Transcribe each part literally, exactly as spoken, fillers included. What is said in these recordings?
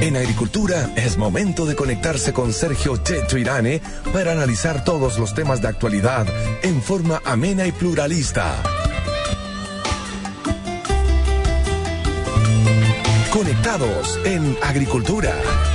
En Agricultura es momento de conectarse con Sergio Checho Irane para analizar todos los temas de actualidad en forma amena y pluralista. Conectados en Agricultura.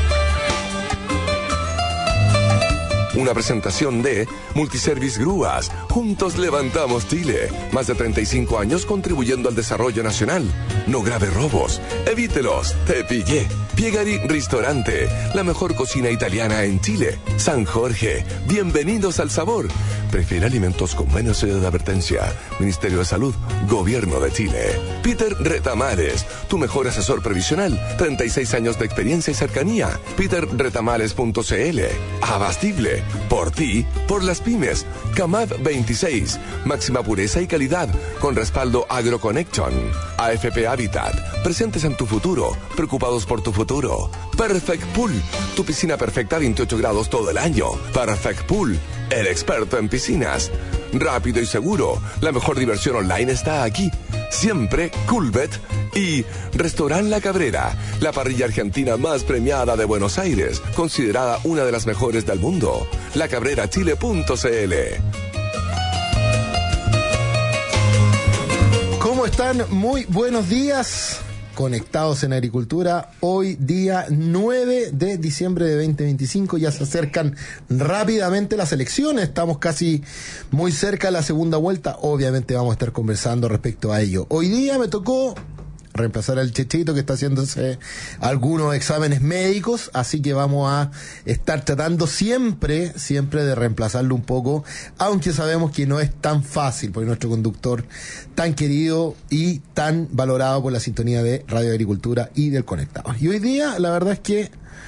Una presentación de Multiservice Grúas. Juntos levantamos Chile. Más de treinta y cinco años contribuyendo al desarrollo nacional. No grave robos. Evítelos. Te pillé. Piegari Ristorante. La mejor cocina italiana en Chile. San Jorge. Bienvenidos al sabor. Prefiere alimentos con menos sello de advertencia. Ministerio de Salud. Gobierno de Chile. Peter Retamares. Tu mejor asesor previsional. treinta y seis años de experiencia y cercanía. peter retamares punto c l. Abastible. Por ti, por las pymes. Camad veintiséis. Máxima pureza y calidad. Con respaldo AgroConnection. A F P Habitat. Presentes en tu futuro. Preocupados por tu futuro. Perfect Pool. Tu piscina perfecta a veintiocho grados todo el año. Perfect Pool. El experto en piscinas. Rápido y seguro. La mejor diversión online está aquí. Siempre Coolbet. Y Restaurant La Cabrera, la parrilla argentina más premiada de Buenos Aires, considerada una de las mejores del mundo. la cabrera chile punto c l. ¿Cómo están? Muy buenos días. Conectados en Agricultura, hoy día nueve de diciembre de veinte veinticinco, ya se acercan rápidamente las elecciones, estamos casi muy cerca de la segunda vuelta, obviamente vamos a estar conversando respecto a ello. Hoy día me tocó reemplazar al Chechito, que está haciéndose algunos exámenes médicos, así que vamos a estar tratando siempre, siempre de reemplazarlo un poco, aunque sabemos que no es tan fácil, porque nuestro conductor tan querido y tan valorado por la sintonía de Radio Agricultura y del Conectado. Y hoy día, la verdad es que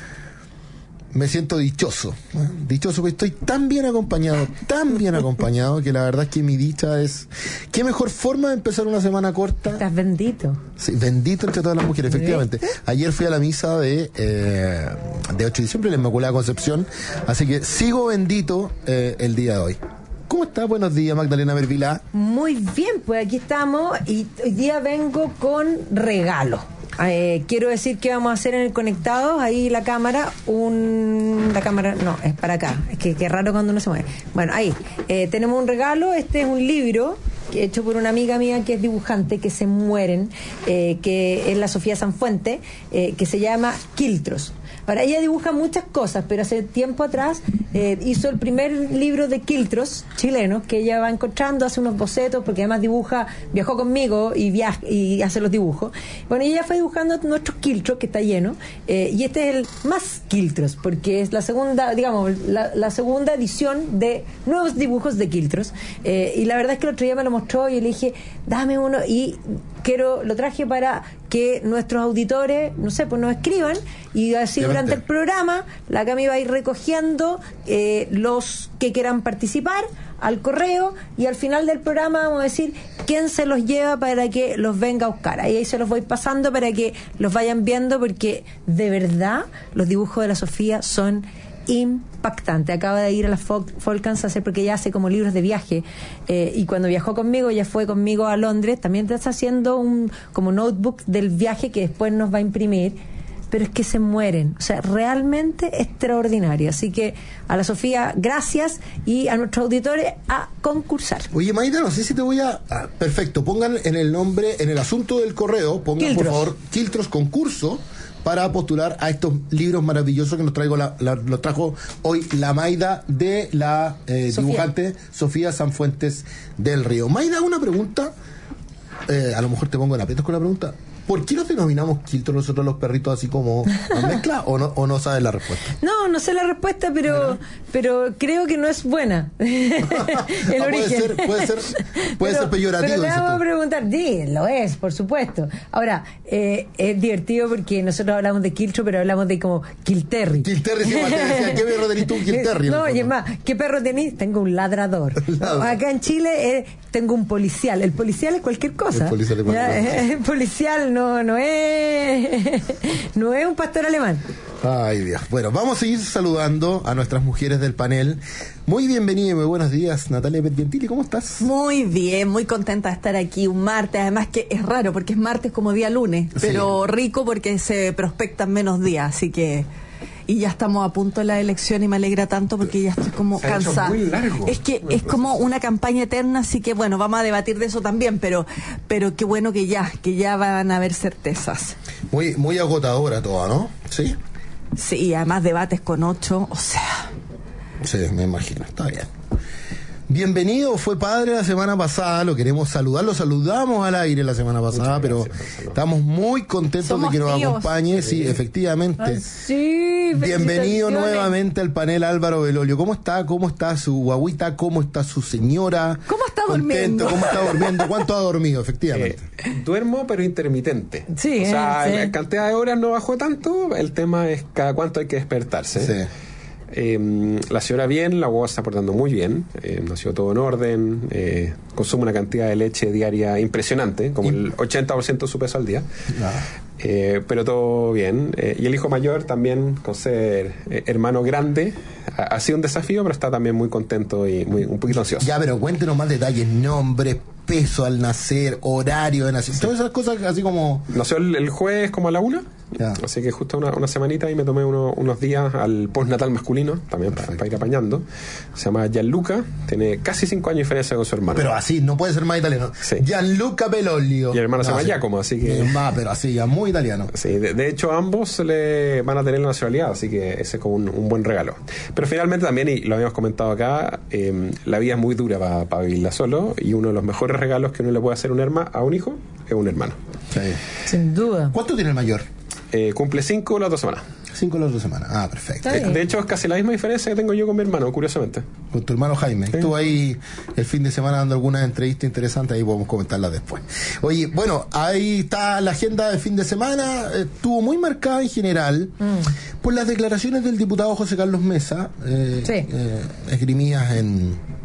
me siento dichoso, ¿eh? dichoso porque estoy tan bien acompañado, tan bien acompañado, que la verdad es que mi dicha es... ¿Qué mejor forma de empezar una semana corta? Estás bendito. Sí, bendito entre todas las mujeres, efectivamente. ¿Viste? Ayer fui a la misa de eh, de ocho de diciembre, la Inmaculada Concepción, así que sigo bendito eh, el día de hoy. ¿Cómo estás? Buenos días, Magdalena Mervilá. Muy bien, pues aquí estamos y hoy día vengo con regalo. Eh, quiero decir que vamos a hacer en el Conectados, ahí la cámara, un... la cámara, no, es para acá, es que es raro cuando uno se mueve. Bueno, ahí, eh, tenemos un regalo, este es un libro hecho por una amiga mía que es dibujante, que se mueren, eh, que es la Sofía Sanfuente, eh, que se llama Quiltros. Ahora, ella dibuja muchas cosas, pero hace tiempo atrás eh, hizo el primer libro de quiltros chilenos que ella va encontrando, hace unos bocetos, porque además dibuja, viajó conmigo y viaja y hace los dibujos. Bueno, y ella fue dibujando nuestros quiltros, que está lleno, eh, y este es el más quiltros, porque es la segunda, digamos, la, la segunda edición de nuevos dibujos de quiltros. Eh, y la verdad es que el otro día me lo mostró y le dije, dame uno, y quiero, lo traje para que nuestros auditores, no sé, pues nos escriban, y así durante el programa la Cami va a ir recogiendo eh, los que quieran participar al correo, y al final del programa vamos a decir quién se los lleva para que los venga a buscar. Ahí, ahí se los voy pasando para que los vayan viendo, porque de verdad los dibujos de la Sofía son impactante. Acaba de ir a la Falklands a hacer, porque ella hace como libros de viaje, eh, y cuando viajó conmigo, ella fue conmigo a Londres, también está haciendo un como notebook del viaje que después nos va a imprimir, pero es que se mueren, o sea, realmente extraordinario. Así que a la Sofía, gracias, y a nuestros auditores a concursar. Oye, Maida, no sé si te voy a... Ah, perfecto, pongan en el nombre, en el asunto del correo, pongan Quiltros. Por favor, Quiltros concurso, para postular a estos libros maravillosos que nos traigo la, la, los trajo hoy la Maida de la eh, Sofía. dibujante Sofía Sanfuentes del Río. Maida, una pregunta, eh, a lo mejor te pongo en aprietos con la pregunta. ¿Por qué nos denominamos quiltros nosotros los perritos así como mezcla, o no, o no sabes la respuesta? No, no sé la respuesta, pero pero creo que no es buena. el ah, origen. Puede ser, puede ser, puede pero, ser peyorativo. Pero te vamos a preguntar, sí, lo es, por supuesto. Ahora, eh, es divertido porque nosotros hablamos de quiltro, pero hablamos de como Quilterri. Quilterri, sí, te decía, ¿qué perro tenés tú, Quilterri? No, oye, más, ¿qué perro tenés? Tengo un ladrador. Acá en Chile, eh, tengo un policial. El policial es cualquier cosa. El policial es cualquier Ya, cosa. el policial no, no es no es un pastor alemán. Ay, Dios. Bueno, vamos a seguir saludando a nuestras mujeres del panel. Muy bienvenida y muy buenos días, Natalia Pergentili, ¿cómo estás? Muy bien, muy contenta de estar aquí un martes, además que es raro porque es martes como día lunes, Sí. pero rico porque se prospectan menos días, así que... Y ya estamos a punto de la elección y me alegra tanto porque ya estoy como Se ha hecho cansada. muy largo. Es que es como una campaña eterna, así que bueno, vamos a debatir de eso también, pero pero qué bueno que ya, que ya van a haber certezas. Muy, muy agotadora toda, ¿no? Sí. Sí, además debates con ocho, o sea... Sí, me imagino, está bien. Bienvenido, fue padre la semana pasada, lo queremos saludar, lo saludamos al aire la semana pasada, pero estamos muy contentos Somos de que nos tíos. acompañe, sí, efectivamente. Ah, sí, Bienvenido felicitaciones. nuevamente al panel Álvaro Belolio. ¿Cómo está? ¿Cómo está su guaguita? ¿Cómo está su señora? ¿Cómo está Contento, durmiendo? ¿Cómo está durmiendo? ¿Cuánto ha dormido, efectivamente? Eh, duermo, pero intermitente. Sí, o sea, eh, sí. la cantidad de horas no bajó tanto. El tema es cada cuánto hay que despertarse. Sí. Eh, la señora bien, la guagua se está portando muy bien. Eh, nació todo en orden. Eh, consume una cantidad de leche diaria impresionante, como el ochenta por ciento de su peso al día. Ah. Eh, pero todo bien. Eh, y el hijo mayor también, con ser eh, hermano grande, ha, ha sido un desafío, pero está también muy contento y muy un poquito ansioso. Ya, pero cuéntenos más detalles, nombre, peso al nacer, horario de nacimiento, todas esas cosas así como... Nació el, el jueves como a la una, Ya. así que justo una, una semanita y me tomé uno- unos días al postnatal masculino, también para, para ir apañando. Se llama Gianluca, tiene casi cinco años de diferencia con su hermano. Pero así, no puede ser más italiano. Sí. Gianluca Belolio. Y el hermano se llama sí. Giacomo, así que- Eh, Más, pero así, ya muy italiano. Sí, de, de hecho ambos le van a tener la nacionalidad, así que ese es como un, un buen regalo. Pero finalmente también, y lo habíamos comentado acá, eh, la vida es muy dura para vivirla solo, y uno de los mejores regalos que uno le puede hacer a un, herma, a un hijo es un hermano. Sí. Sin duda. ¿Cuánto tiene el mayor? Eh, cumple cinco la otra semana. Cinco la otra semana. Ah, perfecto. Está Eh, bien. de hecho es casi la misma diferencia que tengo yo con mi hermano, curiosamente. Con tu hermano Jaime. Estuvo ahí el fin de semana dando algunas entrevistas interesantes, ahí podemos comentarlas después. Oye, bueno, ahí está la agenda del fin de semana. eh, Estuvo muy marcada en general Mm. por las declaraciones del diputado José Carlos Mesa, eh, Sí. eh, esgrimidas en...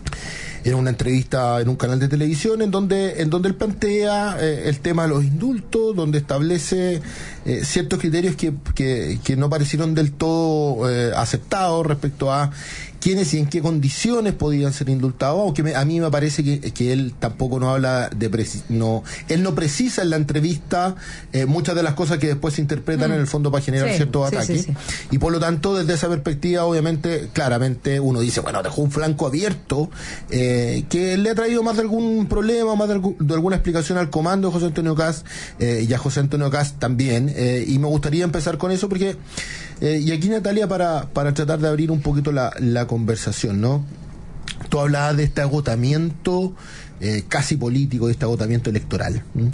en una entrevista en un canal de televisión en donde en donde él plantea eh, el tema de los indultos, donde establece eh, ciertos criterios que, que, que no parecieron del todo eh, aceptados respecto a quiénes y en qué condiciones podían ser indultados, aunque me- a mí me parece que, que él tampoco no habla de preci- no él no precisa en la entrevista eh, muchas de las cosas que después se interpretan en el fondo para generar Sí, ciertos sí, ataques sí, sí. y por lo tanto desde esa perspectiva obviamente claramente uno dice bueno, dejó un flanco abierto eh, que le ha traído más de algún problema, más de, algún- de alguna explicación al comando de José Antonio Cast eh, y a José Antonio Cast también eh, y me gustaría empezar con eso porque eh, y aquí Natalia para, para tratar de abrir un poquito la, la conversación, ¿no? Tú hablabas de este agotamiento eh, casi político, de este agotamiento electoral. ¿m?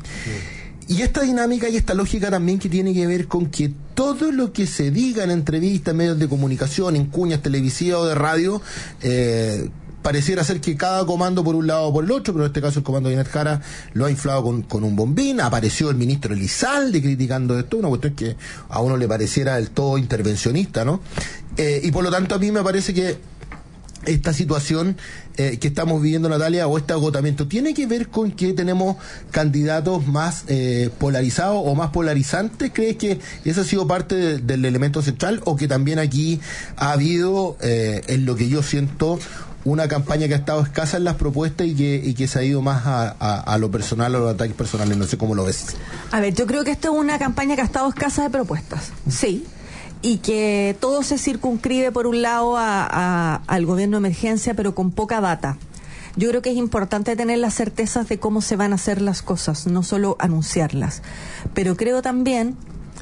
Y esta dinámica y esta lógica también que tiene que ver con que todo lo que se diga en entrevistas, en medios de comunicación, en cuñas televisivas o de radio, eh, pareciera ser que cada comando por un lado o por el otro, pero en este caso el comando de Inés Jara lo ha inflado con, con un bombín. Apareció el ministro Elizalde criticando esto, una cuestión que a uno le pareciera del todo intervencionista, ¿no? Eh, y por lo tanto a mí me parece que esta situación eh, que estamos viviendo, Natalia, o este agotamiento, tiene que ver con que tenemos candidatos más eh, polarizados o más polarizantes. ¿Crees que eso ha sido parte de- del elemento central o que también aquí ha habido, eh, en lo que yo siento, una campaña que ha estado escasa en las propuestas y que, y que se ha ido más a, a, a lo personal, a los ataques personales? No sé cómo lo ves. A ver, yo creo que esta es una campaña que ha estado escasa de propuestas, sí, y que todo se circunscribe por un lado a, a- al gobierno de emergencia, pero con poca data. Yo creo que es importante tener las certezas de cómo se van a hacer las cosas, no solo anunciarlas. Pero creo también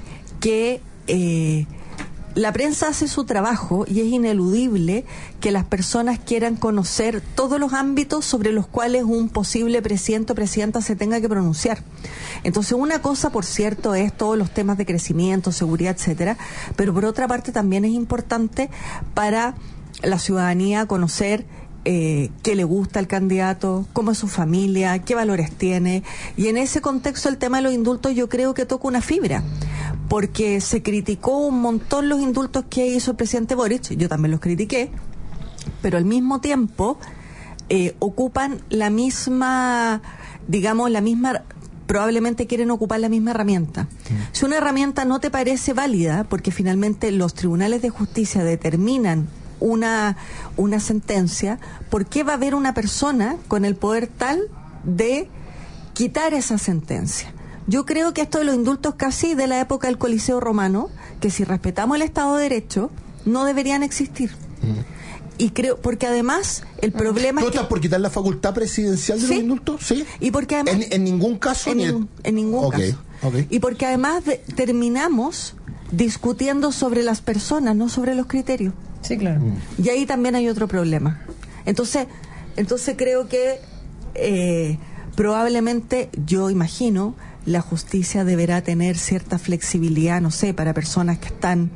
que eh, la prensa hace su trabajo y es ineludible que las personas quieran conocer todos los ámbitos sobre los cuales un posible presidente o presidenta se tenga que pronunciar. Entonces, una cosa, por cierto, es todos los temas de crecimiento, seguridad, etcétera, pero por otra parte también es importante para la ciudadanía conocer eh, qué le gusta al candidato, cómo es su familia, qué valores tiene. Y en ese contexto el tema de los indultos yo creo que toca una fibra, porque se criticó un montón los indultos que hizo el presidente Boric, yo también los critiqué, pero al mismo tiempo eh, ocupan la misma, digamos, la misma, probablemente quieren ocupar la misma herramienta. Mm. Si una herramienta no te parece válida, porque finalmente los tribunales de justicia determinan una, una sentencia, ¿por qué va a haber una persona con el poder tal de quitar esa sentencia? Yo creo que esto de los indultos casi de la época del Coliseo Romano, que si respetamos el Estado de Derecho, no deberían existir. Mm. Y creo, porque además el problema ¿Tú es que, estás por quitar la facultad presidencial de ¿sí? los indultos? Sí. Y porque además, ¿En, en ningún caso? En, Ni ningún, en ningún okay, caso. Okay. Y porque además de, terminamos discutiendo sobre las personas, no sobre los criterios. Sí, claro. Mm. Y ahí también hay otro problema. Entonces, entonces creo que eh, probablemente, yo imagino, la justicia deberá tener cierta flexibilidad, no sé, para personas que están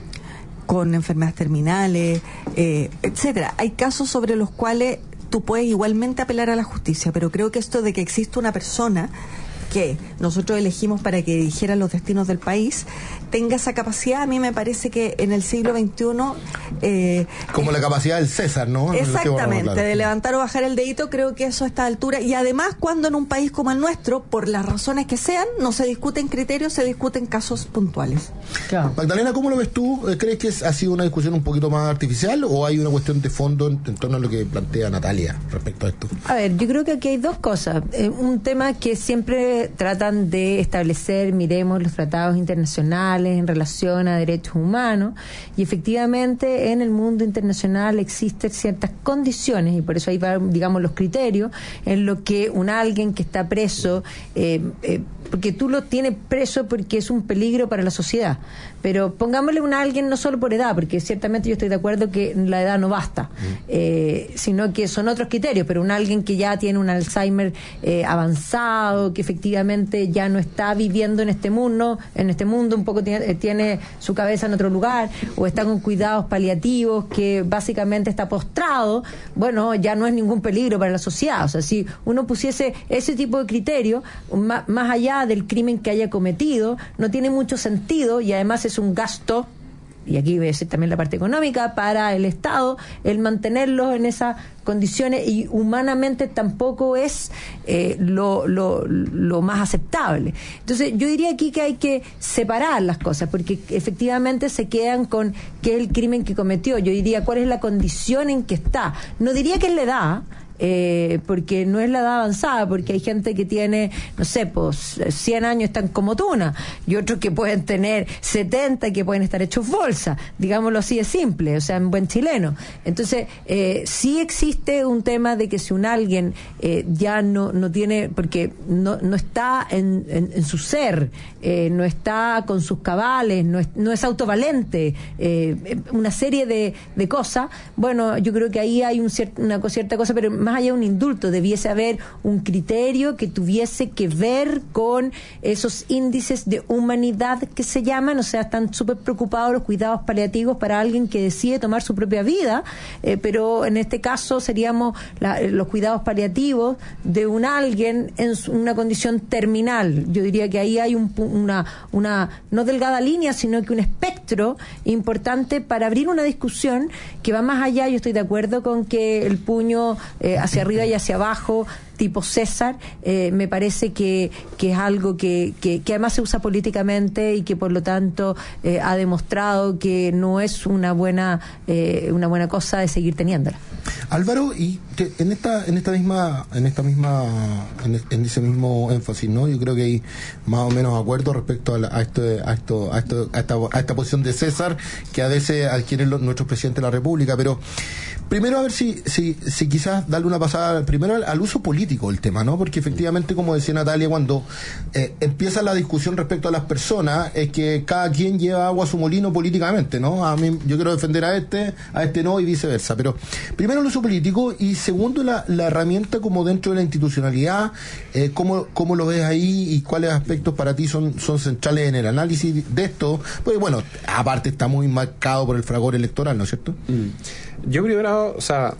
con enfermedades terminales, eh, etcétera. Hay casos sobre los cuales tú puedes igualmente apelar a la justicia, pero creo que esto de que existe una persona que nosotros elegimos para que dirigiera los destinos del país, tenga esa capacidad, a mí me parece que en el siglo veintiuno... Eh, Como la capacidad del César, ¿no? Exactamente, claro. de levantar o bajar el dedito, creo que eso está a altura. Y además, cuando en un país como el nuestro, por las razones que sean, no se discuten criterios, se discuten casos puntuales. Claro. Magdalena, ¿cómo lo ves tú? ¿Crees que ha sido una discusión un poquito más artificial o hay una cuestión de fondo en, en torno a lo que plantea Natalia respecto a esto? A ver, yo creo que aquí hay dos cosas. Eh, un tema que siempre tratan de establecer, miremos los tratados internacionales en relación a derechos humanos, y efectivamente en el mundo internacional existen ciertas condiciones, y por eso ahí van, digamos, los criterios, en lo que un alguien que está preso, eh, eh, porque tú lo tienes preso porque es un peligro para la sociedad, pero pongámosle un alguien no solo por edad, porque ciertamente yo estoy de acuerdo que la edad no basta, mm. eh, sino que son otros criterios, pero un alguien que ya tiene un Alzheimer eh, avanzado, que efectivamente ya no está viviendo en este mundo, en este mundo un poco tiene, tiene su cabeza en otro lugar, o está con cuidados paliativos, que básicamente está postrado, bueno, ya no es ningún peligro para la sociedad. O sea, si uno pusiese ese tipo de criterio, más, más allá del crimen que haya cometido, no tiene mucho sentido, y además es un gasto, y aquí voy a decir también la parte económica, para el Estado, el mantenerlos en esas condiciones, y humanamente tampoco es eh, lo, lo, lo más aceptable. Entonces yo diría aquí que hay que separar las cosas, porque efectivamente se quedan con qué es el crimen que cometió. Yo diría cuál es la condición en que está. No diría que es la edad, Eh, porque no es la edad avanzada, porque hay gente que tiene, no sé, pues cien años, están como tuna, y otros que pueden tener setenta y que pueden estar hechos bolsa, digámoslo así de simple, o sea, en buen chileno. Entonces, eh, sí existe un tema de que si un alguien eh, ya no, no tiene, porque no, no está en, en, en su ser, eh, no está con sus cabales, no es, no es autovalente, eh, una serie de, de cosas, bueno, yo creo que ahí hay un cier- una cierta cosa, pero más allá de un indulto, debiese haber un criterio que tuviese que ver con esos índices de humanidad que se llaman, o sea, están súper preocupados los cuidados paliativos para alguien que decide tomar su propia vida, eh, pero en este caso seríamos la, los cuidados paliativos de un alguien en su, una condición terminal. Yo diría que ahí hay un, una, una, no delgada línea, sino que un espectro importante para abrir una discusión que va más allá. Yo estoy de acuerdo con que el puño eh, hacia arriba y hacia abajo, tipo César, eh, me parece que, que es algo que, que, que además se usa políticamente y que por lo tanto eh, ha demostrado que no es una buena eh, una buena cosa de seguir teniéndola. Álvaro, y te, en esta en esta misma en esta misma en, en ese mismo énfasis, ¿no? Yo creo que hay más o menos acuerdo respecto a, la, a esto a esto a esto a esta, a esta posición de César que a veces adquieren los, nuestros presidentes de la República, pero primero a ver si si, si quizás darle una pasada primero al, al uso político del tema, ¿no? Porque efectivamente, como decía Natalia, cuando eh, empieza la discusión respecto a las personas, es que cada quien lleva agua a su molino políticamente, ¿no? A mí yo quiero defender a este, a este no, y viceversa. Pero primero el uso político, y segundo la, la herramienta como dentro de la institucionalidad, eh, ¿cómo, cómo lo ves ahí y cuáles aspectos para ti son, son centrales en el análisis de esto? Pues bueno, aparte está muy marcado por el fragor electoral, ¿no es cierto? Mm. Yo primero, o sea,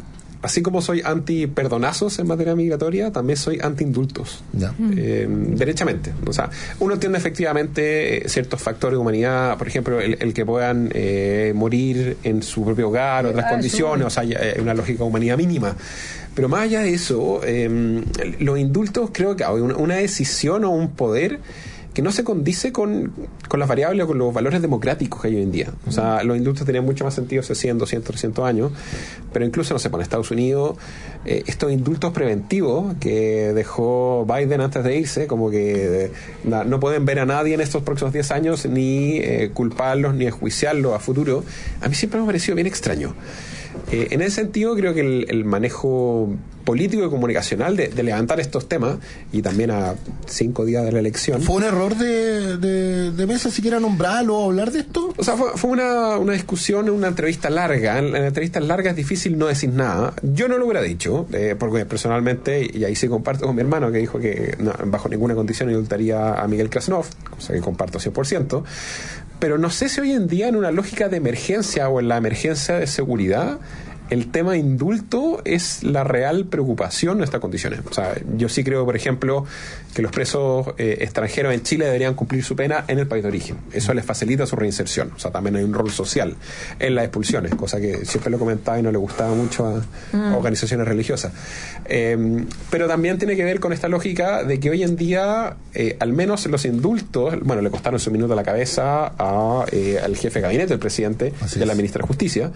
así como soy anti-perdonazos en materia migratoria, también soy anti-indultos. Ya. Eh, derechamente. O sea, uno entiende efectivamente ciertos factores de humanidad, por ejemplo, el, el que puedan eh, morir en su propio hogar, otras Ah, condiciones, o sea, hay una lógica de humanidad mínima. Pero más allá de eso, eh, los indultos creo que hay una, una decisión o un poder que no se condice con, con las variables o con los valores democráticos que hay hoy en día. O sea, los indultos tenían mucho más sentido hace cien, doscientos, trescientos años, pero incluso, no sé, en Estados Unidos, eh, estos indultos preventivos que dejó Biden antes de irse, como que eh, na, no pueden ver a nadie en estos próximos diez años, ni eh, culparlos, ni enjuiciarlos a futuro, a mí siempre me ha parecido bien extraño. Eh, en ese sentido, creo que el, el manejo político y comunicacional de, de levantar estos temas, y también a cinco días de la elección... ¿Fue un error de, de, de Mesa siquiera nombrarlo o hablar de esto? O sea, fue, fue una, una discusión, una entrevista larga. En, en entrevistas largas es difícil no decir nada. Yo no lo hubiera dicho, eh, porque personalmente, y ahí sí comparto con mi hermano, que dijo que no, bajo ninguna condición indultaría a Miguel Krasnov, cosa que comparto cien por ciento. Pero no sé si hoy en día, en una lógica de emergencia o en la emergencia de seguridad, el tema indulto es la real preocupación en estas condiciones. O sea, yo sí creo, por ejemplo, que los presos eh, extranjeros en Chile deberían cumplir su pena en el país de origen. Eso les facilita su reinserción. O sea, también hay un rol social en las expulsiones, cosa que siempre lo comentaba y no le gustaba mucho a, mm. a organizaciones religiosas. Eh, pero también tiene que ver con esta lógica de que hoy en día, eh, al menos los indultos, bueno, le costaron su minuto a la cabeza a, eh, al jefe de gabinete, el presidente, y a la ministra de Justicia.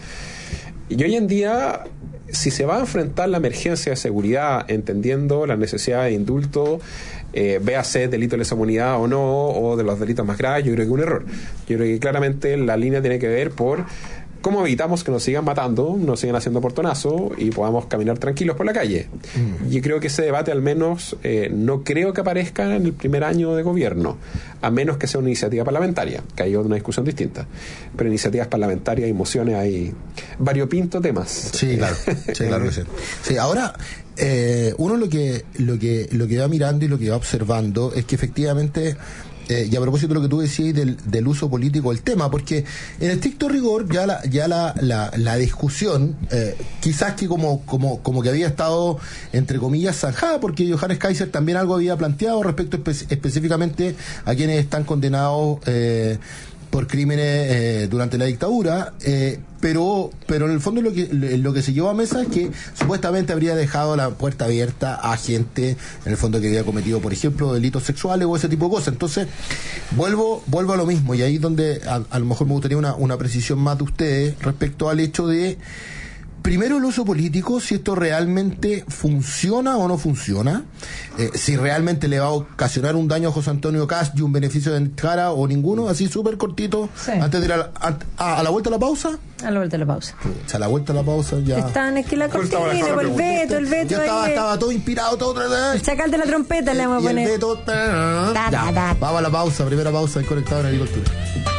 Y hoy en día, si se va a enfrentar la emergencia de seguridad entendiendo la necesidad de indulto, eh, véase delito de lesa humanidad o no, o de los delitos más graves, yo creo que es un error. Yo creo que claramente la línea tiene que ver por cómo evitamos que nos sigan matando, nos sigan haciendo portonazo y podamos caminar tranquilos por la calle. Mm. Y creo que ese debate al menos eh, no creo que aparezca en el primer año de gobierno, a menos que sea una iniciativa parlamentaria, que haya una discusión distinta. Pero iniciativas parlamentarias y mociones hay variopintos temas. Sí, claro, sí, claro que sí. Sí, ahora eh, uno lo que, lo que, lo que va mirando y lo que va observando es que efectivamente... Eh, y a propósito de lo que tú decías del, del uso político del tema, porque en estricto rigor ya la, ya la, la, la discusión, eh, quizás que como, como, como que había estado, entre comillas, zanjada, porque Johannes Kaiser también algo había planteado respecto espe- específicamente a quienes están condenados eh, por crímenes eh, durante la dictadura, eh, pero pero en el fondo lo que lo que se llevó a mesa es que supuestamente habría dejado la puerta abierta a gente en el fondo que había cometido, por ejemplo, delitos sexuales o ese tipo de cosas. Entonces vuelvo vuelvo a lo mismo, y ahí es donde a, a lo mejor me gustaría una, una precisión más de ustedes respecto al hecho de primero el uso político, si esto realmente funciona o no funciona, eh, si realmente le va a ocasionar un daño a José Antonio Kast y un beneficio de cara o ninguno, así súper cortito, sí. Antes de ir a la, a, a, a la vuelta a la pausa. A la vuelta a la pausa. O sea, a la vuelta a la pausa ya. Están, es que la cortina, el veto, el veto. Yo estaba, ahí, estaba todo inspirado, todo. El chacal de la trompeta le vamos a poner. El veto, ta, ta, ya, ta. Vamos a la pausa, primera pausa en Conectado en Agricultura.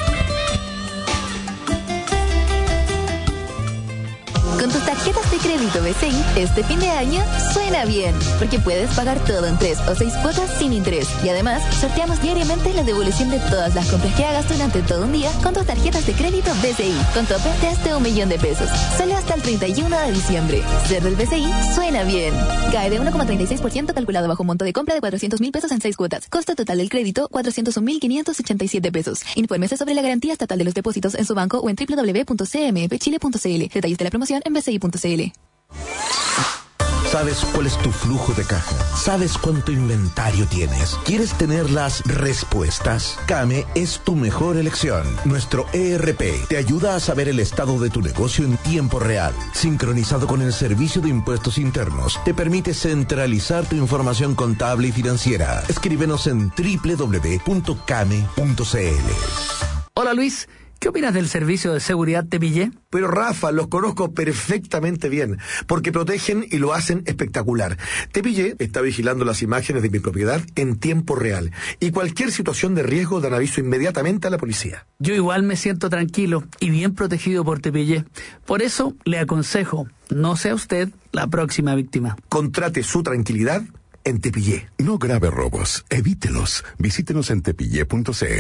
Con tus tarjetas de crédito B C I, este fin de año suena bien, porque puedes pagar todo en tres o seis cuotas sin interés. Y además, sorteamos diariamente la devolución de todas las compras que hagas durante todo un día con tus tarjetas de crédito B C I, con tope de hasta un millón de pesos. Solo hasta el treinta y uno de diciembre. Ser del B C I suena bien. Cae de uno coma treinta y seis por ciento calculado bajo un monto de compra de cuatrocientos mil pesos en seis cuotas. Costo total del crédito, cuatrocientos un mil quinientos ochenta y siete pesos. Infórmese sobre la garantía estatal de los depósitos en su banco o en doble u doble u doble u punto c m f chile punto c l. Detalles de la promoción en b c i punto c l. ¿Sabes cuál es tu flujo de caja? ¿Sabes cuánto inventario tienes? ¿Quieres tener las respuestas? Kame es tu mejor elección. Nuestro E R P te ayuda a saber el estado de tu negocio en tiempo real. Sincronizado con el Servicio de Impuestos Internos, te permite centralizar tu información contable y financiera. Escríbenos en doble u doble u doble u punto kame punto c l. Hola Luis, ¿qué opinas del servicio de seguridad Te Pillé? Pero Rafa, los conozco perfectamente bien, porque protegen y lo hacen espectacular. Te Pillé está vigilando las imágenes de mi propiedad en tiempo real, y cualquier situación de riesgo dan aviso inmediatamente a la policía. Yo igual me siento tranquilo y bien protegido por Te Pillé. Por eso le aconsejo, no sea usted la próxima víctima. Contrate su tranquilidad en Te Pillé. No grave robos, evítelos. Visítenos en tepillé punto c l.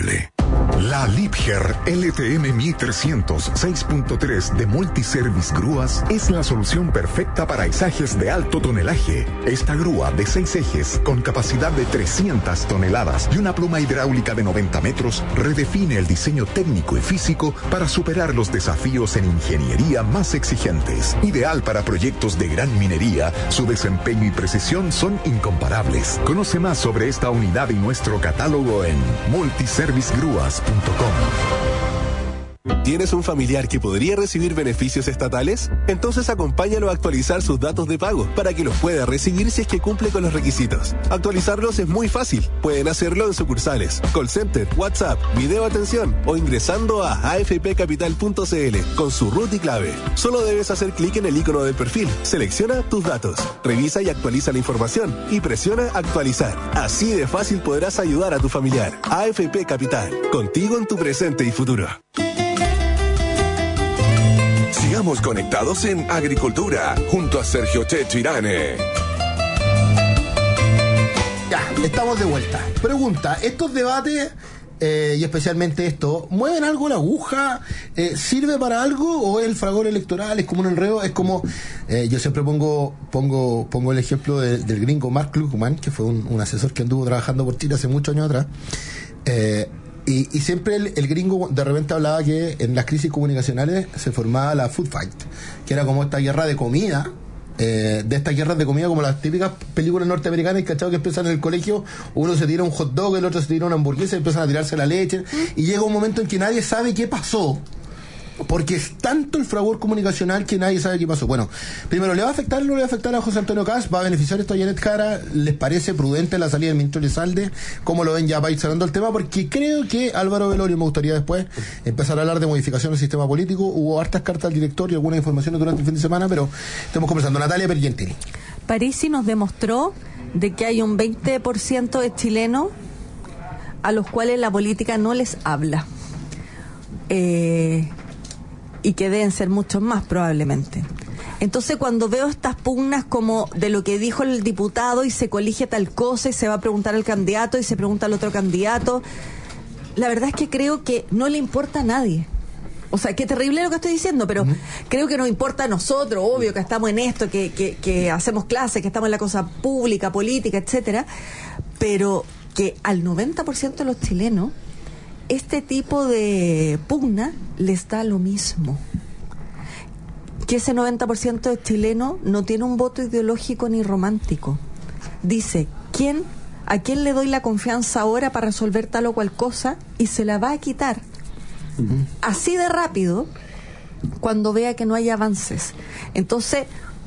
La Liebherr L T M mil trescientos seis punto tres de Multiservice Grúas es la solución perfecta para izajes de alto tonelaje. Esta grúa de seis ejes con capacidad de trescientas toneladas y una pluma hidráulica de noventa metros redefine el diseño técnico y físico para superar los desafíos en ingeniería más exigentes. Ideal para proyectos de gran minería, su desempeño y precisión son incomparables. Conoce más sobre esta unidad y nuestro catálogo en multiservice grúas punto com. ¿Tienes un familiar que podría recibir beneficios estatales? Entonces acompáñalo a actualizar sus datos de pago para que los pueda recibir si es que cumple con los requisitos. Actualizarlos es muy fácil. Pueden hacerlo en sucursales, call center, WhatsApp, video atención o ingresando a a f p capital punto c l con su root y clave. Solo debes hacer clic en el icono del perfil, selecciona tus datos, revisa y actualiza la información y presiona actualizar. Así de fácil podrás ayudar a tu familiar. A F P Capital, contigo en tu presente y futuro. Sigamos conectados en Agricultura, junto a Sergio Checho Irane. Ya, estamos de vuelta. Pregunta, ¿estos debates, eh, y especialmente esto, mueven algo la aguja? Eh, ¿Sirve para algo o es el fragor electoral? ¿Es como un enredo? Es como, eh, yo siempre pongo pongo pongo el ejemplo de, del gringo Mark Klugman, que fue un, un asesor que anduvo trabajando por Chile hace muchos años atrás. Eh, Y, y siempre el, el gringo de repente hablaba que en las crisis comunicacionales se formaba la food fight, que era como esta guerra de comida, eh, de estas guerras de comida como las típicas películas norteamericanas, ¿cachado? Que empiezan en el colegio, uno se tira un hot dog, el otro se tira una hamburguesa y empiezan a tirarse la leche, y llega un momento en que nadie sabe qué pasó, porque es tanto el fragor comunicacional que nadie sabe qué pasó. Bueno, primero, ¿le va a afectar o no le va a afectar a José Antonio Kast? ¿Va a beneficiar esto a Janet Jara? ¿Les parece prudente la salida del ministro Elizalde? ¿Cómo lo ven ya para ir cerrando el tema? Porque creo que Álvaro Velorio, me gustaría después empezar a hablar de modificación del sistema político. Hubo hartas cartas al director y algunas informaciones durante el fin de semana, pero estamos conversando. Natalia Pergentili. Parisi nos demostró de que hay un veinte por ciento de chilenos a los cuales la política no les habla. Eh... y que deben ser muchos más probablemente. Entonces, cuando veo estas pugnas como de lo que dijo el diputado y se colige tal cosa y se va a preguntar al candidato y se pregunta al otro candidato, la verdad es que creo que no le importa a nadie. O sea, qué terrible lo que estoy diciendo, pero uh-huh. creo que nos importa a nosotros, obvio que estamos en esto, que, que, que hacemos clases, que estamos en la cosa pública, política, etcétera, pero que al noventa por ciento de los chilenos este tipo de pugna les da lo mismo. Que ese noventa por ciento de chilenos no tiene un voto ideológico ni romántico. Dice, ¿quién, ¿a quién le doy la confianza ahora para resolver tal o cual cosa? Y se la va a quitar. Uh-huh. Así de rápido, cuando vea que no hay avances. Entonces,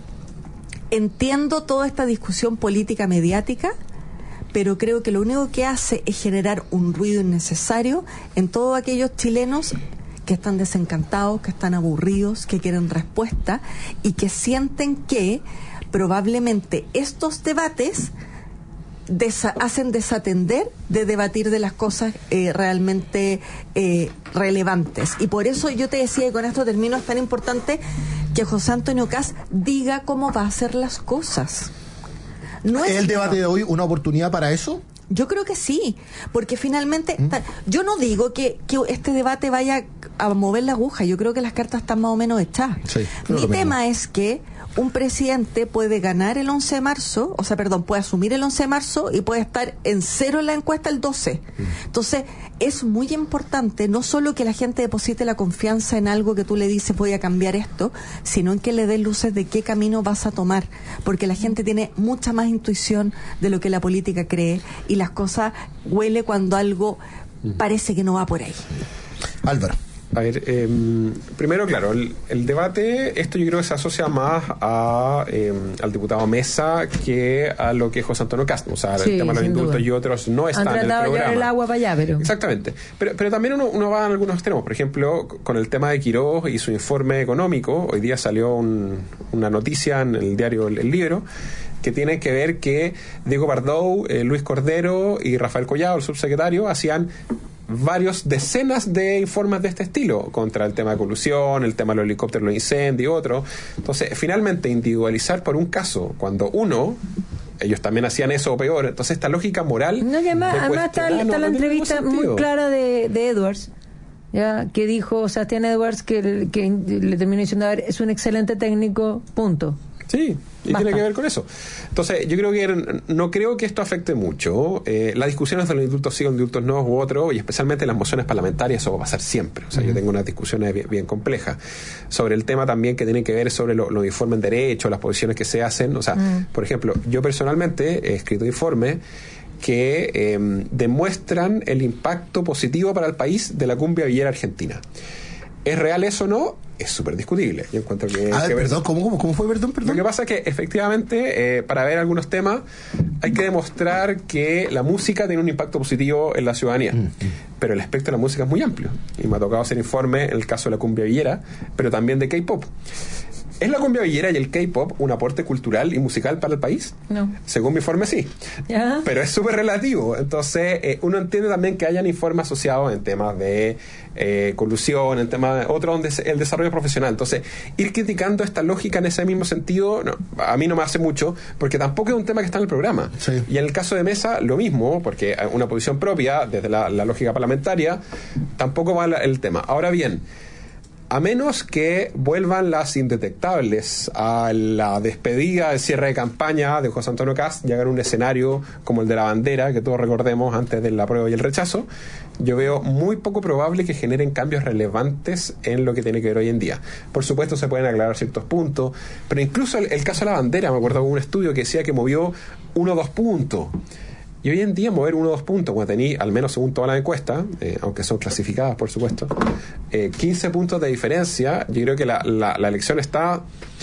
entiendo toda esta discusión política mediática, pero creo que lo único que hace es generar un ruido innecesario en todos aquellos chilenos que están desencantados, que están aburridos, que quieren respuesta y que sienten que probablemente estos debates desa- hacen desatender de debatir de las cosas eh, realmente eh, relevantes. Y por eso yo te decía, y con esto termino, es tan importante que José Antonio Kast diga cómo va a hacer las cosas. No ¿Es es el debate de hoy una oportunidad para eso? Yo creo que sí, porque finalmente, ¿Mm? ta, yo no digo que, que este debate vaya a mover la aguja, yo creo que las cartas están más o menos echadas. Sí, Mi tema es que un presidente puede ganar el once de marzo, o sea, perdón, puede asumir el once de marzo y puede estar en cero en la encuesta el doce. Mm. Entonces, es muy importante no solo que la gente deposite la confianza en algo que tú le dices voy a cambiar esto, sino en que le des luces de qué camino vas a tomar, porque la gente tiene mucha más intuición de lo que la política cree y las cosas huele cuando algo parece que no va por ahí. Álvaro. A ver, eh, primero, claro, el, el debate, esto yo creo que se asocia más a eh, al diputado Mesa que a lo que es José Antonio Kast. O sea, sí, el tema de los indultos y otros no están en el programa. Han tratado de llevar el agua para allá, pero... Exactamente. Pero, pero también uno, uno va a algunos extremos. Por ejemplo, con el tema de Quirós y su informe económico, hoy día salió un, una noticia en el diario El, el Libro, que tiene que ver que Diego Bardou, eh, Luis Cordero y Rafael Collado, el subsecretario, hacían varios decenas de informes de este estilo contra el tema de colusión, el tema de los helicópteros, los incendios y otros. Entonces, finalmente, individualizar por un caso, cuando uno ellos también hacían eso o peor. Entonces esta lógica moral... No, y además, además está, no, está no la tiene entrevista ningún sentido. muy clara de, de Edwards, ya que dijo Sebastián Edwards que, que le terminó diciendo, a ver, es un excelente técnico, punto. Sí, y Basta. tiene que ver con eso. Entonces, yo creo que no creo que esto afecte mucho. Eh, las discusiones de los indultos sí o indultos no u otro, y especialmente las mociones parlamentarias, eso va a pasar siempre. O sea, mm. yo tengo unas discusiones bien, bien complejas sobre el tema también que tiene que ver sobre lo, los informes en derecho, las posiciones que se hacen. O sea, mm. por ejemplo, yo personalmente he escrito informes que eh, demuestran el impacto positivo para el país de la cumbia villera argentina. ¿Es real eso o no? Es súper discutible. Yo encuentro que... Ah, que perdón, ver... ¿cómo, cómo, ¿cómo fue, perdón, perdón? Lo que pasa es que efectivamente, eh, para ver algunos temas, hay que demostrar que la música tiene un impacto positivo en la ciudadanía. Mm, mm. Pero el espectro de la música es muy amplio. Y me ha tocado hacer informe en el caso de la cumbia villera, pero también de K-pop. ¿Es la cumbia villera y el K-pop un aporte cultural y musical para el país? No. Según mi informe, sí. ¿Ya? Pero es súper relativo. Entonces, eh, uno entiende también que hayan informes asociados en temas de eh, colusión, en temas de otro, donde el desarrollo profesional. Entonces, ir criticando esta lógica en ese mismo sentido, no, a mí no me hace mucho, porque tampoco es un tema que está en el programa. Sí. Y en el caso de Mesa, lo mismo, porque una posición propia, desde la, la lógica parlamentaria, tampoco va el tema. Ahora bien, a menos que vuelvan las indetectables a la despedida, el cierre de campaña de José Antonio Kast, llegar a un escenario como el de la bandera, que todos recordemos antes del apruebo y el rechazo, yo veo muy poco probable que generen cambios relevantes en lo que tiene que ver hoy en día. Por supuesto se pueden aclarar ciertos puntos, pero incluso el, el caso de la bandera, me acuerdo de un estudio que decía que movió uno o dos puntos. Y hoy en día mover uno o dos puntos, cuando tenía, al menos según toda la encuesta, eh, aunque son clasificadas por supuesto, eh, quince puntos de diferencia, yo creo que la, la, la elección está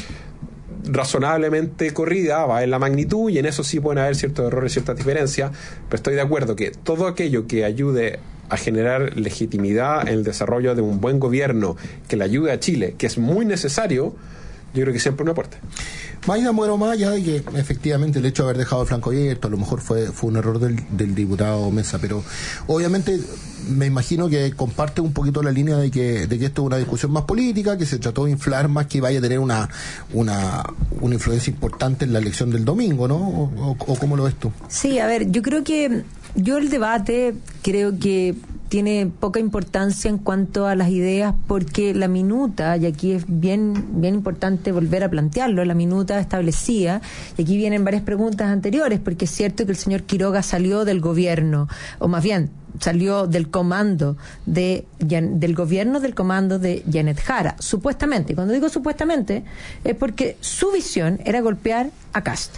razonablemente corrida, va en la magnitud, y en eso sí pueden haber ciertos errores, ciertas diferencias, pero estoy de acuerdo que todo aquello que ayude a generar legitimidad en el desarrollo de un buen gobierno, que le ayude a Chile, que es muy necesario, yo creo que siempre un aporte. Maida, bueno, más allá de que efectivamente el hecho de haber dejado el flanco abierto a lo mejor fue, fue un error del, del diputado Mesa, pero obviamente me imagino que comparte un poquito la línea de que, de que esto es una discusión más política, que se trató de inflar más que vaya a tener una, una, una influencia importante en la elección del domingo, ¿no? ¿O, o, o cómo lo ves tú? Sí, a ver, yo creo que yo el debate creo que tiene poca importancia en cuanto a las ideas, porque la minuta, y aquí es bien bien importante volver a plantearlo, la minuta establecía, y aquí vienen varias preguntas anteriores, porque es cierto que el señor Quiroga salió del gobierno, o más bien salió del comando de del gobierno del comando de Janet Jara, supuestamente. Y cuando digo supuestamente es porque su visión era golpear a Kast,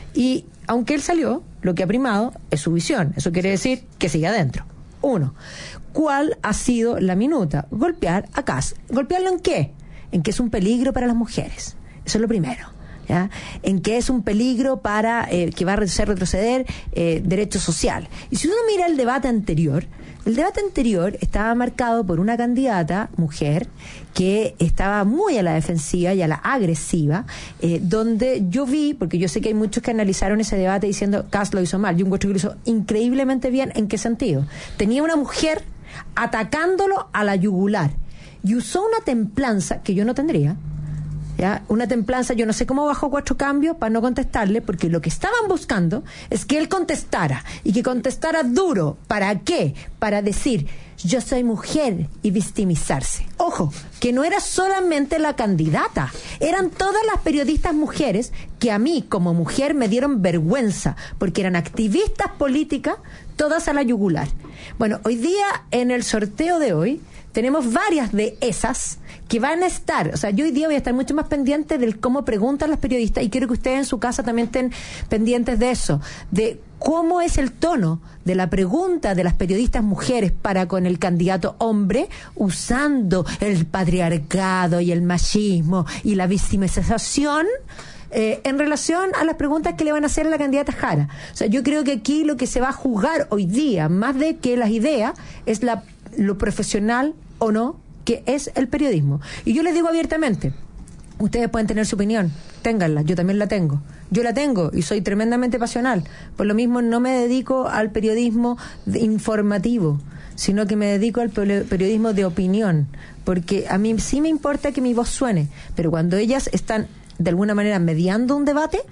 y aunque él salió, lo que ha primado es su visión. Eso quiere decir que sigue adentro. Uno, ¿cuál ha sido la minuta? Golpear a Kast. ¿Golpearlo en qué? En que es un peligro para las mujeres. Eso es lo primero. ¿Ya? En que es un peligro para eh, que va a hacer retroceder eh, derechos sociales. Y si uno mira el debate anterior, el debate anterior estaba marcado por una candidata mujer que estaba muy a la defensiva y a la agresiva, eh, donde yo vi, porque yo sé que hay muchos que analizaron ese debate diciendo Kast lo hizo mal, yo encuentro que lo hizo increíblemente bien. ¿En qué sentido? Tenía una mujer atacándolo a la yugular y usó una templanza que yo no tendría. ¿Ya? Una templanza, yo no sé cómo bajó cuatro cambios para no contestarle, porque lo que estaban buscando es que él contestara, y que contestara duro. ¿Para qué? Para decir, yo soy mujer, y victimizarse. Ojo, que no era solamente la candidata, eran todas las periodistas mujeres que a mí como mujer me dieron vergüenza, porque eran activistas políticas, todas a la yugular. Bueno, hoy día, en el sorteo de hoy, tenemos varias de esas que van a estar, o sea, yo hoy día voy a estar mucho más pendiente del cómo preguntan las periodistas, y quiero que ustedes en su casa también estén pendientes de eso, de cómo es el tono de la pregunta de las periodistas mujeres para con el candidato hombre, usando el patriarcado y el machismo y la victimización Eh, en relación a las preguntas que le van a hacer a la candidata Jara. O sea, yo creo que aquí lo que se va a juzgar hoy día, más de que las ideas, es la, lo profesional o no que es el periodismo. Y yo les digo abiertamente, ustedes pueden tener su opinión, ténganla, yo también la tengo. Yo la tengo y soy tremendamente pasional. Por lo mismo no me dedico al periodismo informativo, sino que me dedico al periodismo de opinión, porque a mí sí me importa que mi voz suene, pero cuando ellas están de alguna manera mediando un debate,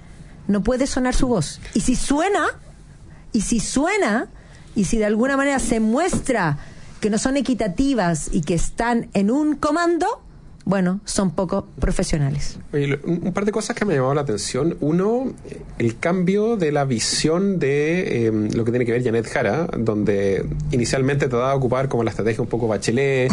no puede sonar su voz. Y si suena, y si suena, y si de alguna manera se muestra que no son equitativas y que están en un comando, bueno, son poco profesionales. Oye, un par de cosas que me han llamado la atención. Uno, el cambio de la visión de eh, lo que tiene que ver Janet Jara, donde inicialmente trataba de ocupar como la estrategia un poco Bachelet,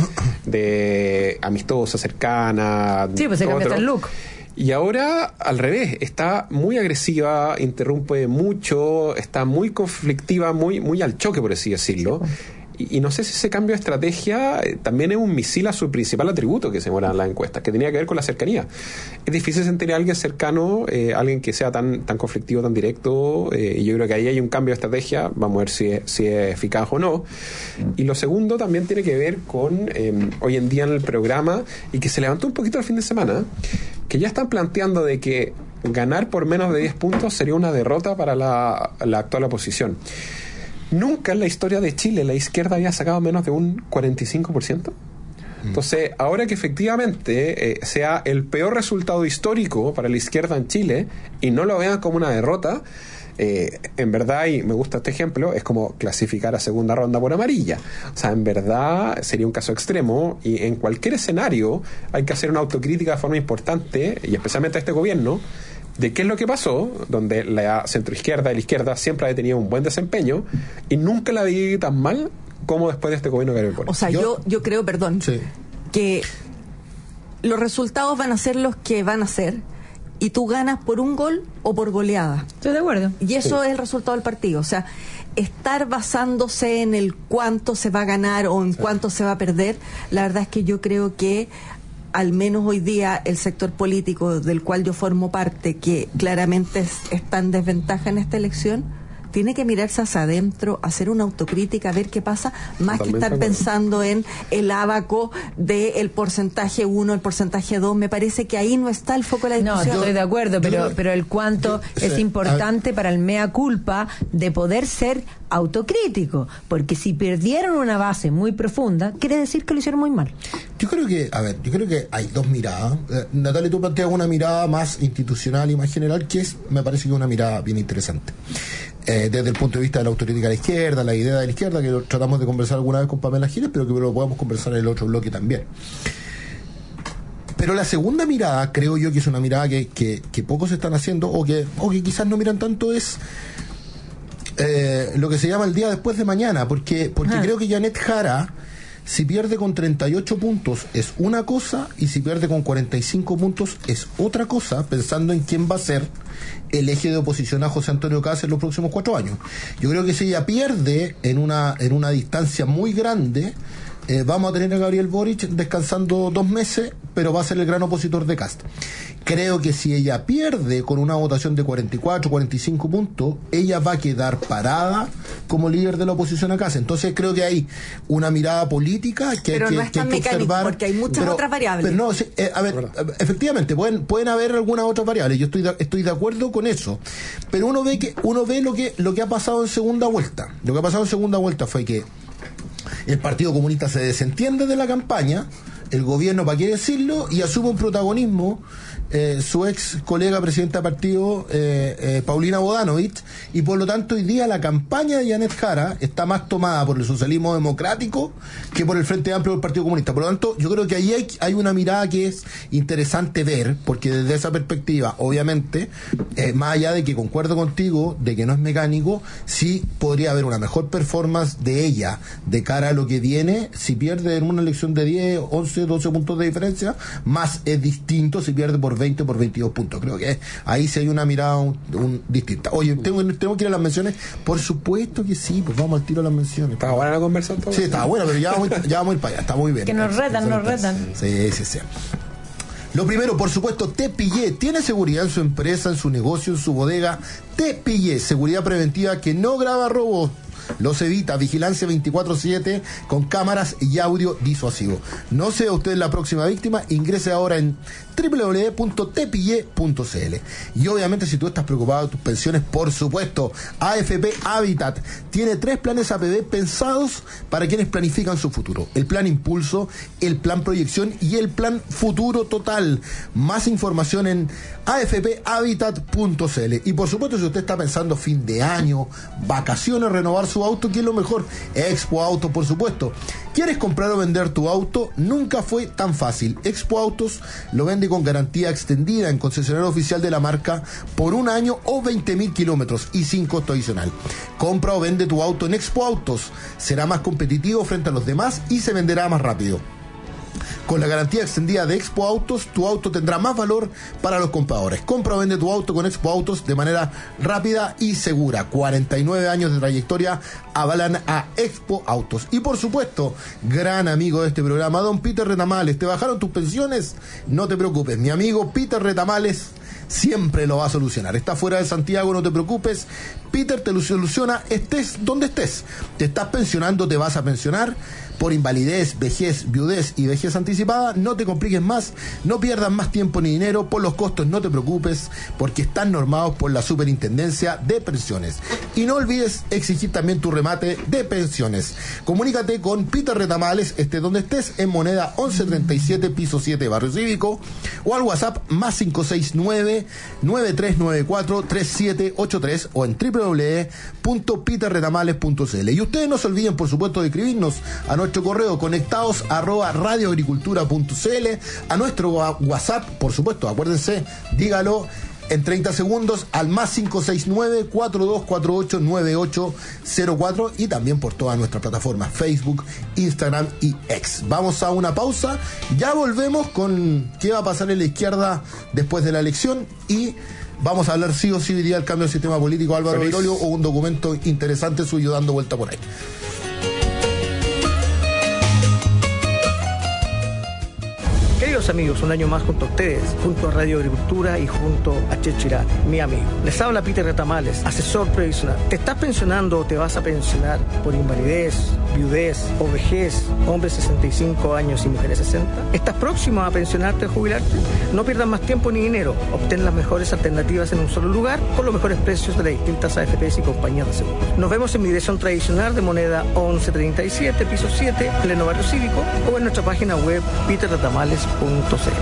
de amistosa, cercana. Sí, pues se cambió hasta el look. Y ahora, al revés, está muy agresiva, interrumpe mucho, está muy conflictiva, muy, muy al choque, por así decirlo. Sí, pues. Y, y no sé si ese cambio de estrategia eh, también es un misil a su principal atributo que se muestra en las encuestas, que tenía que ver con la cercanía. Es difícil sentir a alguien cercano, eh, alguien que sea tan tan conflictivo, tan directo, eh, y yo creo que ahí hay un cambio de estrategia, vamos a ver si es, si es eficaz o no. Y lo segundo también tiene que ver con eh, hoy en día en el programa, y que se levantó un poquito el fin de semana, que ya están planteando de que ganar por menos de diez puntos sería una derrota para la, la actual oposición. Nunca en la historia de Chile la izquierda había sacado menos de un cuarenta y cinco por ciento. Entonces, ahora que efectivamente eh, sea el peor resultado histórico para la izquierda en Chile y no lo vean como una derrota, eh, en verdad, y me gusta este ejemplo, es como clasificar a segunda ronda por amarilla. O sea, en verdad sería un caso extremo, y en cualquier escenario hay que hacer una autocrítica de forma importante, y especialmente a este gobierno, de qué es lo que pasó, donde la centroizquierda y la izquierda siempre ha tenido un buen desempeño y nunca la vi tan mal como después de este gobierno de Gabriel Boric. O sea, yo, yo, yo creo, perdón, sí, que los resultados van a ser los que van a ser, y tú ganas por un gol o por goleada. Estoy de acuerdo. Y eso sí. es el resultado del partido. O sea, estar basándose en el cuánto se va a ganar o en sí. cuánto se va a perder, la verdad es que yo creo que al menos hoy día el sector político del cual yo formo parte, que claramente es, está en desventaja en esta elección, tiene que mirarse hacia adentro, hacer una autocrítica, ver qué pasa, más Totalmente que estar pensando en el ábaco del porcentaje uno, el porcentaje dos. Me parece que ahí no está el foco de la discusión. No, estoy de acuerdo, pero, pero el cuánto yo, es sí, importante para el mea culpa de poder ser autocrítico, porque si perdieron una base muy profunda, quiere decir que lo hicieron muy mal. Yo creo que, a ver, yo creo que hay dos miradas. Eh, Natalia, tú planteas una mirada más institucional y más general, que es, me parece que es una mirada bien interesante. Eh, desde el punto de vista de la autocrítica de la izquierda, la idea de la izquierda, que lo tratamos de conversar alguna vez con Pamela Giles, pero que lo podemos conversar en el otro bloque también. Pero la segunda mirada, creo yo que es una mirada que, que, que pocos están haciendo, o que, o que quizás no miran tanto, es eh, lo que se llama el día después de mañana, porque, porque ah. creo que Janet Jara, si pierde con treinta y ocho puntos es una cosa, y si pierde con cuarenta y cinco puntos es otra cosa, pensando en quién va a ser el eje de oposición a José Antonio Kast en los próximos cuatro años. Yo creo que si ella pierde en una, en una distancia muy grande, eh, vamos a tener a Gabriel Boric descansando dos meses, pero va a ser el gran opositor de Kast. Creo que si ella pierde con una votación de cuarenta y cuatro, cuarenta y cinco puntos, ella va a quedar parada como líder de la oposición a Kast. Entonces creo que hay una mirada política que pero hay no que, es que, tan hay que observar. Porque hay muchas pero, otras variables. Pero no, sí, eh, a ver, efectivamente, pueden, pueden haber algunas otras variables. Yo estoy de, estoy de acuerdo con eso. Pero uno ve que uno ve lo que, lo que ha pasado en segunda vuelta. Lo que ha pasado en segunda vuelta fue que el Partido Comunista se desentiende de la campaña, el gobierno, para qué decirlo, y asume un protagonismo eh, su ex colega presidenta de partido, eh, eh, Paulina Bodanovich, y por lo tanto hoy día la campaña de Janet Jara está más tomada por el socialismo democrático que por el Frente Amplio del Partido Comunista. Por lo tanto, yo creo que ahí hay, hay una mirada que es interesante ver, porque desde esa perspectiva, obviamente, eh, más allá de que concuerdo contigo, de que no es mecánico, sí podría haber una mejor performance de ella de cara a lo que viene. Si pierde en una elección de diez, once, doce puntos de diferencia, más es distinto si pierde por veinte o por veintidós puntos. Creo que ahí sí hay una mirada un, un, distinta. Oye, ¿tengo, ¿tengo que ir a las menciones? Por supuesto que sí, pues vamos al tiro a las menciones. ¿Estaba buena la conversación? Sí, estaba buena, pero ya vamos, ya vamos a ir para allá. Está muy bien. Que nos retan, nos retan. Sí, sí, sí. Lo primero, por supuesto, Te Pillé. Tiene seguridad en su empresa, en su negocio, en su bodega. Te Pillé, seguridad preventiva que no graba robos, los evita, vigilancia veinticuatro siete con cámaras y audio disuasivo. No sea usted la próxima víctima, ingrese ahora en doble u doble u doble u punto te pillé punto c l. Y obviamente, si tú estás preocupado de tus pensiones, por supuesto, A F P Habitat tiene tres planes A P B pensados para quienes planifican su futuro: el plan Impulso, el plan Proyección y el plan Futuro Total. Más información en a f p habitat punto c l. Y por supuesto, si usted está pensando fin de año, vacaciones, renovar su auto, ¿qué es lo mejor? Expo Autos, por supuesto. ¿Quieres comprar o vender tu auto? Nunca fue tan fácil. Expo Autos lo vende con garantía extendida en concesionario oficial de la marca por un año o veinte mil kilómetros y sin costo adicional. Compra o vende tu auto en Expo Autos. Será más competitivo frente a los demás y se venderá más rápido. Con la garantía extendida de Expo Autos, tu auto tendrá más valor para los compradores. Compra o vende tu auto con Expo Autos de manera rápida y segura. cuarenta y nueve años de trayectoria avalan a Expo Autos. Y por supuesto, gran amigo de este programa, don Peter Retamales. ¿Te bajaron tus pensiones? No te preocupes, mi amigo Peter Retamales siempre lo va a solucionar. Está fuera de Santiago, no te preocupes. Peter te lo soluciona, estés donde estés. Te estás pensionando, te vas a pensionar por invalidez, vejez, viudez y vejez anticipada. No te compliques más, no pierdas más tiempo ni dinero. Por los costos no te preocupes, porque están normados por la Superintendencia de Pensiones. Y no olvides exigir también tu remate de pensiones. Comunícate con Peter Retamales, estés donde estés, en Moneda once treinta y siete, piso siete, Barrio Cívico, o al WhatsApp más cinco seis nueve, nueve tres nueve cuatro, tres siete ocho tres o en doble u doble u doble u punto peter retamales punto c l. Y ustedes no se olviden, por supuesto, de escribirnos a nuestro correo conectados arroba radioagricultura punto c l, a nuestro WhatsApp, por supuesto, acuérdense, dígalo en treinta segundos al más cinco seis nueve, cuatro dos cuatro ocho, nueve ocho cero cuatro, y también por todas nuestras plataformas Facebook, Instagram y X. Vamos a una pausa, ya volvemos con qué va a pasar en la izquierda después de la elección y vamos a hablar sí o sí hoy día del cambio del sistema político, Álvaro Virolio, o un documento interesante suyo dando vuelta por ahí. Queridos amigos, un año más junto a ustedes, junto a Radio Agricultura y junto a Checho Irán, mi amigo. Les habla Peter Retamales, asesor previsional. ¿Te estás pensionando o te vas a pensionar por invalidez, viudez o vejez, hombres sesenta y cinco años y mujeres sesenta? ¿Estás próximo a pensionarte o jubilarte? No pierdas más tiempo ni dinero. Obtén las mejores alternativas en un solo lugar por los mejores precios de las distintas A F Pes y compañías de seguro. Nos vemos en mi dirección tradicional de Moneda once treinta y siete, piso siete, pleno Barrio Cívico, o en nuestra página web peter retamales punto c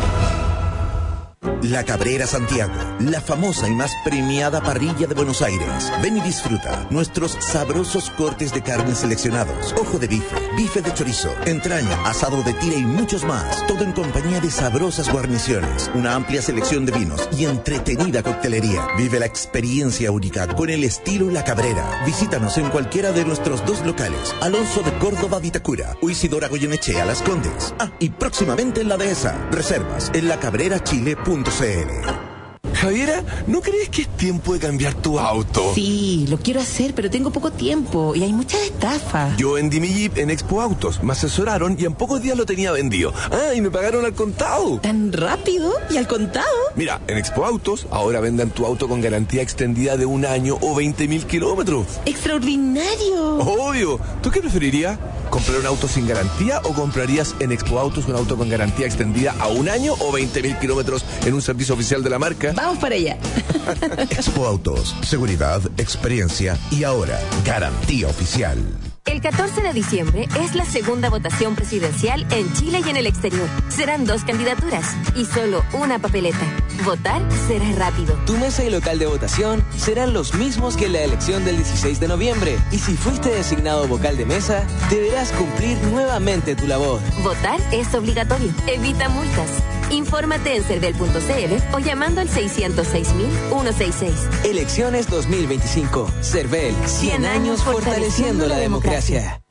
l. La Cabrera Santiago, la famosa y más premiada parrilla de Buenos Aires. Ven y disfruta nuestros sabrosos cortes de carne seleccionados, ojo de bife, bife de chorizo, entraña, asado de tira y muchos más. Todo en compañía de sabrosas guarniciones, una amplia selección de vinos y entretenida coctelería. Vive la experiencia única con el estilo La Cabrera. Visítanos en cualquiera de nuestros dos locales, Alonso de Córdoba, Vitacura, o Isidora Goyenechea, Las Condes. Ah, y próximamente en La Dehesa. Reservas en la cabrera chile punto c l. Javiera, ¿no crees que es tiempo de cambiar tu auto? Sí, lo quiero hacer, pero tengo poco tiempo y hay muchas estafas. Yo vendí mi Jeep en Expo Autos, me asesoraron y en pocos días lo tenía vendido. Ah, y me pagaron al contado. ¿Tan rápido? ¿Y al contado? Mira, en Expo Autos ahora vendan tu auto con garantía extendida de un año o veinte mil kilómetros. ¡Extraordinario! Obvio. ¿Tú qué preferirías? ¿Comprar un auto sin garantía o comprarías en Expo Autos un auto con garantía extendida a un año o veinte mil kilómetros en un servicio oficial de la marca? Vamos para allá. Expo Autos, seguridad, experiencia y ahora, garantía oficial. El catorce de diciembre es la segunda votación presidencial en Chile y en el exterior. Serán dos candidaturas y solo una papeleta. Votar será rápido. Tu mesa y local de votación serán los mismos que en la elección del dieciséis de noviembre. Y si fuiste designado vocal de mesa, deberás cumplir nuevamente tu labor. Votar es obligatorio. Evita multas. Infórmate en cervel punto c l o llamando al seiscientos seis mil ciento sesenta y seis. Elecciones dos mil veinticinco. Cervel, cien años fortaleciendo la democracia.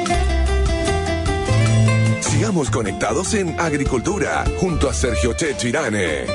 Sigamos conectados en Agricultura, junto a Sergio Checho Irane.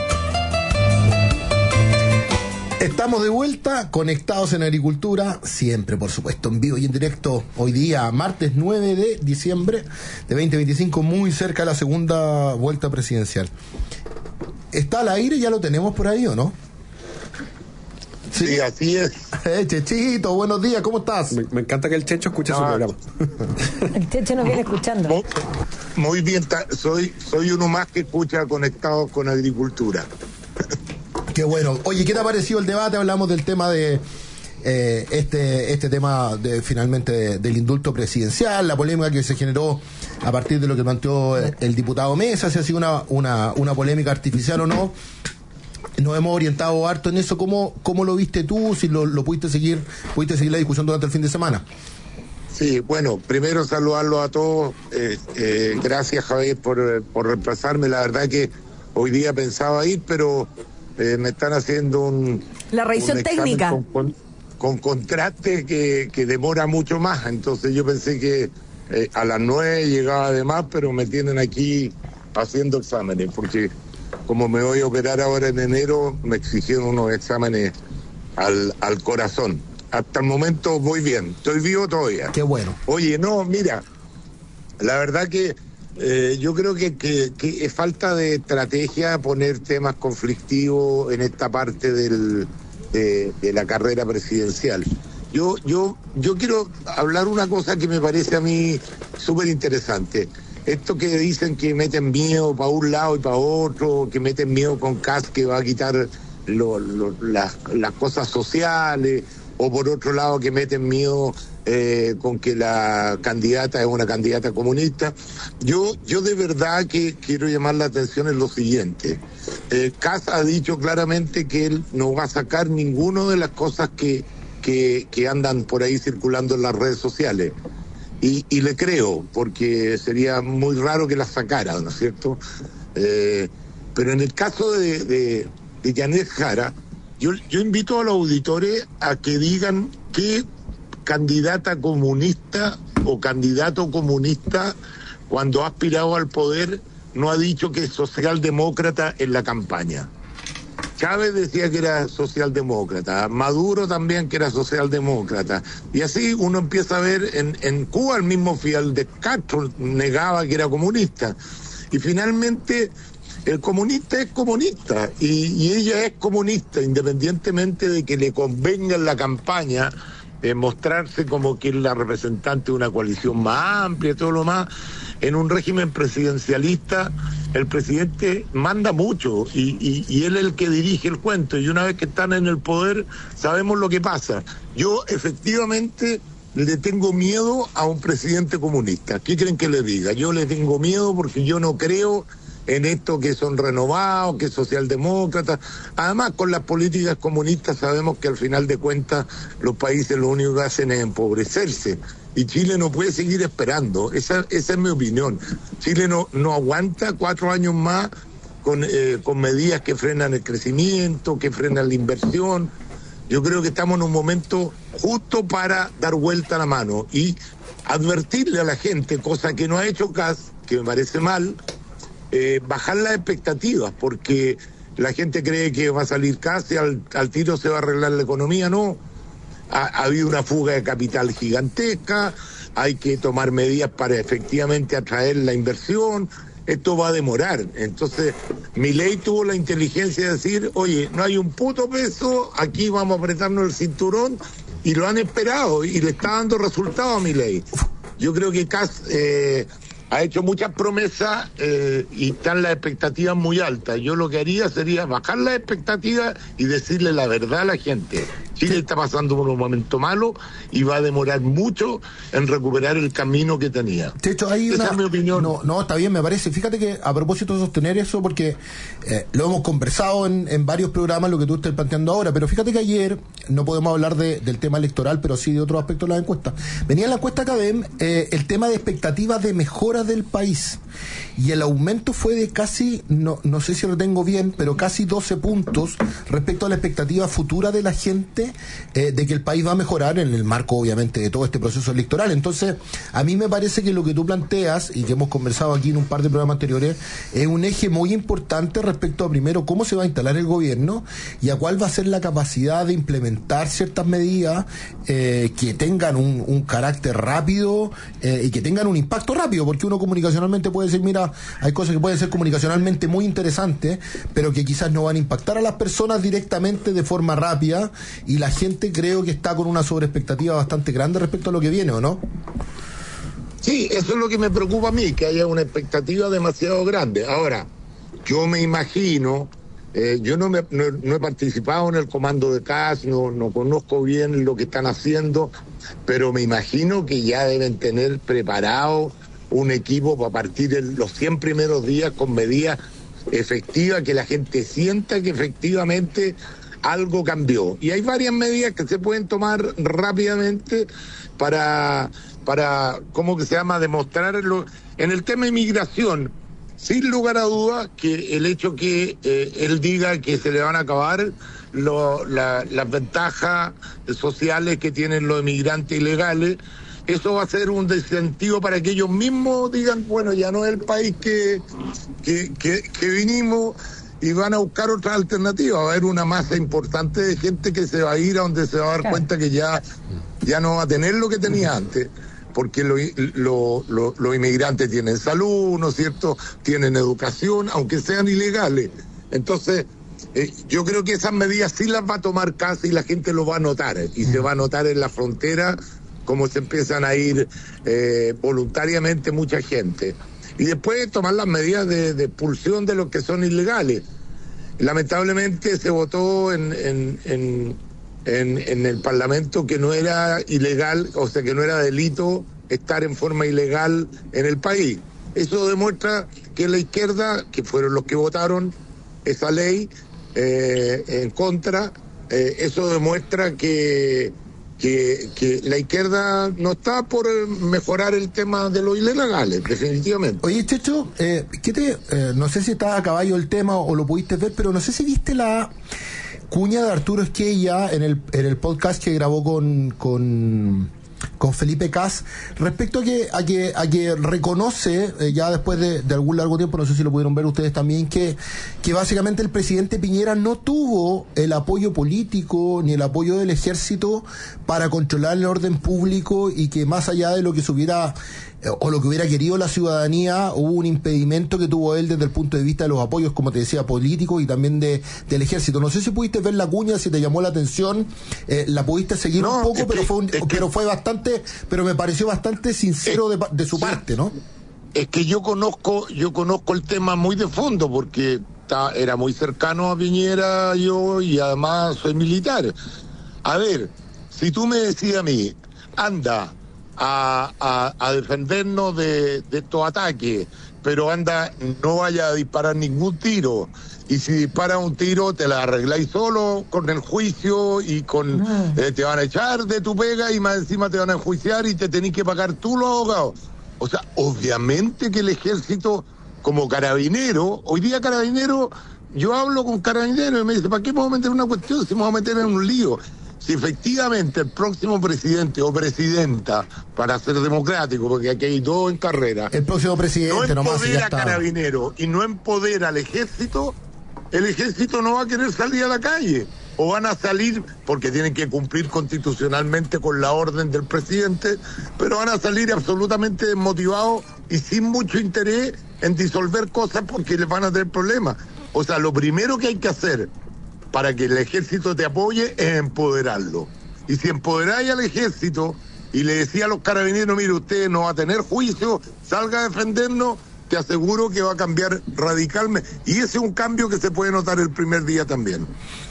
Estamos de vuelta, conectados en Agricultura, siempre, por supuesto, en vivo y en directo. Hoy día, martes nueve de diciembre de veinte veinticinco, muy cerca de la segunda vuelta presidencial. ¿Está al aire? ¿Ya lo tenemos por ahí o no? Sí, sí, así es. Eh, Chechito, buenos días, ¿cómo estás? Me, me encanta que el Checho escuche ah. su programa. El Checho nos viene escuchando. Muy bien, ta- soy soy uno más que escucha Conectados con Agricultura. Qué bueno. Oye, ¿qué te ha parecido el debate? Hablamos del tema de eh, este este tema de finalmente de, del indulto presidencial, la polémica que se generó a partir de lo que planteó el, el diputado Mesa, si ha sido una, una, una polémica artificial o no. Nos hemos orientado harto en eso. ¿Cómo, cómo lo viste tú? Si lo, lo pudiste seguir, pudiste seguir la discusión durante el fin de semana. Sí, bueno, primero saludarlos a todos. Eh, eh, gracias, Javier, por, por reemplazarme. La verdad que hoy día pensaba ir, pero eh, me están haciendo un... La revisión un examen técnica. Con, con, con contraste que, que demora mucho más. Entonces yo pensé que eh, a las nueve llegaba de más, pero me tienen aquí haciendo exámenes, porque como me voy a operar ahora en enero, me exigieron unos exámenes al, al corazón. Hasta el momento voy bien, estoy vivo todavía. Qué bueno. Oye, no, mira, la verdad que eh, yo creo que, que, que es falta de estrategia poner temas conflictivos en esta parte del, de, de la carrera presidencial. Yo, yo, yo quiero hablar una cosa que me parece a mí súper interesante. Esto que dicen que meten miedo para un lado y para otro, que meten miedo con Kast que va a quitar lo, lo, las, las cosas sociales, o por otro lado que meten miedo eh, con que la candidata es una candidata comunista. Yo, yo de verdad que quiero llamar la atención en lo siguiente. Eh, Kast ha dicho claramente que él no va a sacar ninguna de las cosas que, que, que andan por ahí circulando en las redes sociales. Y, y le creo, porque sería muy raro que la sacara, ¿no es cierto? Eh, pero en el caso de, de, de Janet Jara, yo, yo invito a los auditores a que digan qué candidata comunista o candidato comunista, cuando ha aspirado al poder, no ha dicho que es socialdemócrata en la campaña. Chávez decía que era socialdemócrata, Maduro también que era socialdemócrata, y así uno empieza a ver en, en Cuba el mismo Fidel de Castro negaba que era comunista, y finalmente el comunista es comunista, y, y ella es comunista, independientemente de que le convenga en la campaña eh, mostrarse como que es la representante de una coalición más amplia y todo lo más. En un régimen presidencialista, el presidente manda mucho y, y, y él es el que dirige el cuento, y una vez que están en el poder sabemos lo que pasa. Yo efectivamente le tengo miedo a un presidente comunista. ¿Qué creen que le diga? Yo le tengo miedo porque yo no creo en esto que son renovados, que socialdemócratas. Además, con las políticas comunistas sabemos que al final de cuentas los países lo único que hacen es empobrecerse. Y Chile no puede seguir esperando, esa, esa es mi opinión. Chile no, no aguanta cuatro años más con, eh, con medidas que frenan el crecimiento, que frenan la inversión. Yo creo que estamos en un momento justo para dar vuelta a la mano y advertirle a la gente, cosa que no ha hecho Kast, que me parece mal, eh, bajar las expectativas, porque la gente cree que va a salir Kast y al, al tiro se va a arreglar la economía. No. Ha, ha habido una fuga de capital gigantesca, hay que tomar medidas para efectivamente atraer la inversión, esto va a demorar. Entonces, Milei tuvo la inteligencia de decir, oye, no hay un puto peso, aquí vamos a apretarnos el cinturón, y lo han esperado, y le está dando resultado a Milei. Yo creo que Kast eh, ha hecho muchas promesas eh, y están las expectativas muy altas. Yo lo que haría sería bajar las expectativas y decirle la verdad a la gente. Chile está pasando por un momento malo y va a demorar mucho en recuperar el camino que tenía. De hecho, hay Esa una... es mi opinión. No, no, está bien, me parece. Fíjate que a propósito de sostener eso, porque eh, lo hemos conversado en, en varios programas, lo que tú estás planteando ahora, pero fíjate que ayer, no podemos hablar de, del tema electoral, pero sí de otros aspectos de la encuesta. Venía en la encuesta Academ eh, el tema de expectativas de mejora del país. Y el aumento fue de casi, no, no sé si lo tengo bien, pero casi doce puntos respecto a la expectativa futura de la gente eh, de que el país va a mejorar en el marco, obviamente, de todo este proceso electoral. Entonces, a mí me parece que lo que tú planteas, y que hemos conversado aquí en un par de programas anteriores, es un eje muy importante respecto a, primero, cómo se va a instalar el gobierno y a cuál va a ser la capacidad de implementar ciertas medidas eh, que tengan un, un carácter rápido eh, y que tengan un impacto rápido, porque uno comunicacionalmente puede decir, mira, hay cosas que pueden ser comunicacionalmente muy interesantes, pero que quizás no van a impactar a las personas directamente de forma rápida, y la gente creo que está con una sobreexpectativa bastante grande respecto a lo que viene, ¿o no? Sí, eso es lo que me preocupa a mí, que haya una expectativa demasiado grande. Ahora, yo me imagino, eh, yo no, me, no, no he participado en el comando de C A S, no, no conozco bien lo que están haciendo, pero me imagino que ya deben tener preparado un equipo para partir en los cien primeros días con medidas efectivas, que la gente sienta que efectivamente algo cambió. Y hay varias medidas que se pueden tomar rápidamente para, para ¿cómo que se llama?, demostrarlo. En el tema de inmigración, sin lugar a dudas, que el hecho que eh, él diga que se le van a acabar lo, la, las ventajas sociales que tienen los inmigrantes ilegales, eso va a ser un desincentivo para que ellos mismos digan, bueno, ya no es el país que, que, que, que vinimos, y van a buscar otras alternativas. Va a haber una masa importante de gente que se va a ir a donde se va a dar cuenta que ya, ya no va a tener lo que tenía antes, porque lo, lo, lo, los inmigrantes tienen salud, ¿no es cierto?, tienen educación, aunque sean ilegales. Entonces, eh, yo creo que esas medidas sí las va a tomar C A S y la gente lo va a notar, y se va a notar en la frontera cómo se empiezan a ir eh, voluntariamente mucha gente. Y después tomar las medidas de, de expulsión de los que son ilegales. Lamentablemente se votó en, en, en, en, en el Parlamento que no era ilegal, o sea, que no era delito estar en forma ilegal en el país. Eso demuestra que la izquierda, que fueron los que votaron esa ley eh, en contra, eh, eso demuestra que... Que, que la izquierda no está por mejorar el tema de los ilegales, definitivamente. Oye, Checho, eh, ¿qué te, eh, no sé si estaba a caballo el tema o lo pudiste ver, pero no sé si viste la cuña de Arturo Esquella en el, en el podcast que grabó con... con con Felipe Cas respecto a que a que a que reconoce eh, ya después de, de algún largo tiempo, no sé si lo pudieron ver ustedes también, que que básicamente el presidente Piñera no tuvo el apoyo político ni el apoyo del ejército para controlar el orden público, y que más allá de lo que se hubiera eh, o lo que hubiera querido la ciudadanía, hubo un impedimento que tuvo él desde el punto de vista de los apoyos, como te decía, políticos y también de del ejército. No sé si pudiste ver la cuña, si te llamó la atención, eh, la pudiste seguir no, un poco, pero que, fue un, que, pero fue bastante, pero me pareció bastante sincero es, de, de su sí, parte, ¿no? Es que yo conozco, yo conozco el tema muy de fondo, porque ta, era muy cercano a Piñera yo, y además soy militar. A ver, si tú me decías a mí, anda a, a, a defendernos de, de estos ataques, pero anda, no vaya a disparar ningún tiro, y si dispara un tiro te la arregláis solo con el juicio y con ah. eh, te van a echar de tu pega y más encima te van a enjuiciar y te tenés que pagar tú los abogados. O sea, obviamente que el ejército, como carabinero, hoy día carabinero, yo hablo con carabineros y me dice, ¿para qué vamos a meter una cuestión si vamos a meter en un lío? Si efectivamente el próximo presidente o presidenta, para ser democrático, porque aquí hay dos en carrera, el próximo presidente no nomás empodera a carabinero y no empodera al ejército, el ejército no va a querer salir a la calle, o van a salir porque tienen que cumplir constitucionalmente con la orden del presidente, pero van a salir absolutamente desmotivados y sin mucho interés en disolver cosas porque les van a tener problemas. O sea, lo primero que hay que hacer para que el ejército te apoye es empoderarlo. Y si empoderáis al ejército y le decía a los carabineros, mire, usted no va a tener juicio, salga a defendernos, te aseguro que va a cambiar radicalmente. Y ese es un cambio que se puede notar el primer día también.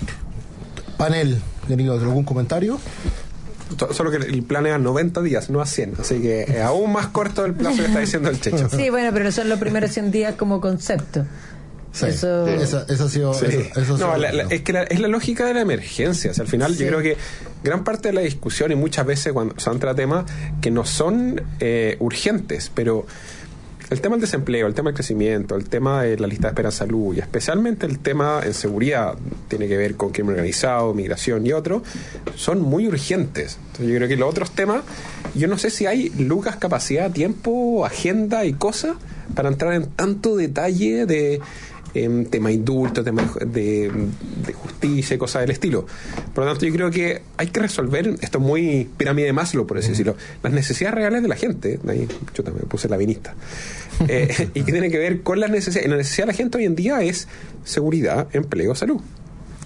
Panel, ¿algún comentario? Solo que el plan es a noventa días, no a cien, así que es aún más corto el plazo que está diciendo el Checho. Sí, bueno, pero son los primeros cien días como concepto. Sí, eso... Sí. Eso, eso ha sido... Sí. Eso, eso no, sido, la, la, es que la, es la lógica de la emergencia. O sea, al final sí. Yo creo que gran parte de la discusión, y muchas veces cuando se entra temas que no son eh, urgentes, pero el tema del desempleo, el tema del crecimiento, el tema de la lista de espera en salud, y especialmente el tema en seguridad, tiene que ver con crimen organizado, migración y otros, son muy urgentes. Entonces yo creo que los otros temas, yo no sé si hay lucas, capacidad, tiempo, agenda y cosas para entrar en tanto detalle de eh, tema indulto, tema de, de justicia y cosas del estilo. Por lo tanto, yo creo que hay que resolver, esto es muy pirámide de Maslow, por así decirlo, las necesidades reales de la gente. Ahí yo también me puse la vinista. Eh, y que tiene que ver con las necesidades. Y la necesidad de la gente hoy en día es seguridad, empleo, salud.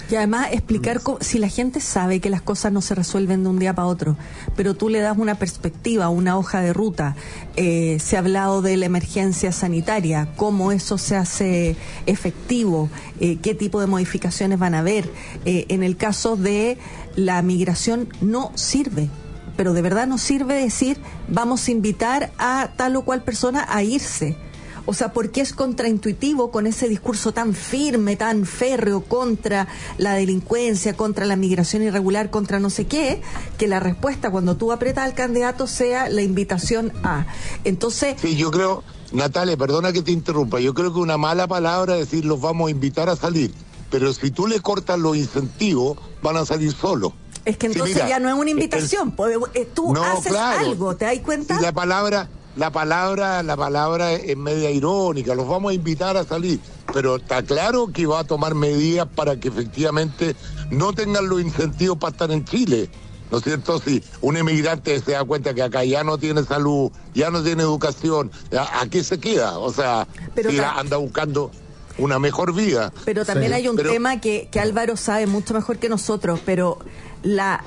Y además explicar cómo, si la gente sabe que las cosas no se resuelven de un día para otro, pero tú le das una perspectiva, una hoja de ruta, eh, se ha hablado de la emergencia sanitaria, cómo eso se hace efectivo, eh, qué tipo de modificaciones van a haber. Eh, en el caso de la migración no sirve, pero de verdad no sirve decir vamos a invitar a tal o cual persona a irse. O sea, porque es contraintuitivo con ese discurso tan firme, tan férreo contra la delincuencia, contra la migración irregular, contra no sé qué, que la respuesta cuando tú apretas al candidato sea la invitación a. Entonces... Sí, yo creo, Natalia, perdona que te interrumpa, yo creo que una mala palabra es decir los vamos a invitar a salir, pero si tú le cortas los incentivos, van a salir solos. Es que entonces sí, mira, ya no es una invitación, el, tú no, haces claro, algo, ¿te das cuenta? Si la palabra... La palabra, la palabra es media irónica, los vamos a invitar a salir, pero está claro que va a tomar medidas para que efectivamente no tengan los incentivos para estar en Chile, ¿no es cierto? Si un emigrante se da cuenta que acá ya no tiene salud, ya no tiene educación, ¿a, a qué se queda? O sea, pero si anda buscando una mejor vida. Pero también sí, hay un pero... tema que, que Álvaro sabe mucho mejor que nosotros, pero la,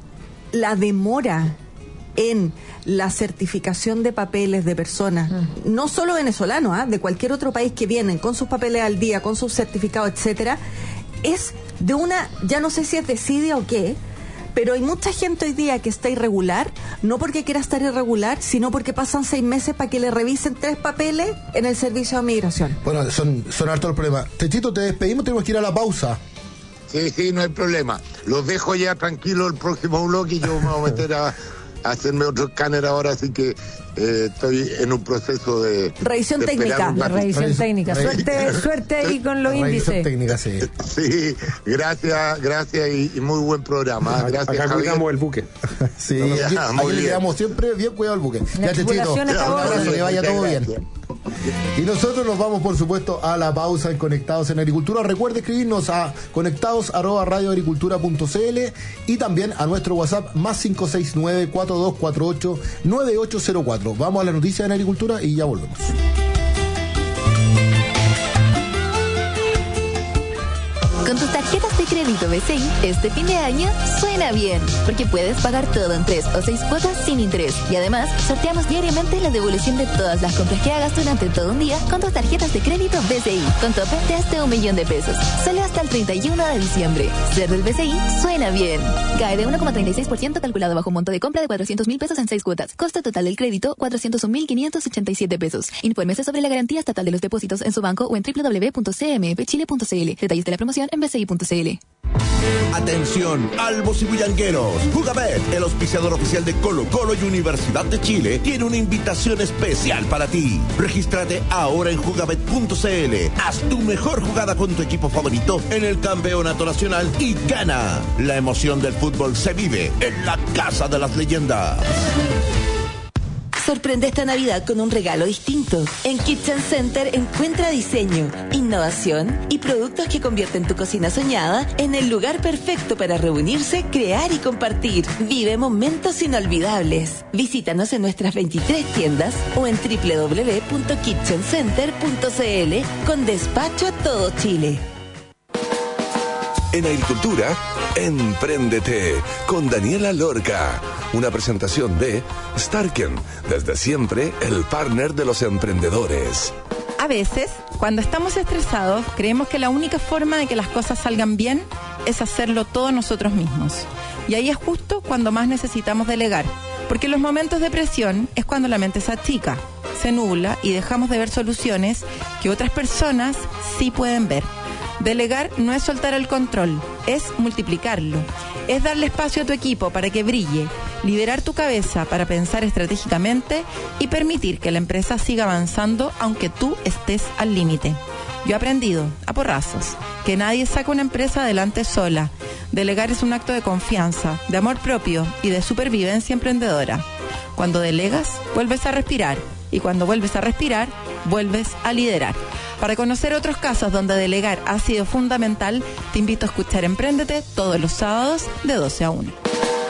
la demora en la certificación de papeles de personas, mm. no solo venezolanos, ¿eh? de cualquier otro país que vienen con sus papeles al día, con sus certificados, etcétera, es de una, ya no sé si es desidia o qué, pero hay mucha gente hoy día que está irregular, no porque quiera estar irregular, sino porque pasan seis meses para que le revisen tres papeles en el servicio de migración. Bueno, son, son hartos los problemas. Techito, te despedimos, tenemos que ir a la pausa. Sí, sí, no hay problema. Los dejo ya tranquilos el próximo bloque y yo me voy a meter a... hacerme otro escáner ahora, así que eh, estoy en un proceso de revisión de técnica, de revisión técnica. Suerte, suerte ahí con los índices. Técnica, sí. Sí, gracias, gracias y, y muy buen programa. Gracias. Acá cuidamos el buque. Sí, ya, aquí le quedamos siempre bien cuidado el buque. La ya, Techito, un abrazo, que vaya todo gracias. bien. Y nosotros nos vamos, por supuesto, a la pausa en Conectados en Agricultura. Recuerde escribirnos a conectados arroba radioagricultura punto cl y también a nuestro WhatsApp más cinco seis nueve, cuatro dos cuatro ocho, nueve ocho cero cuatro. Vamos a la noticia en Agricultura y ya volvemos. Con tus tarjetas de crédito B C I, este fin de año suena bien, porque puedes pagar todo en tres o seis cuotas sin interés. Y además, sorteamos diariamente la devolución de todas las compras que hagas durante todo un día con tus tarjetas de crédito B C I, con tope de hasta un millón de pesos. Solo hasta el treinta y uno de diciembre. Ser del B C I suena bien. C A E de uno coma treinta y seis por ciento calculado bajo monto de compra de cuatrocientos mil pesos en seis cuotas. Costo total del crédito, cuatrocientos un mil quinientos ochenta y siete pesos. Infórmese sobre la garantía estatal de los depósitos en su banco o en doble u doble u doble u punto c m f chile punto c l. Detalles de la promoción en b c i punto c l. Atención, albos y bullangueros. Jugabet, el auspiciador oficial de Colo Colo y Universidad de Chile, tiene una invitación especial para ti. Regístrate ahora en jugabet punto c l. Haz tu mejor jugada con tu equipo favorito en el campeonato nacional y gana. La emoción del fútbol se vive en la Casa de las Leyendas. Sorprende esta Navidad con un regalo distinto. En Kitchen Center encuentra diseño, innovación y productos que convierten tu cocina soñada en el lugar perfecto para reunirse, crear y compartir. Vive momentos inolvidables. Visítanos en nuestras veintitrés tiendas o en doble u doble u doble u punto kitchen center punto c l con despacho a todo Chile. En Agricultura, Empréndete con Daniela Lorca. Una presentación de Starken, desde siempre el partner de los emprendedores. A veces, cuando estamos estresados, creemos que la única forma de que las cosas salgan bien es hacerlo todos nosotros mismos. Y ahí es justo cuando más necesitamos delegar, porque en los momentos de presión es cuando la mente se achica, se nubla y dejamos de ver soluciones que otras personas sí pueden ver. Delegar no es soltar el control, es multiplicarlo. Es darle espacio a tu equipo para que brille, liberar tu cabeza para pensar estratégicamente y permitir que la empresa siga avanzando aunque tú estés al límite. Yo he aprendido, a porrazos, que nadie saca una empresa adelante sola. Delegar es un acto de confianza, de amor propio y de supervivencia emprendedora. Cuando delegas, vuelves a respirar. Y cuando vuelves a respirar, vuelves a liderar. Para conocer otros casos donde delegar ha sido fundamental, te invito a escuchar Empréndete todos los sábados de doce a una.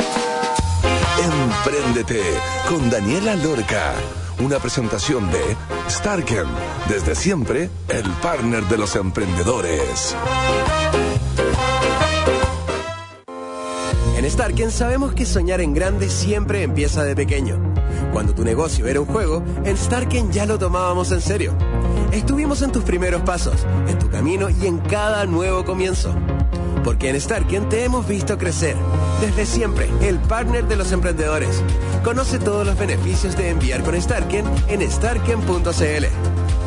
Empréndete con Daniela Lorca. Una presentación de Starken, desde siempre el partner de los emprendedores. En Starken sabemos que soñar en grande siempre empieza de pequeño. Cuando tu negocio era un juego, en Starken ya lo tomábamos en serio. Estuvimos en tus primeros pasos, en tu camino y en cada nuevo comienzo. Porque en Starken te hemos visto crecer. Desde siempre, el partner de los emprendedores. Conoce todos los beneficios de enviar con Starken en starken punto c l.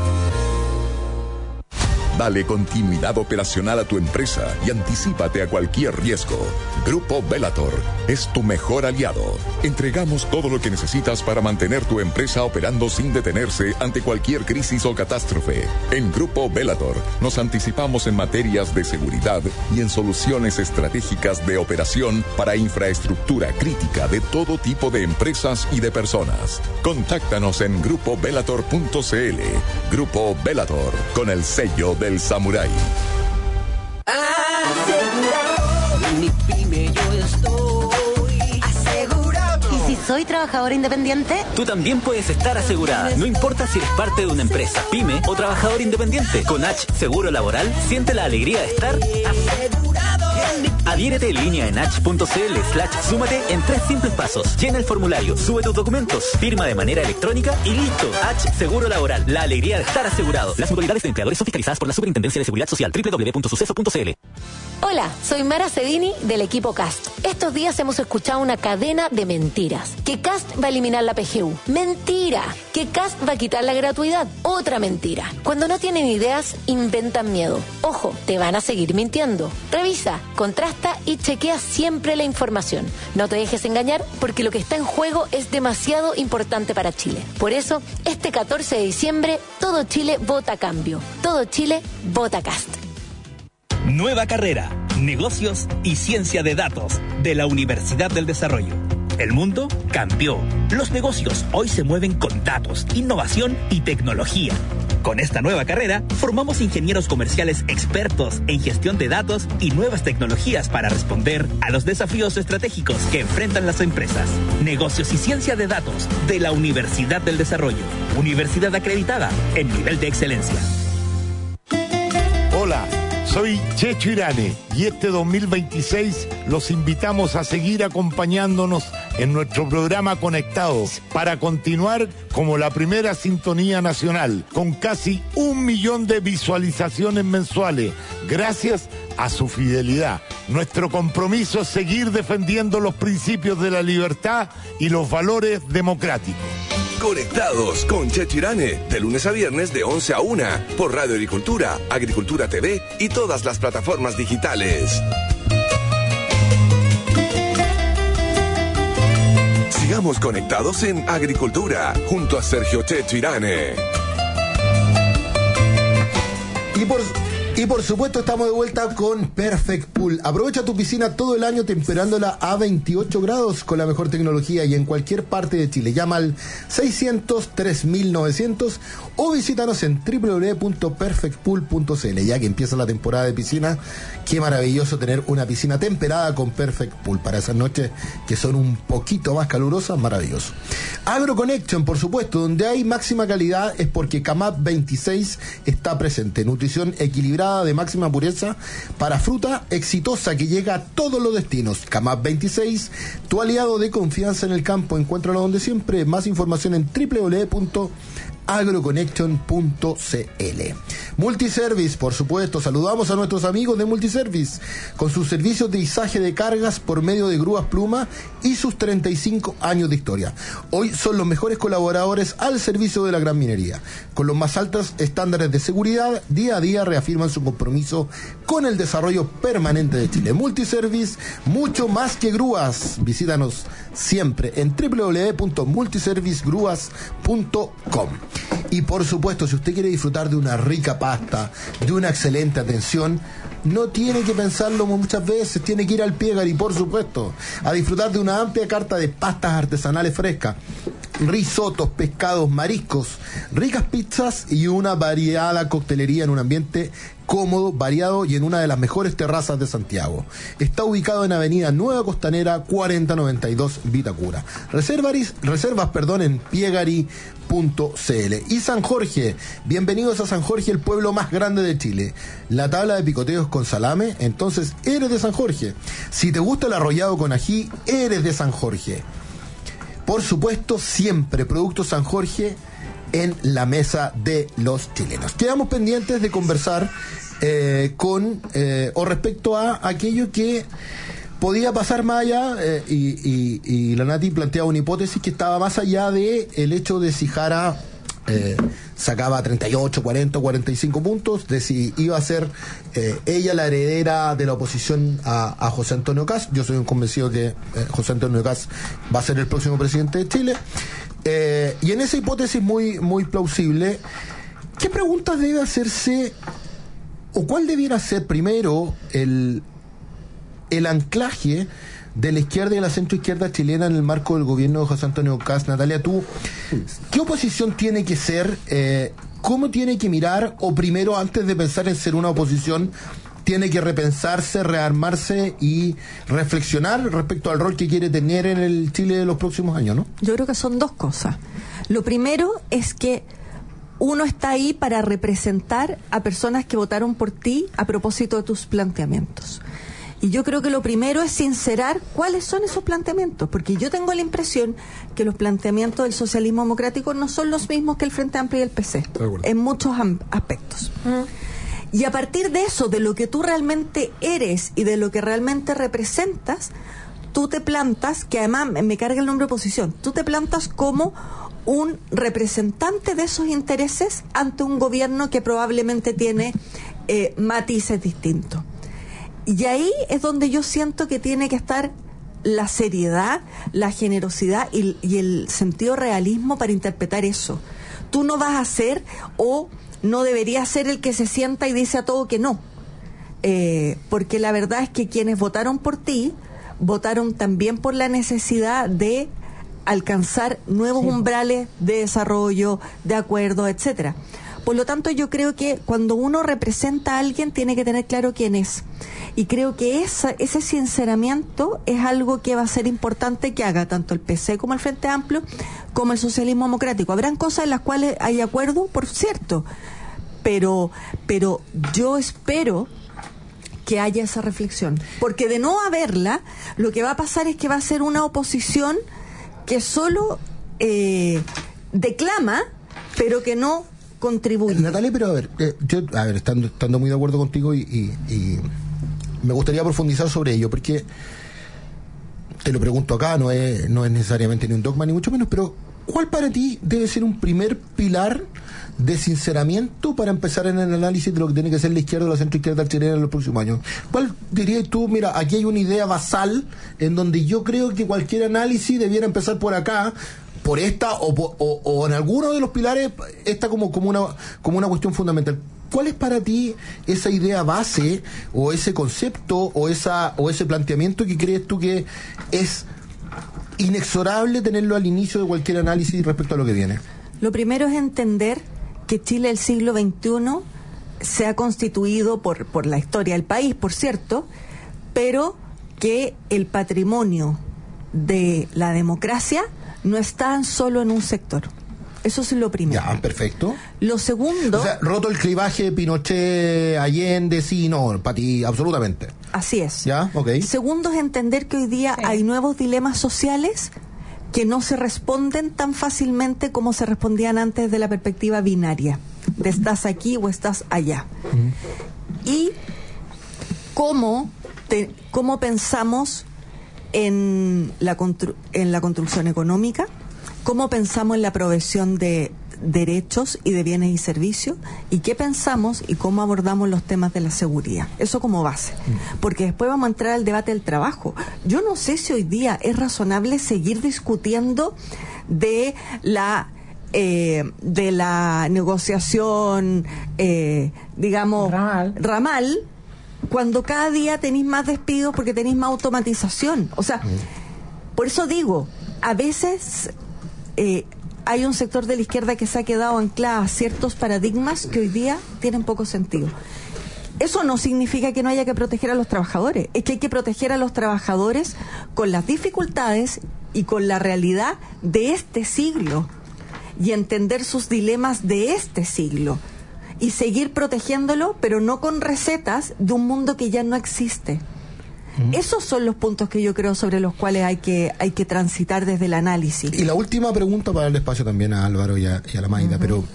Dale continuidad operacional a tu empresa y anticípate a cualquier riesgo. Grupo Bellator es tu mejor aliado. Entregamos todo lo que necesitas para mantener tu empresa operando sin detenerse ante cualquier crisis o catástrofe. En Grupo Bellator nos anticipamos en materias de seguridad y en soluciones estratégicas de operación para infraestructura crítica de todo tipo de empresas y de personas. Contáctanos en grupo bellator punto c l. Grupo Bellator, con el sello del Samurai. Asegurado, en mi pyme yo estoy asegurado. ¿Y si soy trabajadora independiente? Tú también puedes estar asegurada. No importa si eres parte de una empresa, pyme o trabajador independiente. Con H Seguro Laboral, siente la alegría de estar asegurado. Adhiérete en línea en h punto c l slash súmate en tres simples pasos. Llena el formulario, sube tus documentos, firma de manera electrónica y listo. H Seguro Laboral, la alegría de estar asegurado. Las mutualidades de empleadores son fiscalizadas por la Superintendencia de Seguridad Social. doble u doble u doble u punto suceso punto c l. Hola, soy Mara Cedini del equipo Cast. Estos días hemos escuchado una cadena de mentiras. Que Cast va a eliminar la P G U. Mentira. Que Cast va a quitar la gratuidad. Otra mentira. Cuando no tienen ideas, inventan miedo. Ojo, te van a seguir mintiendo. Revisa, contrasta y chequea siempre la información. No te dejes engañar porque lo que está en juego es demasiado importante para Chile. Por eso, este catorce de diciembre, todo Chile vota cambio. Todo Chile vota Cast. Nueva carrera, negocios y ciencia de datos de la Universidad del Desarrollo. El mundo cambió. Los negocios hoy se mueven con datos, innovación y tecnología. Con esta nueva carrera, formamos ingenieros comerciales expertos en gestión de datos y nuevas tecnologías para responder a los desafíos estratégicos que enfrentan las empresas. Negocios y ciencia de datos de la Universidad del Desarrollo. Universidad acreditada en nivel de excelencia. Hola. Soy Checho Irane y este dos mil veintiséis los invitamos a seguir acompañándonos en nuestro programa Conectados para continuar como la primera sintonía nacional con casi un millón de visualizaciones mensuales gracias a su fidelidad. Nuestro compromiso es seguir defendiendo los principios de la libertad y los valores democráticos. Conectados con Checho Irane, de lunes a viernes de once a una, por Radio Agricultura, Agricultura T V y todas las plataformas digitales. Sigamos conectados en Agricultura, junto a Sergio Checho Irane. Y por... Y por supuesto estamos de vuelta con Perfect Pool. Aprovecha tu piscina todo el año temperándola a veintiocho grados con la mejor tecnología y en cualquier parte de Chile. Llama al seiscientos tres mil novecientos o visítanos en doble u doble u doble u punto perfect pool punto c l. Ya que empieza la temporada de piscina, qué maravilloso tener una piscina temperada con Perfect Pool para esas noches que son un poquito más calurosas, maravilloso. AgroConnection, por supuesto, donde hay máxima calidad es porque CAMAP veintiséis está presente. Nutrición equilibrada de máxima pureza para fruta exitosa que llega a todos los destinos. CAMAP veintiséis, tu aliado de confianza en el campo. Encuéntralo donde siempre. Más información en doble u doble u doble u punto agroconnection punto c l. Multiservice, por supuesto, saludamos a nuestros amigos de Multiservice con sus servicios de izaje de cargas por medio de grúas Pluma y sus treinta y cinco años de historia. Hoy son los mejores colaboradores al servicio de la gran minería. Con los más altos estándares de seguridad, día a día reafirman su compromiso con el desarrollo permanente de Chile. Multiservice, mucho más que grúas. Visítanos siempre en doble u doble u doble u punto multiservice grúas punto com. Y por supuesto, si usted quiere disfrutar de una rica pasta, de una excelente atención, no tiene que pensarlo muchas veces, tiene que ir al Piegar y por supuesto a disfrutar de una amplia carta de pastas artesanales frescas. risotos, pescados, mariscos, ricas pizzas y una variada coctelería en un ambiente cómodo, variado y en una de las mejores terrazas de Santiago. Está ubicado en Avenida Nueva Costanera cuarenta noventa y dos Vitacura. Reservaris, reservas perdón, en piegari punto c l. Y San Jorge, bienvenidos a San Jorge, el pueblo más grande de Chile. La tabla de picoteos con salame, entonces eres de San Jorge. Si te gusta el arrollado con ají, eres de San Jorge. Por supuesto, siempre Productos San Jorge en la mesa de los chilenos. Quedamos pendientes de conversar eh, con eh, o respecto a aquello que podía pasar más allá eh, y, y, y la Nati planteaba una hipótesis que estaba más allá de el hecho de si Jara eh, sacaba treinta y ocho, cuarenta, cuarenta y cinco puntos, de si iba a ser eh, ella la heredera de la oposición a, a José Antonio Kast. Yo soy un convencido que eh, José Antonio Kast va a ser el próximo presidente de Chile. Eh, y en esa hipótesis muy, muy plausible, ¿qué preguntas debe hacerse o cuál debiera ser primero el, el anclaje de la izquierda y la centroizquierda chilena en el marco del gobierno de José Antonio Kast? Natalia, tú, ¿qué oposición tiene que ser? Eh, ¿Cómo tiene que mirar? O primero, antes de pensar en ser una oposición, tiene que repensarse, rearmarse y reflexionar respecto al rol que quiere tener en el Chile de los próximos años, ¿no? Yo creo que son dos cosas. Lo primero es que uno está ahí para representar a personas que votaron por ti a propósito de tus planteamientos. Y yo creo que lo primero es sincerar cuáles son esos planteamientos, porque yo tengo la impresión que los planteamientos del socialismo democrático no son los mismos que el Frente Amplio y el P C, en muchos aspectos. Mm. Y a partir de eso, de lo que tú realmente eres y de lo que realmente representas, tú te plantas, que además me carga el nombre oposición, tú te plantas como un representante de esos intereses ante un gobierno que probablemente tiene eh, matices distintos. Y ahí es donde yo siento que tiene que estar la seriedad, la generosidad y, y el sentido realismo para interpretar eso. Tú no vas a ser o no deberías ser el que se sienta y dice a todo que no. Eh, porque la verdad es que quienes votaron por ti, votaron también por la necesidad de alcanzar nuevos sí. umbrales de desarrollo, de acuerdo, etcétera. Por lo tanto, yo creo que cuando uno representa a alguien tiene que tener claro quién es. Y creo que esa, ese sinceramiento es algo que va a ser importante que haga tanto el P C como el Frente Amplio, como el socialismo democrático. Habrán cosas en las cuales hay acuerdo, por cierto, pero, pero yo espero que haya esa reflexión. Porque de no haberla, lo que va a pasar es que va a ser una oposición que solo eh, declama, pero que no contribuye. Natalia, pero a ver, eh, yo, a ver, estando, estando muy de acuerdo contigo y, y, y me gustaría profundizar sobre ello, porque te lo pregunto acá, no es, no es necesariamente ni un dogma ni mucho menos, pero ¿cuál para ti debe ser un primer pilar de sinceramiento para empezar en el análisis de lo que tiene que ser la izquierda o la centroizquierda chilena en los próximos años? ¿Cuál dirías tú, mira, aquí hay una idea basal en donde yo creo que cualquier análisis debiera empezar por acá, por esta o, o, o en alguno de los pilares, esta como, como, una, como una cuestión fundamental? ¿Cuál es para ti esa idea base o ese concepto o esa o ese planteamiento que crees tú que es inexorable tenerlo al inicio de cualquier análisis respecto a lo que viene? Lo primero es entender que Chile del siglo veintiuno se ha constituido por, por la historia del país, por cierto, pero que el patrimonio de la democracia no está solo en un sector. Eso es lo primero. Ya, perfecto. Lo segundo... O sea, roto el clivaje Pinochet, Allende, sí, no, para ti, absolutamente. Así es. Ya, ok. Segundo es entender que hoy día sí. hay nuevos dilemas sociales que no se responden tan fácilmente como se respondían antes de la perspectiva binaria, de estás aquí o estás allá. Uh-huh. Y cómo, te, cómo pensamos en la, constru- en la construcción económica, cómo pensamos en la provisión de derechos y de bienes y servicios, y qué pensamos y cómo abordamos los temas de la seguridad. Eso como base. Porque después vamos a entrar al debate del trabajo. Yo no sé si hoy día es razonable seguir discutiendo de la eh, de la negociación eh, digamos ramal. ramal cuando cada día tenéis más despidos porque tenéis más automatización. O sea, por eso digo, a veces eh, hay un sector de la izquierda que se ha quedado anclado a ciertos paradigmas que hoy día tienen poco sentido. Eso no significa que no haya que proteger a los trabajadores, es que hay que proteger a los trabajadores con las dificultades y con la realidad de este siglo y entender sus dilemas de este siglo y seguir protegiéndolo, pero no con recetas de un mundo que ya no existe. Uh-huh. Esos son los puntos que yo creo sobre los cuales hay que hay que transitar desde el análisis. Y la última pregunta para darle espacio también a Álvaro y a, y a la Maida, uh-huh. pero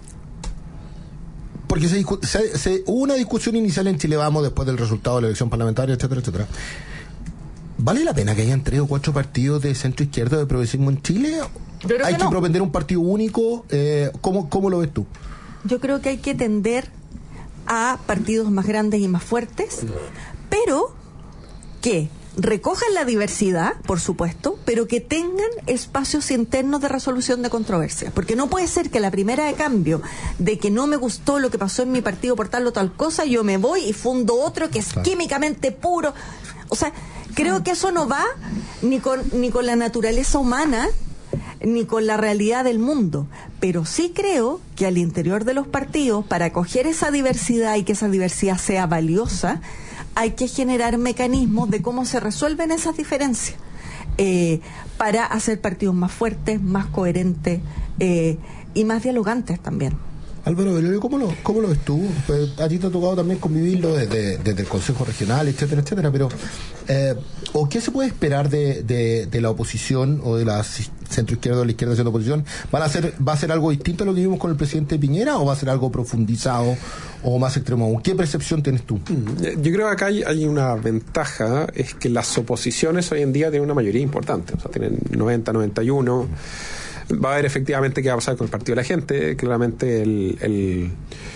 porque se, se, se, hubo una discusión inicial en Chile Vamos después del resultado de la elección parlamentaria, etcétera, etcétera. ¿Vale la pena que hayan tres o cuatro partidos de centro izquierda de progresismo en Chile? ¿Hay que, que no. propender un partido único? Eh, ¿cómo, ¿Cómo lo ves tú? Yo creo que hay que tender a partidos más grandes y más fuertes, pero que recojan la diversidad, por supuesto, pero que tengan espacios internos de resolución de controversias. Porque no puede ser que la primera de cambio de que no me gustó lo que pasó en mi partido por tal o tal cosa, yo me voy y fundo otro que es claro. químicamente puro. O sea, creo que eso no va ni con, ni con la naturaleza humana, ni con la realidad del mundo, pero sí creo que al interior de los partidos, para acoger esa diversidad y que esa diversidad sea valiosa, hay que generar mecanismos de cómo se resuelven esas diferencias eh, para hacer partidos más fuertes, más coherentes eh, y más dialogantes también. Álvaro, ¿cómo lo, cómo lo ves tú? Pues a ti te ha tocado también convivirlo desde, desde el Consejo Regional, etcétera, etcétera, pero eh, ¿o qué se puede esperar de, de, de la oposición o de la centro izquierda o la izquierda haciendo oposición? ¿Van a ser, ¿Va a ser algo distinto a lo que vimos con el presidente Piñera o va a ser algo profundizado o más extremo? ¿Qué percepción tienes tú? Yo creo que acá hay, hay una ventaja, es que las oposiciones hoy en día tienen una mayoría importante, o sea, tienen noventa, noventa y uno. Va a ver efectivamente qué va a pasar con el Partido de la Gente. Claramente el, el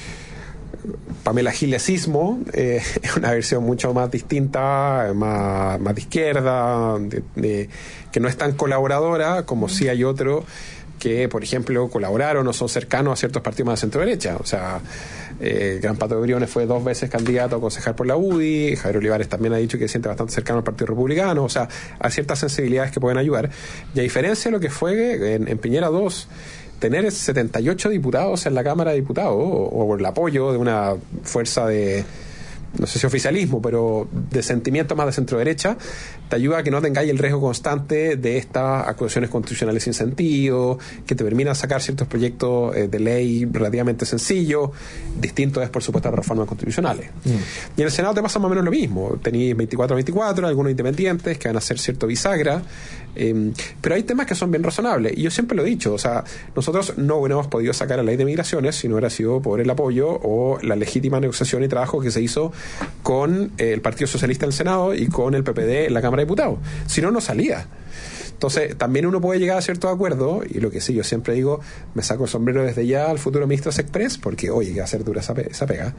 Pamela Gilesismo eh, es una versión mucho más distinta, más, más de izquierda, de, de, que no es tan colaboradora como si hay otro que, por ejemplo, colaboraron o son cercanos a ciertos partidos más de centro-derecha. O sea, eh, Gran Pato de Briones fue dos veces candidato a concejal por la U D I, Javier Olivares también ha dicho que se siente bastante cercano al Partido Republicano. O sea, hay ciertas sensibilidades que pueden ayudar. Y a diferencia de lo que fue en, en Piñera dos, tener setenta y ocho diputados en la Cámara de Diputados, o, o el apoyo de una fuerza de, no sé si oficialismo, pero de sentimiento más de centro derecha, te ayuda a que no tengáis el riesgo constante de estas acusaciones constitucionales sin sentido, que te permitan sacar ciertos proyectos eh, de ley relativamente sencillos. Distinto es, por supuesto, las reformas constitucionales. Mm. Y en el Senado te pasa más o menos lo mismo. Tenéis veinticuatro veinticuatro, algunos independientes que van a hacer cierto bisagra, eh, pero hay temas que son bien razonables. Y yo siempre lo he dicho, o sea, nosotros no hubiéramos podido sacar la ley de migraciones si no hubiera sido por el apoyo o la legítima negociación y trabajo que se hizo con eh, el Partido Socialista en el Senado y con el P P D en la Cámara de Diputados. Si no, no salía. Entonces, también uno puede llegar a ciertos acuerdos, y lo que sí, yo siempre digo, me saco el sombrero desde ya al futuro ministro Express, porque, oye, que va a ser dura esa, pe- esa pega,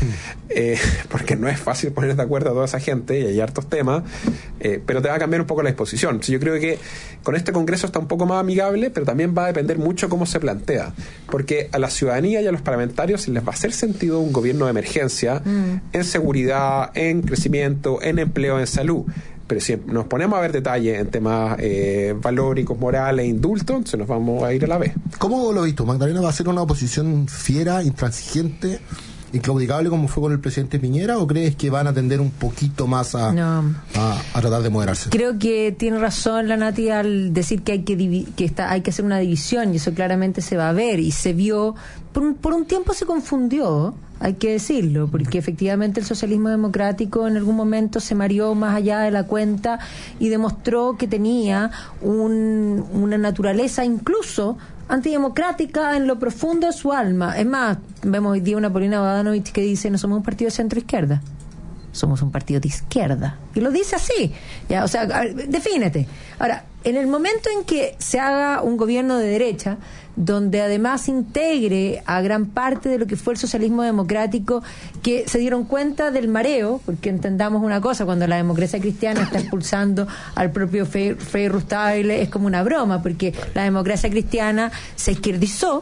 eh, porque no es fácil poner de acuerdo a toda esa gente, y hay hartos temas, eh, pero te va a cambiar un poco la disposición. Entonces, yo creo que con este Congreso está un poco más amigable, pero también va a depender mucho cómo se plantea, porque a la ciudadanía y a los parlamentarios les va a hacer sentido un gobierno de emergencia mm. en seguridad, en crecimiento, en empleo, en salud. Pero si nos ponemos a ver detalles en temas eh, valóricos, morales, indultos, entonces nos vamos a ir a la vez. ¿Cómo lo has visto? ¿Magdalena va a ser una oposición fiera, intransigente, inclaudicable como fue con el presidente Piñera, o crees que van a tender un poquito más a, no. a, a tratar de moderarse? Creo que tiene razón la Nati al decir que hay que divi- que está, hay que hacer una división, y eso claramente se va a ver, y se vio, por un, por un tiempo se confundió, hay que decirlo, porque efectivamente el socialismo democrático en algún momento se mareó más allá de la cuenta y demostró que tenía un, una naturaleza incluso antidemocrática en lo profundo de su alma. Es más, vemos hoy día una Paulina Bodanovich que dice: no somos un partido de centro izquierda, somos un partido de izquierda, y lo dice así, ya, o sea, defínete. Ahora, en el momento en que se haga un gobierno de derecha, donde además integre a gran parte de lo que fue el socialismo democrático, que se dieron cuenta del mareo, porque entendamos una cosa, cuando la democracia cristiana está expulsando al propio Frei Rustaile, es como una broma, porque la democracia cristiana se izquierdizó,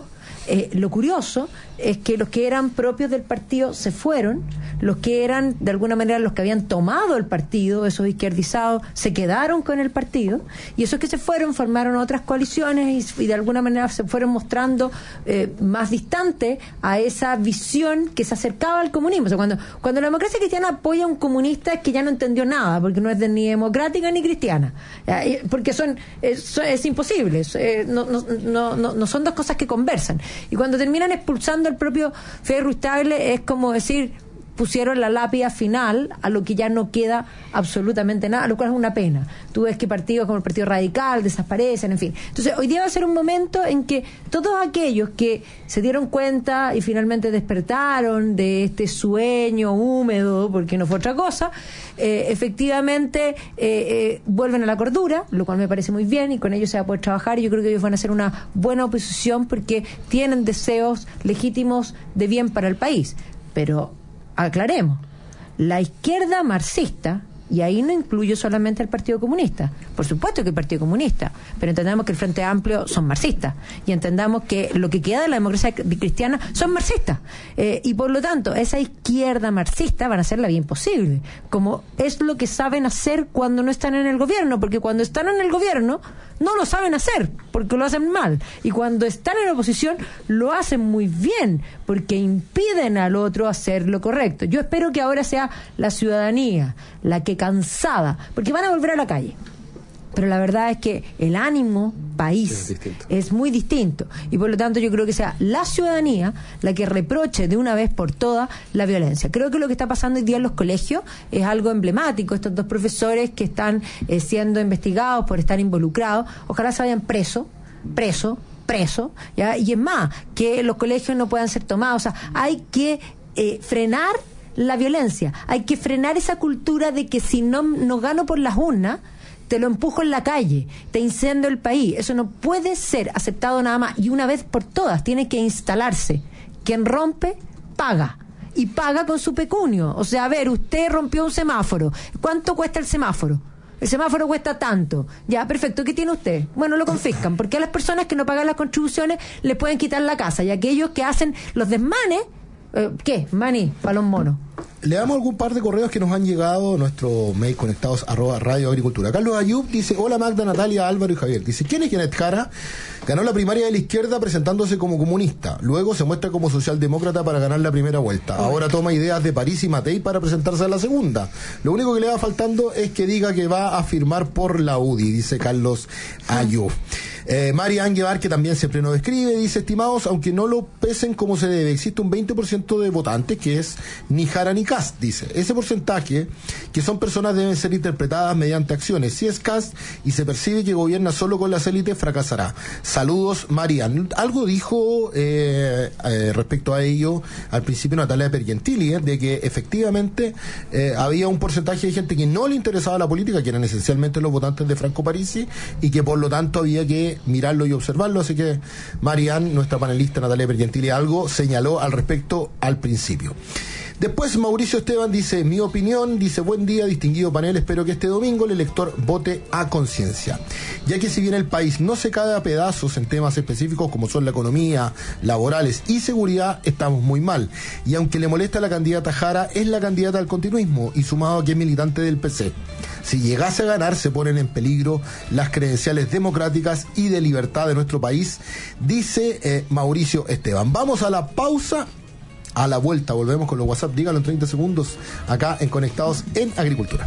eh, lo curioso es que los que eran propios del partido se fueron, los que eran de alguna manera los que habían tomado el partido, esos izquierdizados, se quedaron con el partido, y esos que se fueron formaron otras coaliciones y, y de alguna manera se fueron mostrando eh, más distantes a esa visión que se acercaba al comunismo. O sea, cuando, cuando la democracia cristiana apoya a un comunista es que ya no entendió nada, porque no es de ni democrática ni cristiana, eh, porque son es, es imposible, es, eh, no, no, no, no, no son dos cosas que conversan. Y cuando terminan expulsando al propio Fede Ruiz Tagle, es como decir, pusieron la lápida final a lo que ya no queda absolutamente nada, lo cual es una pena. Tú ves que partidos como el Partido Radical desaparecen, en fin. Entonces, hoy día va a ser un momento en que todos aquellos que se dieron cuenta y finalmente despertaron de este sueño húmedo, porque no fue otra cosa, eh, efectivamente eh, eh, vuelven a la cordura, lo cual me parece muy bien, y con ellos se va a poder trabajar, y yo creo que ellos van a ser una buena oposición porque tienen deseos legítimos de bien para el país. Pero aclaremos, la izquierda marxista, y ahí no incluyo solamente al Partido Comunista, por supuesto que el Partido Comunista, pero entendamos que el Frente Amplio son marxistas, y entendamos que lo que queda de la democracia cristiana son marxistas, eh, y por lo tanto esa izquierda marxista van a hacerla bien posible, como es lo que saben hacer cuando no están en el gobierno, porque cuando están en el gobierno no lo saben hacer, porque lo hacen mal, y cuando están en la oposición lo hacen muy bien, porque impiden al otro hacer lo correcto. Yo espero que ahora sea la ciudadanía la que, cansada, porque van a volver a la calle, pero la verdad es que el ánimo país es, es muy distinto, y por lo tanto yo creo que sea la ciudadanía la que reproche de una vez por todas la violencia. Creo que lo que está pasando hoy día en los colegios es algo emblemático. Estos dos profesores que están eh, siendo investigados por estar involucrados, ojalá se vayan presos, preso, preso, ¿ya? Y es más, que los colegios no puedan ser tomados. O sea, hay que eh, frenar la violencia, hay que frenar esa cultura de que si no, no gano por las urnas, te lo empujo en la calle, te incendio el país. Eso no puede ser aceptado nada más, y una vez por todas tiene que instalarse: quien rompe, paga, y paga con su pecunio. O sea, a ver, usted rompió un semáforo, ¿cuánto cuesta el semáforo? El semáforo cuesta tanto. Ya, perfecto, ¿qué tiene usted? Bueno, lo confiscan, porque a las personas que no pagan las contribuciones les pueden quitar la casa, y aquellos que hacen los desmanes, eh, ¿qué? Maní, para los monos. Le damos algún par de correos que nos han llegado a nuestro mail conectados arroba Radio Agricultura. Carlos Ayub dice: hola Magda, Natalia, Álvaro y Javier. Dice: ¿quién es Janet Jara? Ganó la primaria de la izquierda presentándose como comunista. Luego se muestra como socialdemócrata para ganar la primera vuelta. Ahora toma ideas de París y Matei para presentarse a la segunda. Lo único que le va faltando es que diga que va a firmar por la U D I, dice Carlos Ayub. Eh, Marian Guevar, que también siempre nos escribe, dice: estimados, aunque no lo pesen como se debe, existe un veinte por ciento de votantes que es ni Jara ni Kast, dice. Ese porcentaje, que son personas, deben ser interpretadas mediante acciones. Si es Kast y se percibe que gobierna solo con las élites, fracasará. Saludos, Marian. Algo dijo eh, eh, respecto a ello al principio Natalia Pergentili, eh, de que efectivamente eh, había un porcentaje de gente que no le interesaba la política, que eran esencialmente los votantes de Franco Parisi, y que por lo tanto había que mirarlo y observarlo. Así que Marian, nuestra panelista Natalia Pergentili, algo señaló al respecto al principio. Después Mauricio Esteban dice: mi opinión, dice: buen día, distinguido panel, espero que este domingo el elector vote a conciencia, ya que si bien el país no se cae a pedazos en temas específicos como son la economía, laborales y seguridad, estamos muy mal, y aunque le molesta a la candidata Jara, es la candidata al continuismo, y sumado a que es militante del P C. Si llegase a ganar, se ponen en peligro las credenciales democráticas y de libertad de nuestro país, dice eh, Mauricio Esteban. Vamos a la pausa. A la vuelta volvemos con los WhatsApp, dígalo en treinta segundos, acá en Conectados en Agricultura.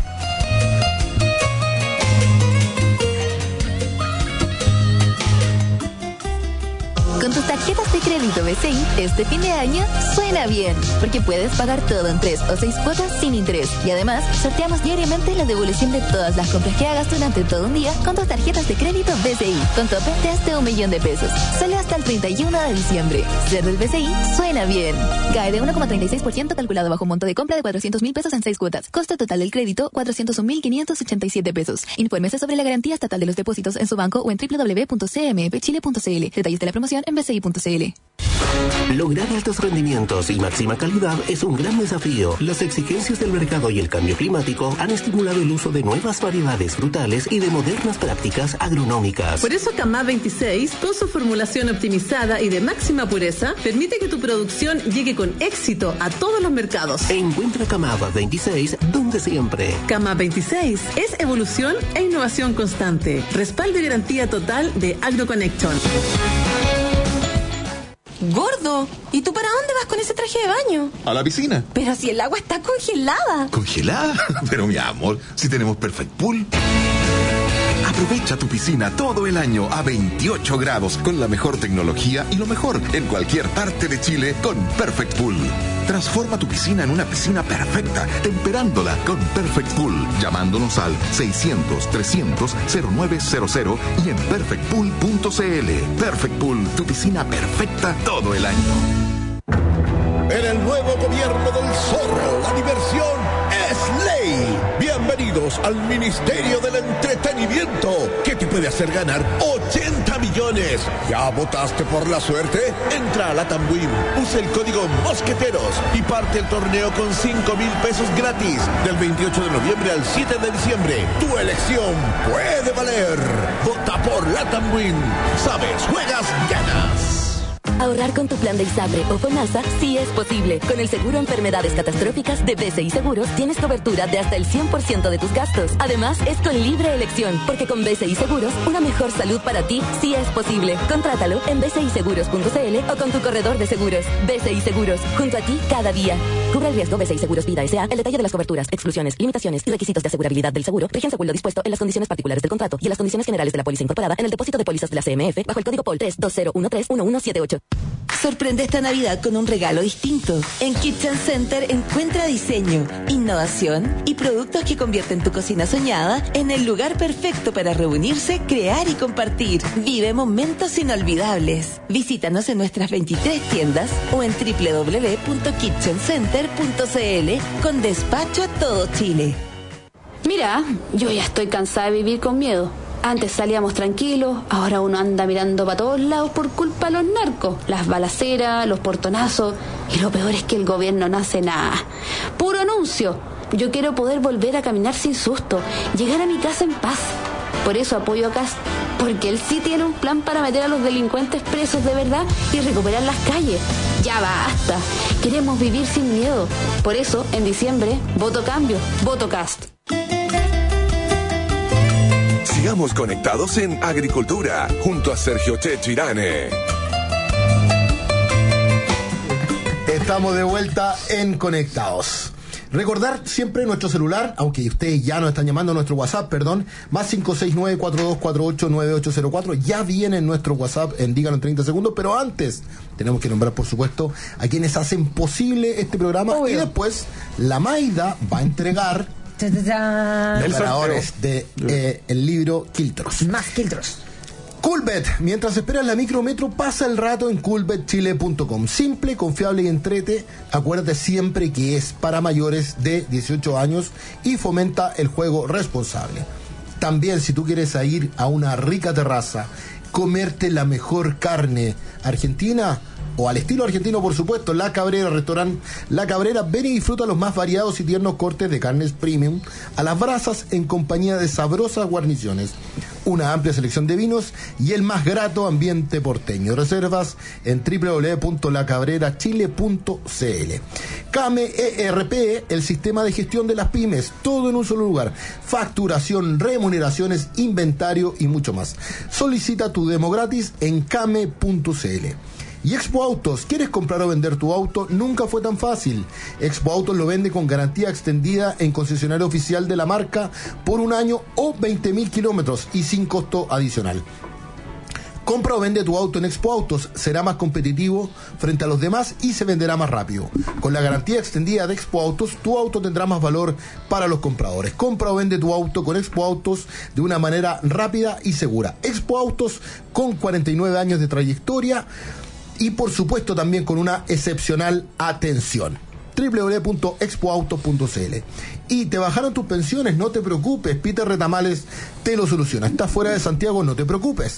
Con tus tarjetas de crédito B C I, este fin de año suena bien, porque puedes pagar todo en tres o seis cuotas sin interés. Y además, sorteamos diariamente la devolución de todas las compras que hagas durante todo un día con tus tarjetas de crédito B C I, con tope de hasta un millón de pesos. Solo hasta el treinta y uno de diciembre. Ser del B C I suena bien. C A E de uno coma treinta y seis por ciento calculado bajo un monto de compra de cuatrocientos mil pesos en seis cuotas. Costo total del crédito, cuatrocientos un mil quinientos ochenta y siete pesos. Infórmese sobre la garantía estatal de los depósitos en su banco o en doble u doble u doble u punto c m f chile punto c l. Detalles de la promoción en b c i punto c l. Chile. Lograr altos rendimientos y máxima calidad es un gran desafío. Las exigencias del mercado y el cambio climático han estimulado el uso de nuevas variedades frutales y de modernas prácticas agronómicas. Por eso Camad veintiséis, con su formulación optimizada y de máxima pureza, permite que tu producción llegue con éxito a todos los mercados. Encuentra Camad veintiséis donde siempre. Camad veintiséis es evolución e innovación constante. Respaldo y garantía total de AgroConnection. Gordo, ¿y tú para dónde vas con ese traje de baño? A la piscina. Pero si el agua está congelada. ¿Congelada? Pero mi amor, si tenemos Perfect Pool. Aprovecha tu piscina todo el año a veintiocho grados con la mejor tecnología y lo mejor en cualquier parte de Chile con Perfect Pool. Transforma tu piscina en una piscina perfecta, temperándola con Perfect Pool, llamándonos al seiscientos, trescientos, cero nueve cero cero y en perfect pool punto c l. Perfect Pool, tu piscina perfecta todo el año. En el nuevo gobierno del zorro, la diversión es ley. Bienvenidos al Ministerio del Entretenimiento, que te puede hacer ganar ochenta millones. ¿Ya votaste por la suerte? Entra a LatamWin, usa el código Mosqueteros y parte el torneo con cinco mil pesos gratis. Del veintiocho de noviembre al siete de diciembre, tu elección puede valer. Vota por LatamWin. Sabes, juegas, ganas. Ahorrar con tu plan de ISAPRE o FONASA sí es posible. Con el seguro Enfermedades Catastróficas de B C I Seguros tienes cobertura de hasta el cien por ciento de tus gastos. Además, es con libre elección, porque con B C I Seguros, una mejor salud para ti sí es posible. Contrátalo en b c i seguros punto c l o con tu corredor de seguros. B C I Seguros, junto a ti cada día. Cubre el riesgo B C I Seguros Vida S A. El detalle de las coberturas, exclusiones, limitaciones y requisitos de asegurabilidad del seguro rigen según lo dispuesto en las condiciones particulares del contrato y en las condiciones generales de la póliza incorporada en el depósito de pólizas de la C M F bajo el código P O L tres dos cero uno tres uno uno siete ocho. Sorprende esta Navidad con un regalo distinto. En Kitchen Center encuentra diseño, innovación y productos que convierten tu cocina soñada en el lugar perfecto para reunirse, crear y compartir. Vive momentos inolvidables. Visítanos en nuestras veintitrés tiendas o en doble u doble u doble u punto kitchen center punto c l con despacho a todo Chile. Mira, yo ya estoy cansada de vivir con miedo. Antes salíamos tranquilos, ahora uno anda mirando para todos lados por culpa de los narcos, las balaceras, los portonazos, y lo peor es que el gobierno no hace nada. Puro anuncio. Yo quiero poder volver a caminar sin susto, llegar a mi casa en paz. Por eso apoyo a Kast, porque él sí tiene un plan para meter a los delincuentes presos de verdad y recuperar las calles. Ya basta. Queremos vivir sin miedo. Por eso, en diciembre, voto cambio, voto Kast. Sigamos conectados en Agricultura, junto a Sergio Checho Irane. Estamos de vuelta en Conectados. Recordar siempre nuestro celular, aunque ustedes ya nos están llamando a nuestro WhatsApp, perdón, más cinco seis nueve, cuatro dos cuatro ocho, nueve ocho cero cuatro. Ya viene en nuestro WhatsApp en Díganlo en treinta segundos, pero antes tenemos que nombrar, por supuesto, a quienes hacen posible este programa. Obvio. Y después la Maida va a entregar los ganadores de eh, el libro Quiltros. Más Quiltros. Coolbet. Mientras esperas la micrometro, pasa el rato en coolbet chile punto com. Simple, confiable y entrete. Acuérdate siempre que es para mayores de dieciocho años y fomenta el juego responsable. También, si tú quieres ir a una rica terraza, comerte la mejor carne argentina, o al estilo argentino, por supuesto, La Cabrera, restaurante La Cabrera, ven y disfruta los más variados y tiernos cortes de carnes premium a las brasas en compañía de sabrosas guarniciones, una amplia selección de vinos y el más grato ambiente porteño. Reservas en doble u doble u doble u punto la cabrera chile punto c l. Came E R P, el sistema de gestión de las pymes, todo en un solo lugar. Facturación, remuneraciones, inventario y mucho más. Solicita tu demo gratis en came punto c l. Y Expo Autos, ¿quieres comprar o vender tu auto? Nunca fue tan fácil. Expo Autos lo vende con garantía extendida en concesionario oficial de la marca por un año o veinte mil kilómetros y sin costo adicional. Compra o vende tu auto en Expo Autos, será más competitivo frente a los demás y se venderá más rápido. Con la garantía extendida de Expo Autos, tu auto tendrá más valor para los compradores. Compra o vende tu auto con Expo Autos de una manera rápida y segura. Expo Autos, con cuarenta y nueve años de trayectoria, y por supuesto también con una excepcional atención. doble u doble u doble u punto expo autos punto c l. Y te bajaron tus pensiones, no te preocupes, Peter Retamales te lo soluciona. Estás fuera de Santiago, no te preocupes.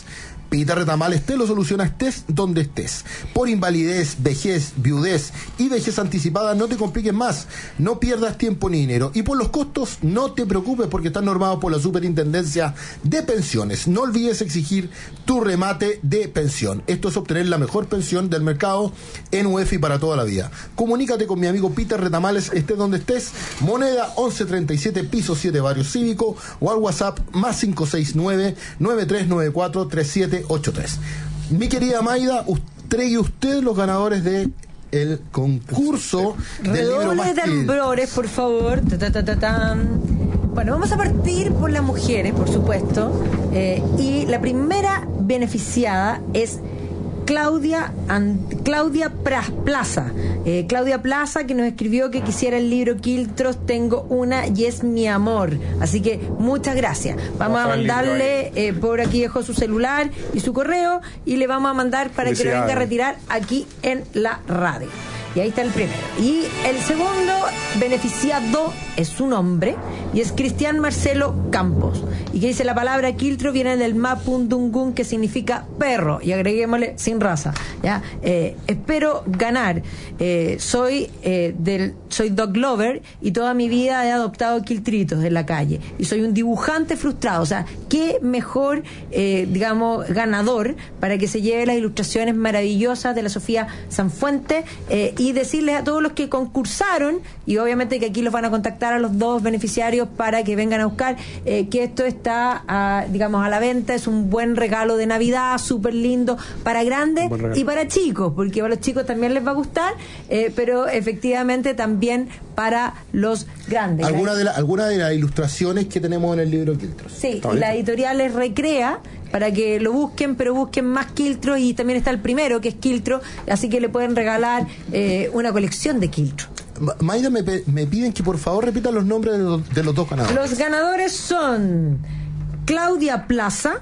Peter Retamales te lo soluciona estés donde estés. Por invalidez, vejez, viudez y vejez anticipada, no te compliques más, no pierdas tiempo ni dinero. Y por los costos, no te preocupes porque están normados por la Superintendencia de Pensiones. No olvides exigir tu remate de pensión. Esto es obtener la mejor pensión del mercado en U E F I para toda la vida. Comunícate con mi amigo Peter Retamales, estés donde estés. Moneda once treinta y siete, piso siete, Barrio Cívico, o al WhatsApp más cinco seis nueve, nueve tres nueve cuatro, tres siete ocho tres. Mi querida Maida, trae usted los ganadores de el concurso del libro más de tambores, por favor. Ta, ta, ta, ta, tan. Bueno, vamos a partir por las mujeres, por supuesto, eh, y la primera beneficiada es Claudia And, Claudia Pra, Plaza eh, Claudia Plaza, que nos escribió que quisiera el libro Quiltros, tengo una y es mi amor, así que muchas gracias. Vamos a mandarle eh, por aquí dejó su celular y su correo y le vamos a mandar para que lo venga a retirar aquí en la radio. Y ahí está el primero. Y el segundo beneficiado es un hombre y es Cristian Marcelo Campos. Y que dice: la palabra quiltro viene del mapundungun, que significa perro. Y agreguémosle sin raza. ¿Ya? Eh, espero ganar. Eh, soy eh, del soy dog lover y toda mi vida he adoptado quiltritos en la calle. Y soy un dibujante frustrado. O sea, qué mejor, eh, digamos, ganador para que se lleve las ilustraciones maravillosas de la Sofía Sanfuente. Eh, y decirles a todos los que concursaron, y obviamente que aquí los van a contactar a los dos beneficiarios para que vengan a buscar, eh, que esto está a, digamos, a la venta. Es un buen regalo de Navidad, súper lindo para grandes y para chicos, porque a los chicos también les va a gustar, eh, pero efectivamente también para los grandes. ¿Alguna de, la, alguna de las ilustraciones que tenemos en el libro Quiltros? Sí, y la editorial les recrea para que lo busquen, pero busquen más quiltros, y también está el primero, que es quiltro, así que le pueden regalar eh, una colección de quiltros. Maida, me, me piden que por favor repitan los nombres de los, de los dos ganadores. Los ganadores son Claudia Plaza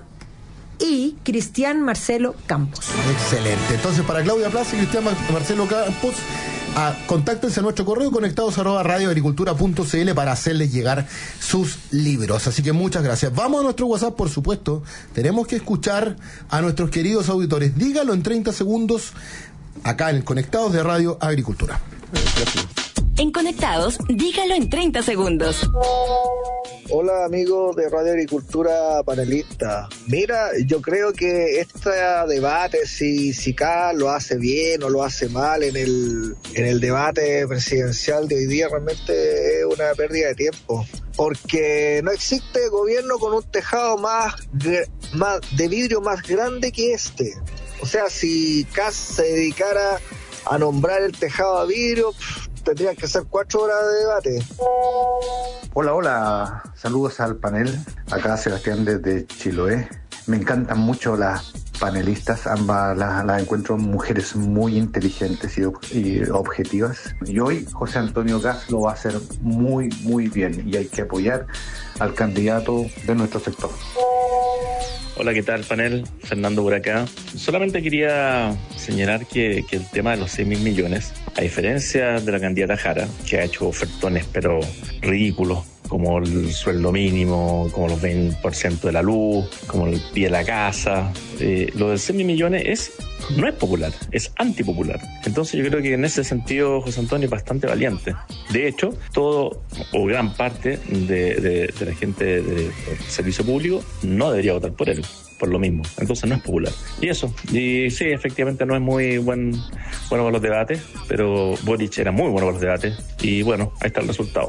y Cristian Marcelo Campos. Excelente. Entonces, para Claudia Plaza y Cristian Mar- Marcelo Campos, a, contáctense a nuestro correo conectados arroba radioagricultura punto c l para hacerles llegar sus libros. Así que muchas gracias. Vamos a nuestro WhatsApp, por supuesto. Tenemos que escuchar a nuestros queridos auditores. Dígalo en treinta segundos acá en Conectados de Radio Agricultura. En Conectados, dígalo en treinta segundos. Hola amigos de Radio Agricultura panelista. Mira, yo creo que este debate, si, si C A S lo hace bien o lo hace mal en el, en el debate presidencial de hoy día, realmente es una pérdida de tiempo. Porque no existe gobierno con un tejado más, más de vidrio más grande que este. O sea, si C A S se dedicara a nombrar el tejado a vidrio, pff, tendrían que ser cuatro horas de debate. Hola, hola, saludos al panel, acá Sebastián desde Chiloé. Me encantan mucho las panelistas, ambas las, las encuentro mujeres muy inteligentes y, y objetivas. Y hoy José Antonio Gas lo va a hacer muy, muy bien y hay que apoyar al candidato de nuestro sector. Hola, ¿qué tal, panel? Fernando por acá. Solamente quería señalar que, que el tema de los seis mil millones, a diferencia de la candidata Jara, que ha hecho ofertones pero ridículos, como el sueldo mínimo, como los veinte por ciento de la luz, como el pie de la casa, eh, lo de seis mil millones es, no es popular, es antipopular. Entonces yo creo que en ese sentido José Antonio es bastante valiente. De hecho, todo o gran parte de, de, de la gente del de servicio público no debería votar por él, por lo mismo. Entonces no es popular. Y eso, y sí, efectivamente no es muy buen bueno para los debates, pero Boric era muy bueno para los debates y bueno, ahí está el resultado.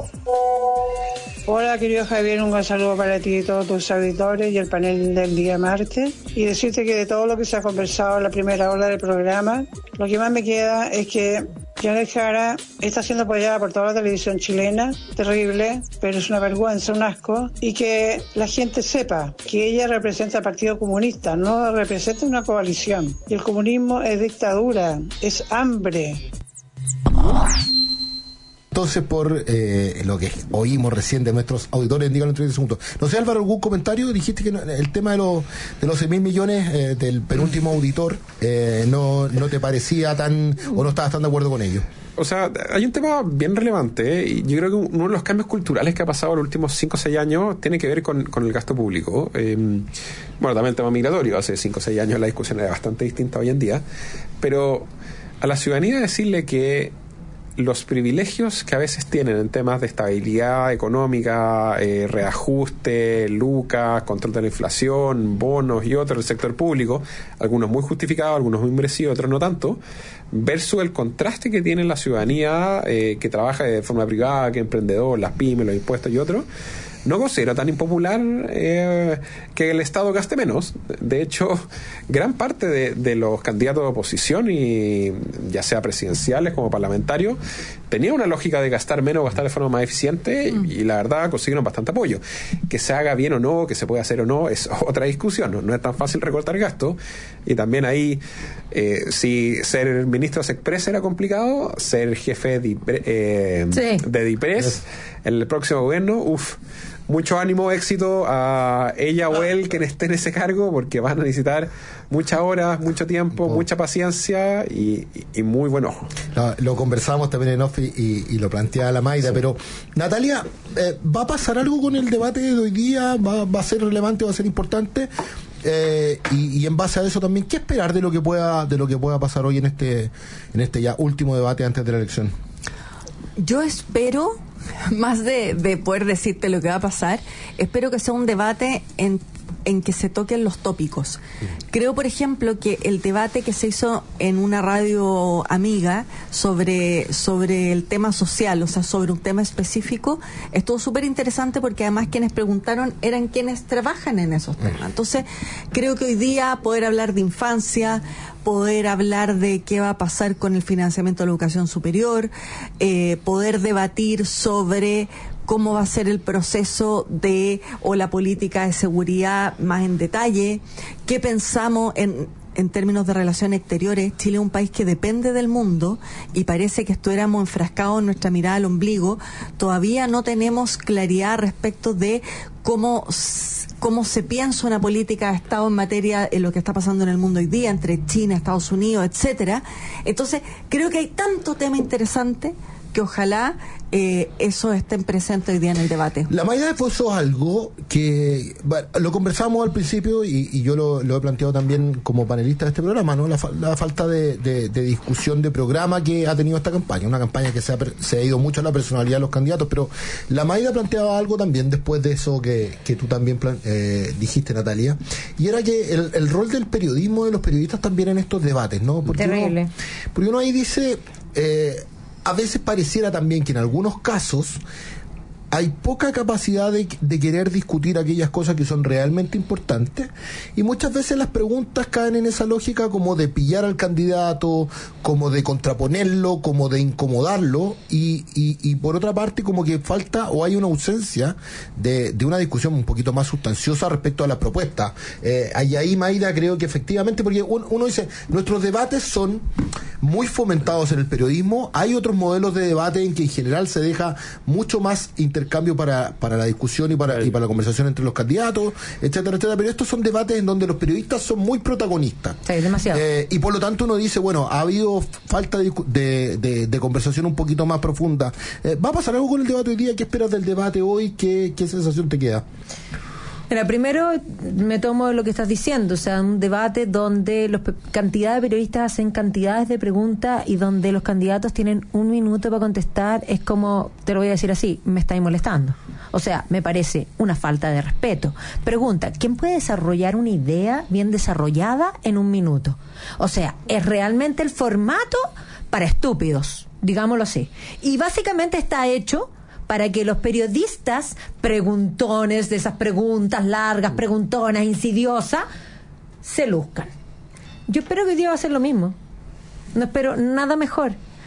Hola, querido Javier, un gran saludo para ti y todos tus auditores y el panel del día martes. Y decirte que de todo lo que se ha conversado en la primera hora del programa, lo que más me queda es que Janet Jara está siendo apoyada por toda la televisión chilena, terrible, pero es una vergüenza, un asco, y que la gente sepa que ella representa al Partido Comunista, no representa una coalición. Y el comunismo es dictadura, es hambre. entonces por eh, lo que oímos recién de nuestros auditores. Díganlo en treinta segundos. No sé, Álvaro, ¿algún comentario? Dijiste que no, el tema de los de los seis mil millones eh, del penúltimo auditor eh, no, no te parecía tan, o no estabas tan de acuerdo con ello. O sea, hay un tema bien relevante, ¿eh? Y yo creo que uno de los cambios culturales que ha pasado en los últimos cinco o seis años tiene que ver con, con el gasto público. Eh, bueno, también el tema migratorio. Hace cinco o seis años la discusión era bastante distinta hoy en día. Pero a la ciudadanía decirle que los privilegios que a veces tienen en temas de estabilidad económica, eh, reajuste, lucas, control de la inflación, bonos y otros del sector público, algunos muy justificados, algunos muy merecidos, otros no tanto, versus el contraste que tiene la ciudadanía eh, que trabaja de forma privada, que emprendedor, las pymes, los impuestos y otros, no considero tan impopular eh, que el Estado gaste menos. De hecho, gran parte de, de los candidatos de oposición, y ya sea presidenciales como parlamentarios, tenía una lógica de gastar menos, gastar de forma más eficiente, mm. y, y la verdad consiguieron bastante apoyo. Que se haga bien o no, que se pueda hacer o no, es otra discusión. No, no es tan fácil recortar gastos. Y también ahí, eh, si ser ministro de Sexpress era complicado, ser jefe de, eh, sí. de DIPRES en el próximo gobierno, uff, mucho ánimo, éxito a ella o él quien esté en ese cargo, porque van a necesitar muchas horas, mucho tiempo, oh. mucha paciencia y, y, y muy buen ojo. Lo, lo conversábamos también en off y, y, y lo planteaba la Mayra, sí. Pero Natalia, eh, ¿va a pasar algo con el debate de hoy día? ¿Va, va a ser relevante, va a ser importante? Eh, y, y en base a eso también, ¿qué esperar de lo que pueda de lo que pueda pasar hoy en este en este ya último debate antes de la elección? Yo espero, más de, de poder decirte lo que va a pasar, espero que sea un debate en, en que se toquen los tópicos. Creo, por ejemplo, que el debate que se hizo en una radio amiga sobre, sobre el tema social, o sea, sobre un tema específico, estuvo súper interesante porque además quienes preguntaron eran quienes trabajan en esos temas. Entonces, creo que hoy día poder hablar de infancia, poder hablar de qué va a pasar con el financiamiento de la educación superior, eh, poder debatir sobre cómo va a ser el proceso de o la política de seguridad más en detalle, qué pensamos en, en términos de relaciones exteriores. Chile es un país que depende del mundo y parece que estuviéramos enfrascados en nuestra mirada al ombligo. Todavía no tenemos claridad respecto de cómo cómo se piensa una política de Estado en materia de lo que está pasando en el mundo hoy día, entre China, Estados Unidos, etcétera. Entonces, creo que hay tanto tema interesante que ojalá eh, eso estén presentes hoy día en el debate. La Mayra puso algo que bueno, lo conversamos al principio y, y yo lo, lo he planteado también como panelista de este programa, ¿no? La, la falta de, de, de discusión de programa que ha tenido esta campaña, una campaña que se ha, se ha ido mucho a la personalidad de los candidatos, pero la Mayra planteaba algo también después de eso que, que tú también plan, eh, dijiste, Natalia, y era que el, el rol del periodismo, de los periodistas también en estos debates, ¿no? Porque Terrible. Uno, porque uno ahí dice... Eh, a veces pareciera también que en algunos casos hay poca capacidad de, de querer discutir aquellas cosas que son realmente importantes, y muchas veces las preguntas caen en esa lógica como de pillar al candidato, como de contraponerlo, como de incomodarlo, y, y, y por otra parte como que falta o hay una ausencia de, de una discusión un poquito más sustanciosa respecto a la propuesta. Eh, ahí, ahí Mayra, creo que efectivamente, porque uno, uno dice, nuestros debates son muy fomentados en el periodismo, hay otros modelos de debate en que en general se deja mucho más intercambio para, para la discusión y para, y para la conversación entre los candidatos, etcétera, etcétera, pero estos son debates en donde los periodistas son muy protagonistas. Sí, demasiado. Eh, y por lo tanto uno dice, bueno, ha habido falta de, de, de, de conversación un poquito más profunda. Eh, ¿Va a pasar algo con el debate hoy día? ¿Qué esperas del debate hoy? ¿Qué, qué sensación te queda? Mira, primero me tomo lo que estás diciendo, o sea, un debate donde los cantidad de periodistas hacen cantidades de preguntas y donde los candidatos tienen un minuto para contestar, es como, te lo voy a decir así, me estáis molestando. O sea, me parece una falta de respeto. Pregunta, ¿quién puede desarrollar una idea bien desarrollada en un minuto? O sea, es realmente el formato para estúpidos, digámoslo así. Y básicamente está hecho para que los periodistas preguntones de esas preguntas largas, preguntonas, insidiosas, se luzcan. Yo espero que hoy día va a ser lo mismo. No espero nada mejor.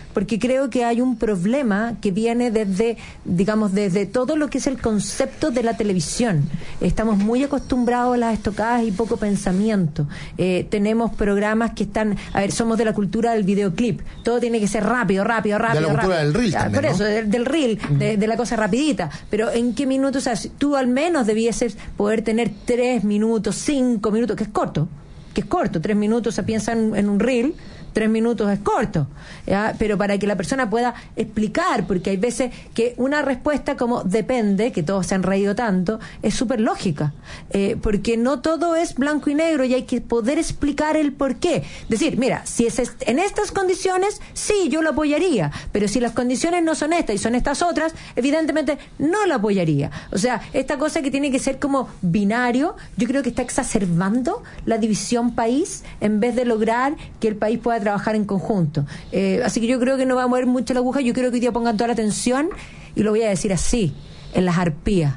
porque creo que hay un problema que viene desde, digamos, desde todo lo que es el concepto de la televisión. Estamos muy acostumbrados a las estocadas y poco pensamiento. Eh, tenemos programas que están, a ver, somos de la cultura del videoclip, todo tiene que ser rápido, rápido, rápido. De la cultura rápido. del reel Ya, también, por ¿no? eso, del, del reel, uh-huh. de, de la cosa rapidita. Pero ¿en qué minutos? O sea, tú al menos debieses poder tener tres minutos, cinco minutos, que es corto, que es corto, tres minutos, se piensa en, en un reel, tres minutos es corto, ¿ya? Pero para que la persona pueda explicar, porque hay veces que una respuesta como depende, que todos se han reído tanto, es súper lógica, eh, porque no todo es blanco y negro y hay que poder explicar el por qué. Decir, mira, si es est- en estas condiciones, sí, yo lo apoyaría, pero si las condiciones no son estas y son estas otras, evidentemente no lo apoyaría. O sea, esta cosa que tiene que ser como binario, yo creo que está exacerbando la división país en vez de lograr que el país pueda trabajar en conjunto. Eh, así que yo creo que no va a mover mucho la aguja. Yo creo que hoy día pongan toda la atención, y lo voy a decir así, en las arpías.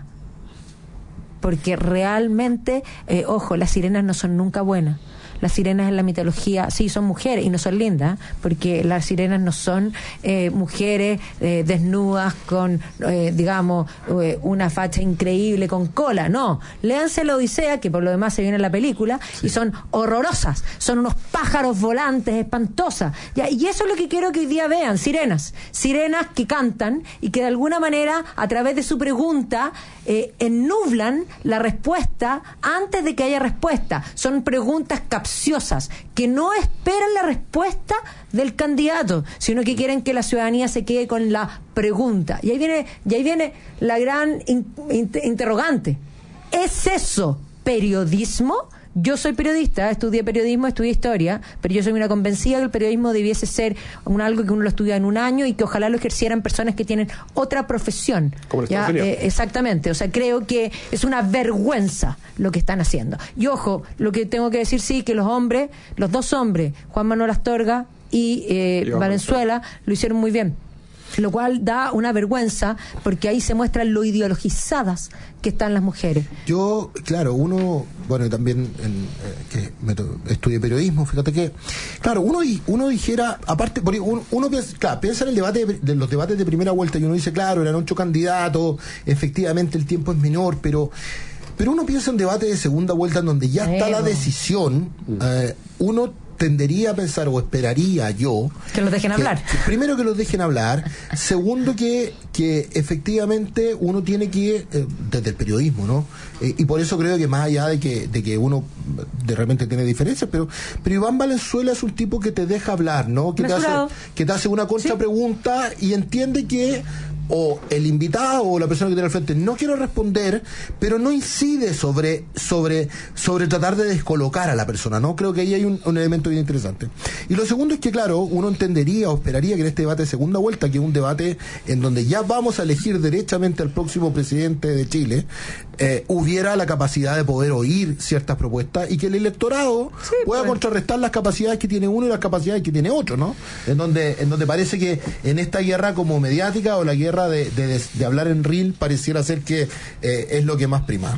Porque realmente, eh, ojo, las sirenas no son nunca buenas. Las sirenas en la mitología, sí, son mujeres y no son lindas, porque las sirenas no son eh, mujeres eh, desnudas con, eh, digamos, eh, una facha increíble con cola, no. Léanse la Odisea, que por lo demás se viene en la película, sí. Y son horrorosas, son unos pájaros volantes espantosas. Ya, y eso es lo que quiero que hoy día vean, sirenas. Sirenas que cantan y que de alguna manera, a través de su pregunta, eh, ennublan la respuesta antes de que haya respuesta. Son preguntas capciosas que no esperan la respuesta del candidato, sino que quieren que la ciudadanía se quede con la pregunta. Y ahí viene, y ahí viene la gran in, in, interrogante. ¿Es eso periodismo? Yo soy periodista, estudié periodismo, estudié historia, pero yo soy una convencida que el periodismo debiese ser un, algo que uno lo estudia en un año y que ojalá lo ejercieran personas que tienen otra profesión. Como ¿Ya? Eh, exactamente, o sea, creo que es una vergüenza lo que están haciendo. Y ojo, lo que tengo que decir, sí, que los hombres, los dos hombres, Juan Manuel Astorga y eh, Valenzuela, lo hicieron muy bien. Lo cual da una vergüenza, porque ahí se muestran lo ideologizadas que están las mujeres. Yo, claro, uno, bueno, también en, eh, que me to- estudié periodismo, fíjate que, claro, uno uno dijera, aparte, porque uno, uno piensa, claro, piensa en el debate de, de los debates de primera vuelta y uno dice, claro, eran ocho candidatos, efectivamente el tiempo es menor, pero pero uno piensa en debate de segunda vuelta en donde ya está la decisión, eh, uno tendería a pensar, o esperaría yo, que los dejen que, hablar. que primero que los dejen hablar, segundo que, que efectivamente uno tiene que, eh, desde el periodismo, ¿no? Eh, y por eso creo que más allá de que, de que uno de repente tiene diferencias, pero, pero Iván Valenzuela es un tipo que te deja hablar, ¿no? Que te hace, que te hace una contrapregunta, ¿sí? Y entiende que o el invitado o la persona que tiene al frente no quiere responder, pero no incide sobre sobre sobre tratar de descolocar a la persona, ¿no? Creo que ahí hay un, un elemento bien interesante. Y lo segundo es que, claro, uno entendería o esperaría que en este debate de segunda vuelta, que es un debate en donde ya vamos a elegir derechamente al próximo presidente de Chile, eh, hubiera la capacidad de poder oír ciertas propuestas y que el electorado sí, pueda pues. contrarrestar las capacidades que tiene uno y las capacidades que tiene otro, ¿no? En donde, en donde parece que en esta guerra como mediática o la guerra De, de, de hablar en reel pareciera ser que eh, es lo que más prima.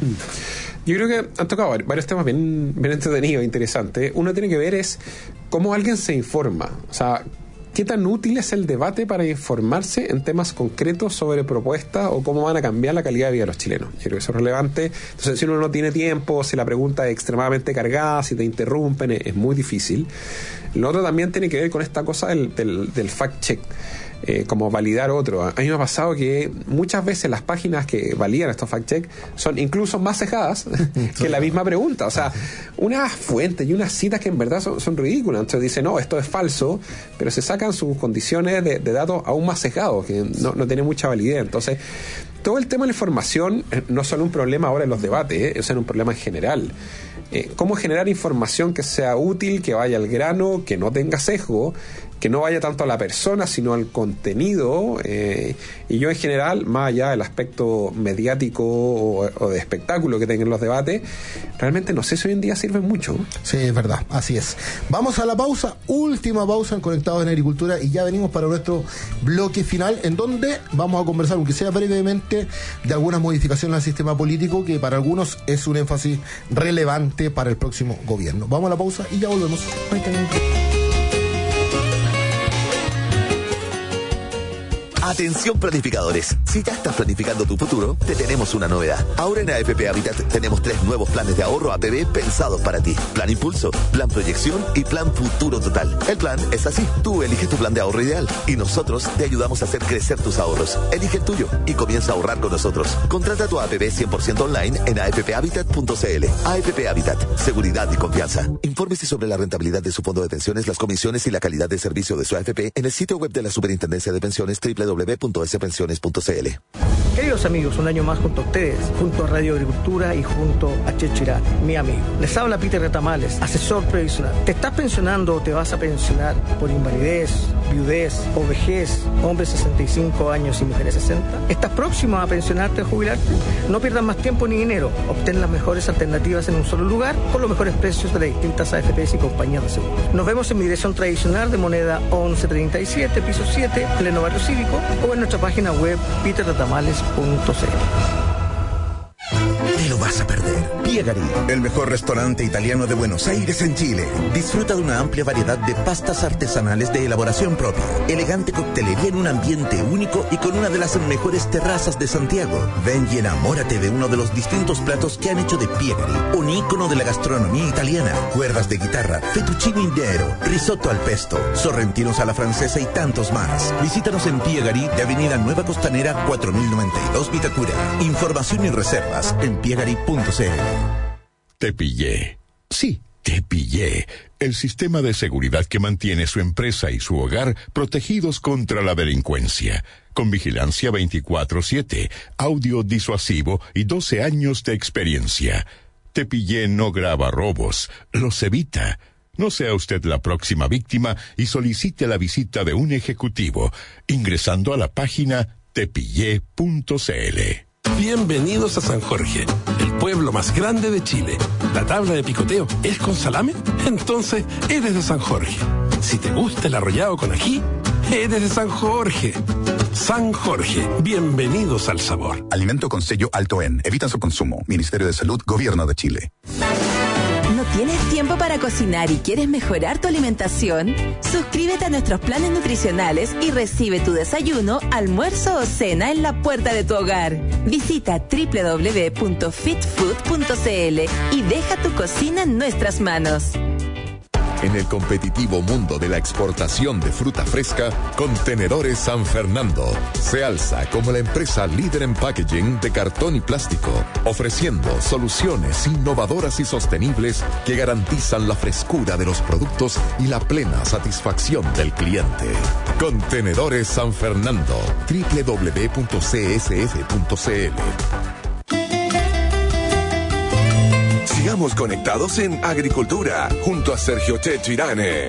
Yo creo que han tocado varios temas bien, bien entretenidos e interesantes. Uno tiene que ver es cómo alguien se informa. O sea, ¿qué tan útil es el debate para informarse en temas concretos sobre propuestas o cómo van a cambiar la calidad de vida de los chilenos? Yo creo que eso es relevante. Entonces, si uno no tiene tiempo, si la pregunta es extremadamente cargada, si te interrumpen, es, es muy difícil. Lo otro también tiene que ver con esta cosa del, del, del fact-check. Eh, como validar otro. A mí me ha pasado que muchas veces las páginas que validan estos fact-check son incluso más cejadas que la misma pregunta. O sea, unas fuentes y unas citas que en verdad son, son ridículas. Entonces dicen, no, esto es falso, pero se sacan sus condiciones de, de datos aún más cejados, que no, no tienen mucha validez. Entonces, todo el tema de la información no es solo un problema ahora en los debates, ¿eh? Es un problema en general. Eh, cómo generar información que sea útil, que vaya al grano, que no tenga sesgo, que no vaya tanto a la persona sino al contenido, eh, y yo en general, más allá del aspecto mediático o, o de espectáculo que tengan los debates, realmente no sé si hoy en día sirven mucho. Sí, es verdad, así es. Vamos a la pausa, última pausa en Conectados en Agricultura, y ya venimos para nuestro bloque final, en donde vamos a conversar, aunque sea brevemente, de algunas modificaciones al sistema político que para algunos es un énfasis relevante para el próximo gobierno. Vamos a la pausa y ya volvemos. Atención planificadores, si ya estás planificando tu futuro, te tenemos una novedad. Ahora en A F P Habitat tenemos tres nuevos planes de ahorro A P B pensados para ti. Plan Impulso, Plan Proyección y Plan Futuro Total. El plan es así, tú eliges tu plan de ahorro ideal y nosotros te ayudamos a hacer crecer tus ahorros. Elige el tuyo y comienza a ahorrar con nosotros. Contrata tu A P B cien por ciento online en a f p habitat punto c l. A F P Habitat, seguridad y confianza. Infórmese sobre la rentabilidad de su fondo de pensiones, las comisiones y la calidad de servicio de su A F P en el sitio web de la Superintendencia de Pensiones doble u doble u doble u punto s pensiones punto c l. Queridos amigos, un año más junto a ustedes, junto a Radio Agricultura y junto a Checho Irane, mi amigo. Les habla Peter Retamales, asesor previsional. ¿Te estás pensionando o te vas a pensionar por invalidez, viudez o vejez, hombres sesenta y cinco años y mujeres sesenta? ¿Estás próximo a pensionarte o jubilarte? No pierdas más tiempo ni dinero. Obtén las mejores alternativas en un solo lugar con los mejores precios de las distintas A F Pes y compañías de seguros. Nos vemos en mi dirección tradicional de Moneda once treinta y siete, piso siete, pleno barrio cívico, o en nuestra página web peter retamales punto c l. Te lo vas a perder. Piegari, el mejor restaurante italiano de Buenos Aires en Chile. Disfruta de una amplia variedad de pastas artesanales de elaboración propia, elegante coctelería en un ambiente único y con una de las mejores terrazas de Santiago. Ven y enamórate de uno de los distintos platos que han hecho de Piegari un ícono de la gastronomía italiana. Cuerdas de guitarra, fettuccine intero, risotto al pesto, sorrentinos a la francesa y tantos más. Visítanos en Piegari de Avenida Nueva Costanera cuatro mil noventa y dos Vitacura. Información y reservas en piegari punto c l. Te pillé. Sí, te pillé. El sistema de seguridad que mantiene su empresa y su hogar protegidos contra la delincuencia. Con vigilancia veinticuatro siete, audio disuasivo y doce años de experiencia. Te pillé no graba robos, los evita. No sea usted la próxima víctima y solicite la visita de un ejecutivo ingresando a la página tepillé punto c l. Bienvenidos a San Jorge, el pueblo más grande de Chile. ¿La tabla de picoteo es con salame? Entonces eres de San Jorge. Si te gusta el arrollado con ají, eres de San Jorge. San Jorge, bienvenidos al sabor. Alimento con sello alto en. Evitan su consumo. Ministerio de Salud, Gobierno de Chile. ¿No tienes tiempo para cocinar y quieres mejorar tu alimentación? Suscríbete a nuestros planes nutricionales y recibe tu desayuno, almuerzo o cena en la puerta de tu hogar. Visita doble u doble u doble u punto fit food punto c l y deja tu cocina en nuestras manos. En el competitivo mundo de la exportación de fruta fresca, Contenedores San Fernando se alza como la empresa líder en packaging de cartón y plástico, ofreciendo soluciones innovadoras y sostenibles que garantizan la frescura de los productos y la plena satisfacción del cliente. Contenedores San Fernando, doble u doble u doble u punto c s f punto c l. Sigamos conectados en Agricultura, junto a Sergio Checho Irane.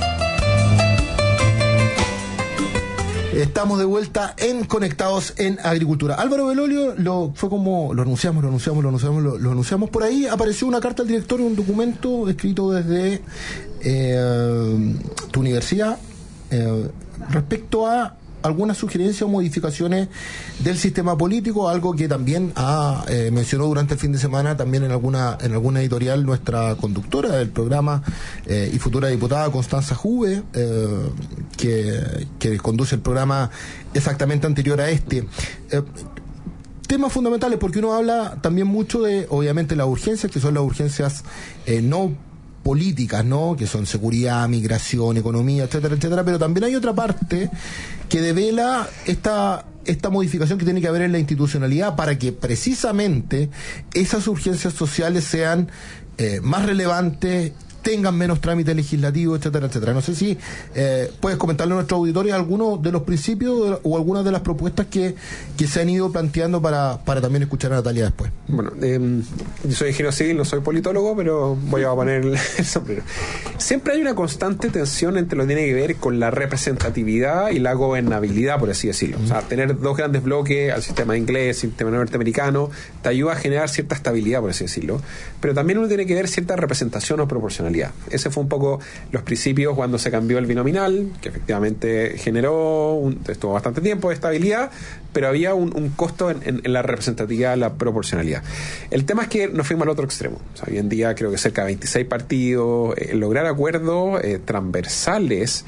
Estamos de vuelta en Conectados en Agricultura. Álvaro Belolio, lo, fue como lo anunciamos, lo anunciamos, lo anunciamos, lo, lo anunciamos. Por ahí apareció una carta al directorio, un documento escrito desde eh, tu universidad eh, respecto a algunas sugerencias o modificaciones del sistema político, algo que también ha, eh, mencionó durante el fin de semana también en alguna en alguna editorial nuestra conductora del programa eh, y futura diputada Constanza Juve, eh, que, que conduce el programa exactamente anterior a este. Eh, temas fundamentales, porque uno habla también mucho de, obviamente, las urgencias, que son las urgencias eh, no políticas, ¿no? Que son seguridad, migración, economía, etcétera, etcétera, pero también hay otra parte que devela esta esta modificación que tiene que haber en la institucionalidad para que precisamente esas urgencias sociales sean eh, más relevantes, tengan menos trámite legislativo, etcétera, etcétera. No sé si eh, puedes comentarle a nuestro auditorio algunos de los principios o algunas de las propuestas que, que se han ido planteando para, para también escuchar a Natalia después. Bueno, eh, yo soy ingeniero civil, no soy politólogo, pero voy a poner el sombrero. Siempre hay una constante tensión entre lo que tiene que ver con la representatividad y la gobernabilidad, por así decirlo. O sea, tener dos grandes bloques, al sistema inglés, sistema norteamericano, te ayuda a generar cierta estabilidad, por así decirlo. Pero también uno tiene que ver cierta representación o proporcionalidad. Ese fue un poco los principios cuando se cambió el binominal, que efectivamente generó, un, estuvo bastante tiempo de estabilidad, pero había un, un costo en, en, en la representatividad, la proporcionalidad. El tema es que nos fuimos al otro extremo. O sea, hoy en día creo que cerca de veintiséis partidos, eh, lograr acuerdos eh, transversales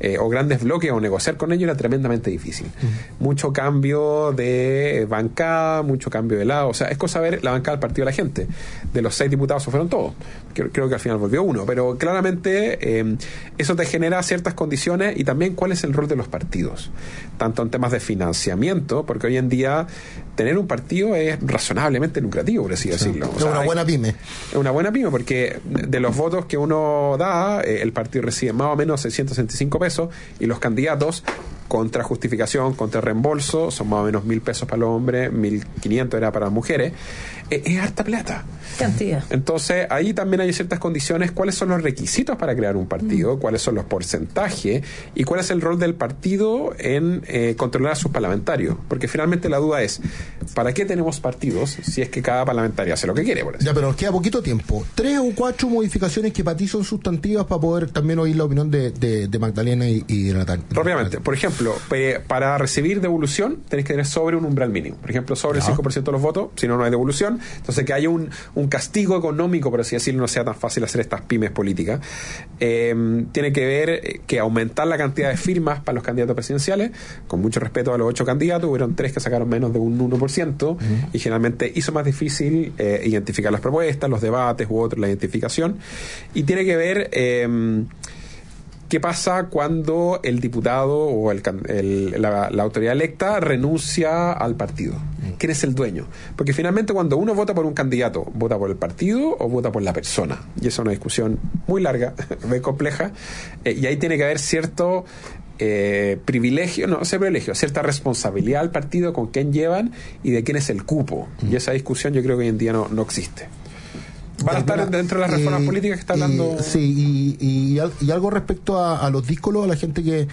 eh, o grandes bloques o negociar con ellos era tremendamente difícil. Uh-huh. Mucho cambio de bancada, mucho cambio de lado. O sea, es cosa ver la bancada del Partido de la Gente. De los seis diputados se fueron todos. Creo, creo que al final volvió uno. Pero claramente eh, eso te genera ciertas condiciones y también cuál es el rol de los partidos. Tanto en temas de financiamiento, porque hoy en día tener un partido es razonablemente lucrativo, por así sí, decirlo. O es sea, una buena pyme. Es una buena pyme porque de los votos que uno da, eh, el partido recibe más o menos seiscientos sesenta y cinco pesos y los candidatos contra justificación, contra reembolso, son más o menos mil pesos para los hombres, mil quinientos era para las mujeres. Eh, es harta plata. Cantidad. Entonces, ahí también hay ciertas condiciones. ¿Cuáles son los requisitos para crear un partido? Mm. ¿Cuáles son los porcentajes? ¿Y cuál es el rol del partido en eh, controlar a sus parlamentarios? Porque finalmente la duda es, ¿para qué tenemos partidos si es que cada parlamentario hace lo que quiere? Por eso? Ya, pero nos queda poquito tiempo. Tres o cuatro modificaciones que para ti son sustantivas para poder también oír la opinión de, de, de Magdalena y, y de Natalia. Rápidamente. Por ejemplo, pe, para recibir devolución tenés que tener sobre un umbral mínimo. Por ejemplo, sobre el cinco por ciento de los votos, si no, no hay devolución. Entonces, que haya un, un castigo económico, por así decirlo, no sea tan fácil hacer estas pymes políticas. Eh, tiene que ver que aumentar la cantidad de firmas para los candidatos presidenciales. Con mucho respeto a los ocho candidatos, hubieron tres que sacaron menos de un uno por ciento, uh-huh. y generalmente hizo más difícil eh, identificar las propuestas, los debates u otros, la identificación. Y tiene que ver eh, qué pasa cuando el diputado o el, el, la, la autoridad electa renuncia al partido. ¿Quién es el dueño? Porque finalmente cuando uno vota por un candidato, ¿vota por el partido o vota por la persona? Y esa es una discusión muy larga, muy compleja, eh, y ahí tiene que haber cierto eh, privilegio, no sé privilegio, cierta responsabilidad al partido con quién llevan y de quién es el cupo. Mm. Y esa discusión yo creo que hoy en día no, no existe. Van a estar dentro de las reformas y, políticas que está hablando. Y, sí, y, y, y algo respecto a, a los díscolos, a la gente que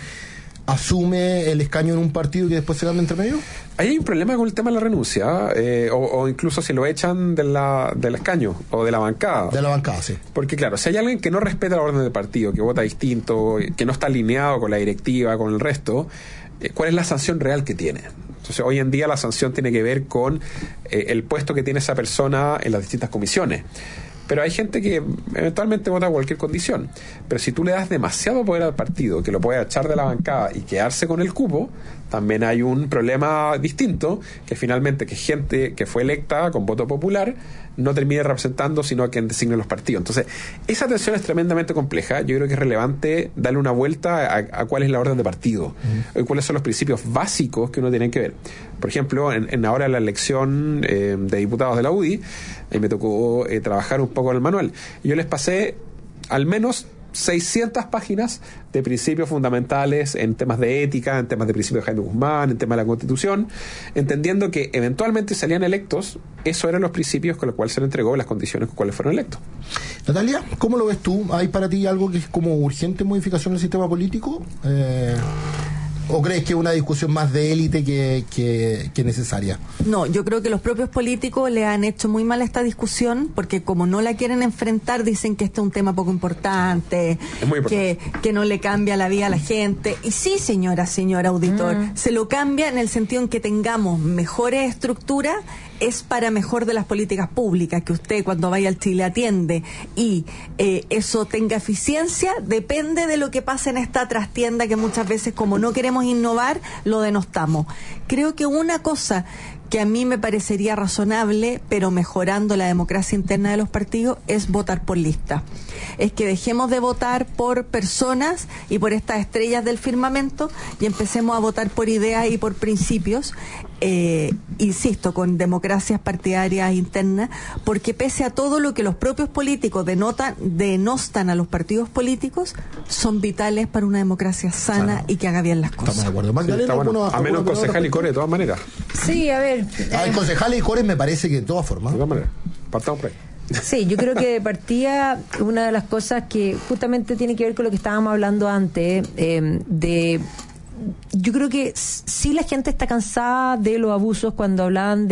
asume el escaño en un partido y que después se cambia entre medio. Ahí hay un problema con el tema de la renuncia, eh, o, o incluso si lo echan de la, del escaño o de la bancada. De la bancada, sí. Porque claro, si hay alguien que no respeta la orden del partido, que vota distinto, que no está alineado con la directiva, con el resto, eh, ¿cuál es la sanción real que tiene? Entonces, hoy en día la sanción tiene que ver con eh, el puesto que tiene esa persona en las distintas comisiones. Pero hay gente que eventualmente vota a cualquier condición. Pero si tú le das demasiado poder al partido, que lo puede echar de la bancada y quedarse con el cupo, también hay un problema distinto, que finalmente que gente que fue electa con voto popular no termine representando, sino a quien designe los partidos. Entonces, esa tensión es tremendamente compleja. Yo creo que es relevante darle una vuelta a, a cuál es la orden de partido, uh-huh. y cuáles son los principios básicos que uno tiene que ver. Por ejemplo, en, en ahora la elección eh, de diputados de la U D I, ahí me tocó eh, trabajar un poco en el manual. Yo les pasé al menos seiscientas páginas de principios fundamentales en temas de ética, en temas de principios de Jaime Guzmán, en temas de la Constitución, entendiendo que eventualmente salían electos, esos eran los principios con los cuales se le entregó, las condiciones con las cuales fueron electos. Natalia, ¿cómo lo ves tú? ¿Hay para ti algo que es como urgente modificación del sistema político? Eh... ¿O crees que es una discusión más de élite que, que, que necesaria? No, yo creo que los propios políticos le han hecho muy mal esta discusión, porque como no la quieren enfrentar, dicen que este es un tema poco importante, es muy importante. Que, que no le cambia la vida a la gente. Y sí, señora, señora auditor, mm. se lo cambia en el sentido en que tengamos mejores estructuras, es para mejor de las políticas públicas, que usted cuando vaya al Chile atiende y eh, eso tenga eficiencia, depende de lo que pase en esta trastienda que muchas veces, como no queremos innovar, lo denostamos. Creo que una cosa que a mí me parecería razonable, pero mejorando la democracia interna de los partidos, es votar por lista. Es que dejemos de votar por personas y por estas estrellas del firmamento y empecemos a votar por ideas y por principios, eh, insisto, con democracias partidarias internas, porque pese a todo lo que los propios políticos denotan, denostan a los partidos políticos, son vitales para una democracia sana, sana. y que haga bien las cosas. Estamos de acuerdo. Magdalena, sí, bueno. A menos concejal y core, de todas maneras. Sí, a ver. Ah, el concejal y core me parece que de todas formas. De todas maneras. Partamos por ahí. Sí, yo creo que de partida una de las cosas que justamente tiene que ver con lo que estábamos hablando antes, eh, de yo creo que sí la gente está cansada de los abusos cuando hablaban de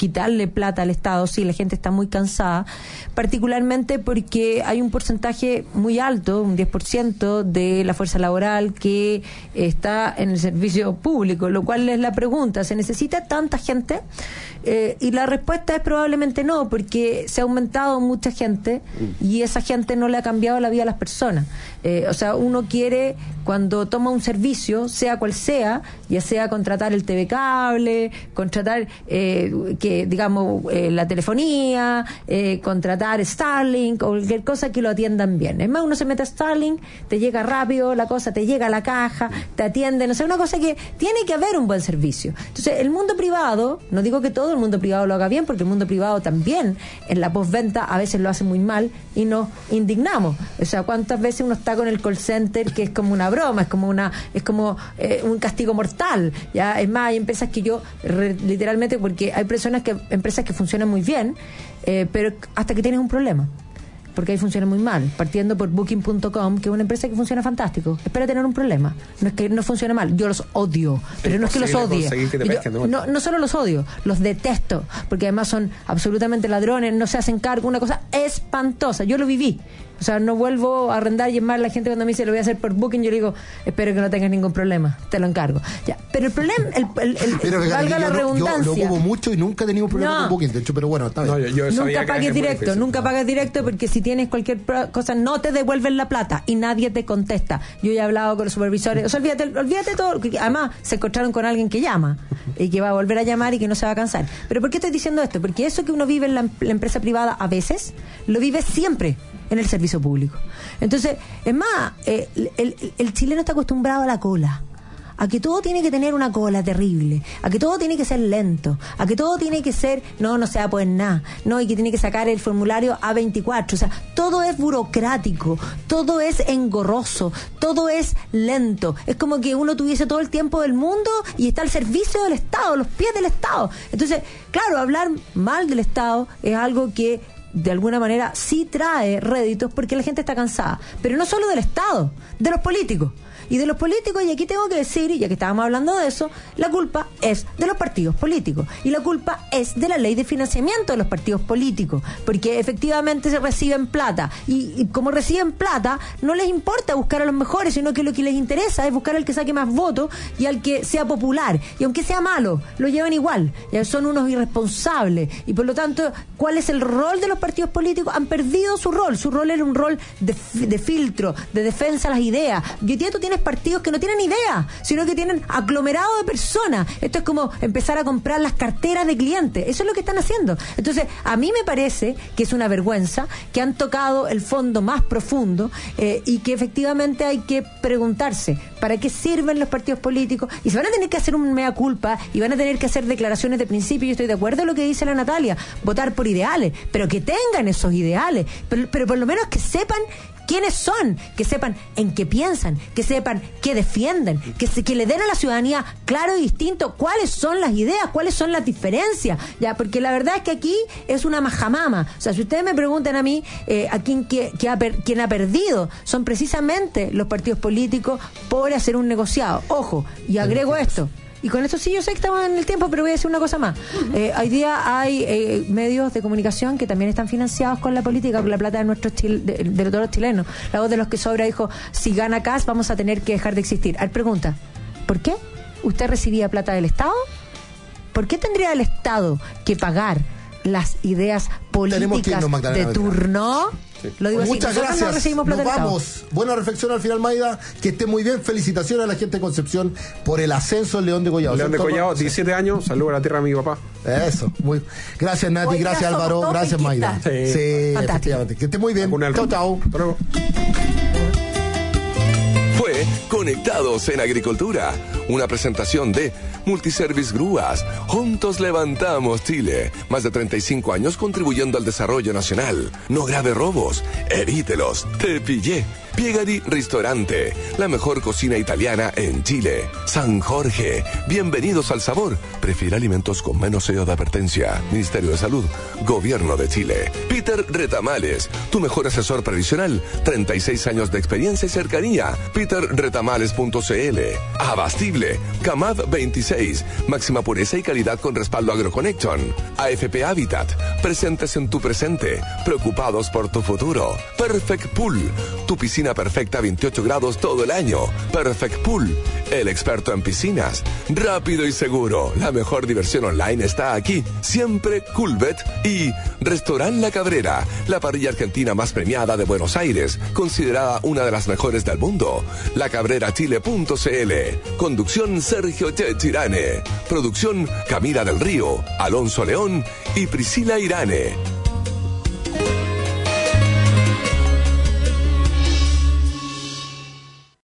quitarle plata al Estado. Sí, la gente está muy cansada, particularmente porque hay un porcentaje muy alto, un diez por ciento de la fuerza laboral que está en el servicio público, lo cual es la pregunta, ¿se necesita tanta gente? Eh, y la respuesta es probablemente no, porque se ha aumentado mucha gente y esa gente no le ha cambiado la vida a las personas. Eh, o sea, uno quiere, cuando toma un servicio, sea cual sea, ya sea contratar el T V cable, contratar eh, que digamos eh, la telefonía, eh, contratar Starlink o cualquier cosa que lo atiendan bien. Es más, uno se mete a Starlink, te llega rápido la cosa, te llega a la caja, te atienden, o sea, una cosa que tiene que haber un buen servicio. Entonces, el mundo privado, no digo que todo el mundo privado lo haga bien, porque el mundo privado también en la postventa a veces lo hace muy mal y nos indignamos. O sea, cuántas veces uno está con el call center que es como una broma, es como una es como eh, un castigo mortal. Ya, es más, hay empresas que yo re, literalmente, porque hay personas que empresas que funcionan muy bien, eh, pero hasta que tienes un problema, porque ahí funciona muy mal, partiendo por booking punto com, que es una empresa que funciona fantástico. Espera tener un problema. No es que no funcione mal, yo los odio, pero no es que los odie. Yo, no, no solo los odio, los detesto, porque además son absolutamente ladrones, no se hacen cargo, una cosa espantosa. Yo lo viví. O sea, no vuelvo a arrendar y es más, la gente cuando me dice lo voy a hacer por booking, yo le digo, espero que no tengas ningún problema, te lo encargo. Ya, pero el problema, el, el, el, pero, valga la no, redundancia. Yo lo ocupo mucho y nunca he tenido un problema no. con booking, de hecho, pero bueno, está bien. No, yo, yo nunca pagues directo, nunca pagues directo, porque si tienes cualquier cosa no te devuelven la plata y nadie te contesta. Yo ya he hablado con los supervisores, o sea, olvídate, olvídate todo, además se encontraron con alguien que llama y que va a volver a llamar y que no se va a cansar. Pero ¿por qué estoy diciendo esto? Porque eso que uno vive en la, la empresa privada a veces, lo vive siempre en el servicio público. Entonces, es más, eh, el, el, el chileno está acostumbrado a la cola, a que todo tiene que tener una cola terrible, a que todo tiene que ser lento, a que todo tiene que ser, no, no se va a poder nada, no, y que tiene que sacar el formulario A veinticuatro, o sea, todo es burocrático, todo es engorroso, todo es lento, es como que uno tuviese todo el tiempo del mundo y está al servicio del Estado, los pies del Estado. Entonces, claro, hablar mal del Estado es algo que de alguna manera sí trae réditos porque la gente está cansada, pero no solo del Estado, de los políticos. Y de los políticos, y aquí tengo que decir, y ya que estábamos hablando de eso, la culpa es de los partidos políticos. Y la culpa es de la ley de financiamiento de los partidos políticos. Porque efectivamente se reciben plata. Y, y como reciben plata, no les importa buscar a los mejores, sino que lo que les interesa es buscar al que saque más votos y al que sea popular. Y aunque sea malo, lo llevan igual. Ya son unos irresponsables. Y por lo tanto, ¿cuál es el rol de los partidos políticos? Han perdido su rol. Su rol era un rol de, de filtro, de defensa a las ideas. Y hoy día tú tienes partidos que no tienen idea, sino que tienen aglomerado de personas. Esto es como empezar a comprar las carteras de clientes. Eso es lo que están haciendo. Entonces, a mí me parece que es una vergüenza, que han tocado el fondo más profundo eh, y que efectivamente hay que preguntarse para qué sirven los partidos políticos, y se van a tener que hacer un mea culpa y van a tener que hacer declaraciones de principio. Yo estoy de acuerdo en lo que dice la Natalia, votar por ideales, pero que tengan esos ideales, pero, pero por lo menos que sepan quiénes son, que sepan en qué piensan, que sepan qué defienden, que, se, que le den a la ciudadanía claro y distinto cuáles son las ideas, cuáles son las diferencias, ya, porque la verdad es que aquí es una majamama. O sea, si ustedes me preguntan a mí, eh, a quién, que, que ha per, quién ha perdido, son precisamente los partidos políticos por hacer un negociado. Ojo, y agrego esto. Y con esto sí, yo sé que estamos en el tiempo, pero voy a decir una cosa más. Eh, hoy día hay eh, medios de comunicación que también están financiados con la política, con la plata de nuestros chil- de, de todos los chilenos. La voz de los que sobra dijo, si gana Kast vamos a tener que dejar de existir. A ver, pregunta, ¿por qué? ¿Usted recibía plata del Estado? ¿Por qué tendría el Estado que pagar las ideas políticas de turno? Sí. Lo digo Muchas así. gracias. No Nos vamos. Buena reflexión al final, Maida. Que esté muy bien. Felicitaciones a la gente de Concepción por el ascenso del León de Collado. León de Collado, diecisiete años. Saludos a la tierra de mi papá. Eso. Muy. Gracias, Nati. Hoy gracias, Álvaro. Gracias, Maida. Sí, sí efectivamente. Que esté muy bien. Chao, chao. Hasta luego. Fue Conectados en Agricultura, una presentación de Multiservice Grúas. Juntos levantamos Chile. Más de treinta y cinco años contribuyendo al desarrollo nacional. No grave robos, evítelos, te pillé. Piegari Ristorante, la mejor cocina italiana en Chile. San Jorge, bienvenidos al sabor. Prefiere alimentos con menos sello de advertencia. Ministerio de Salud, Gobierno de Chile. Peter Retamales, tu mejor asesor previsional. treinta y seis años de experiencia y cercanía. peter retamales punto c l. Abastible, Camad veintiséis, máxima pureza y calidad con respaldo AgroConnection. A F P Habitat, presentes en tu presente, preocupados por tu futuro. Perfect Pool, tu piscina perfecta a veintiocho grados todo el año. Perfect Pool, el experto en piscinas. Rápido y seguro, la mejor diversión online está aquí. Siempre Coolbet y Restaurant La Cabrera, la parrilla argentina más premiada de Buenos Aires, considerada una de las mejores del mundo. la cabrera chile punto c l. Conducción Sergio Chechirane. Producción Camila del Río, Alonso León y Priscila Irane.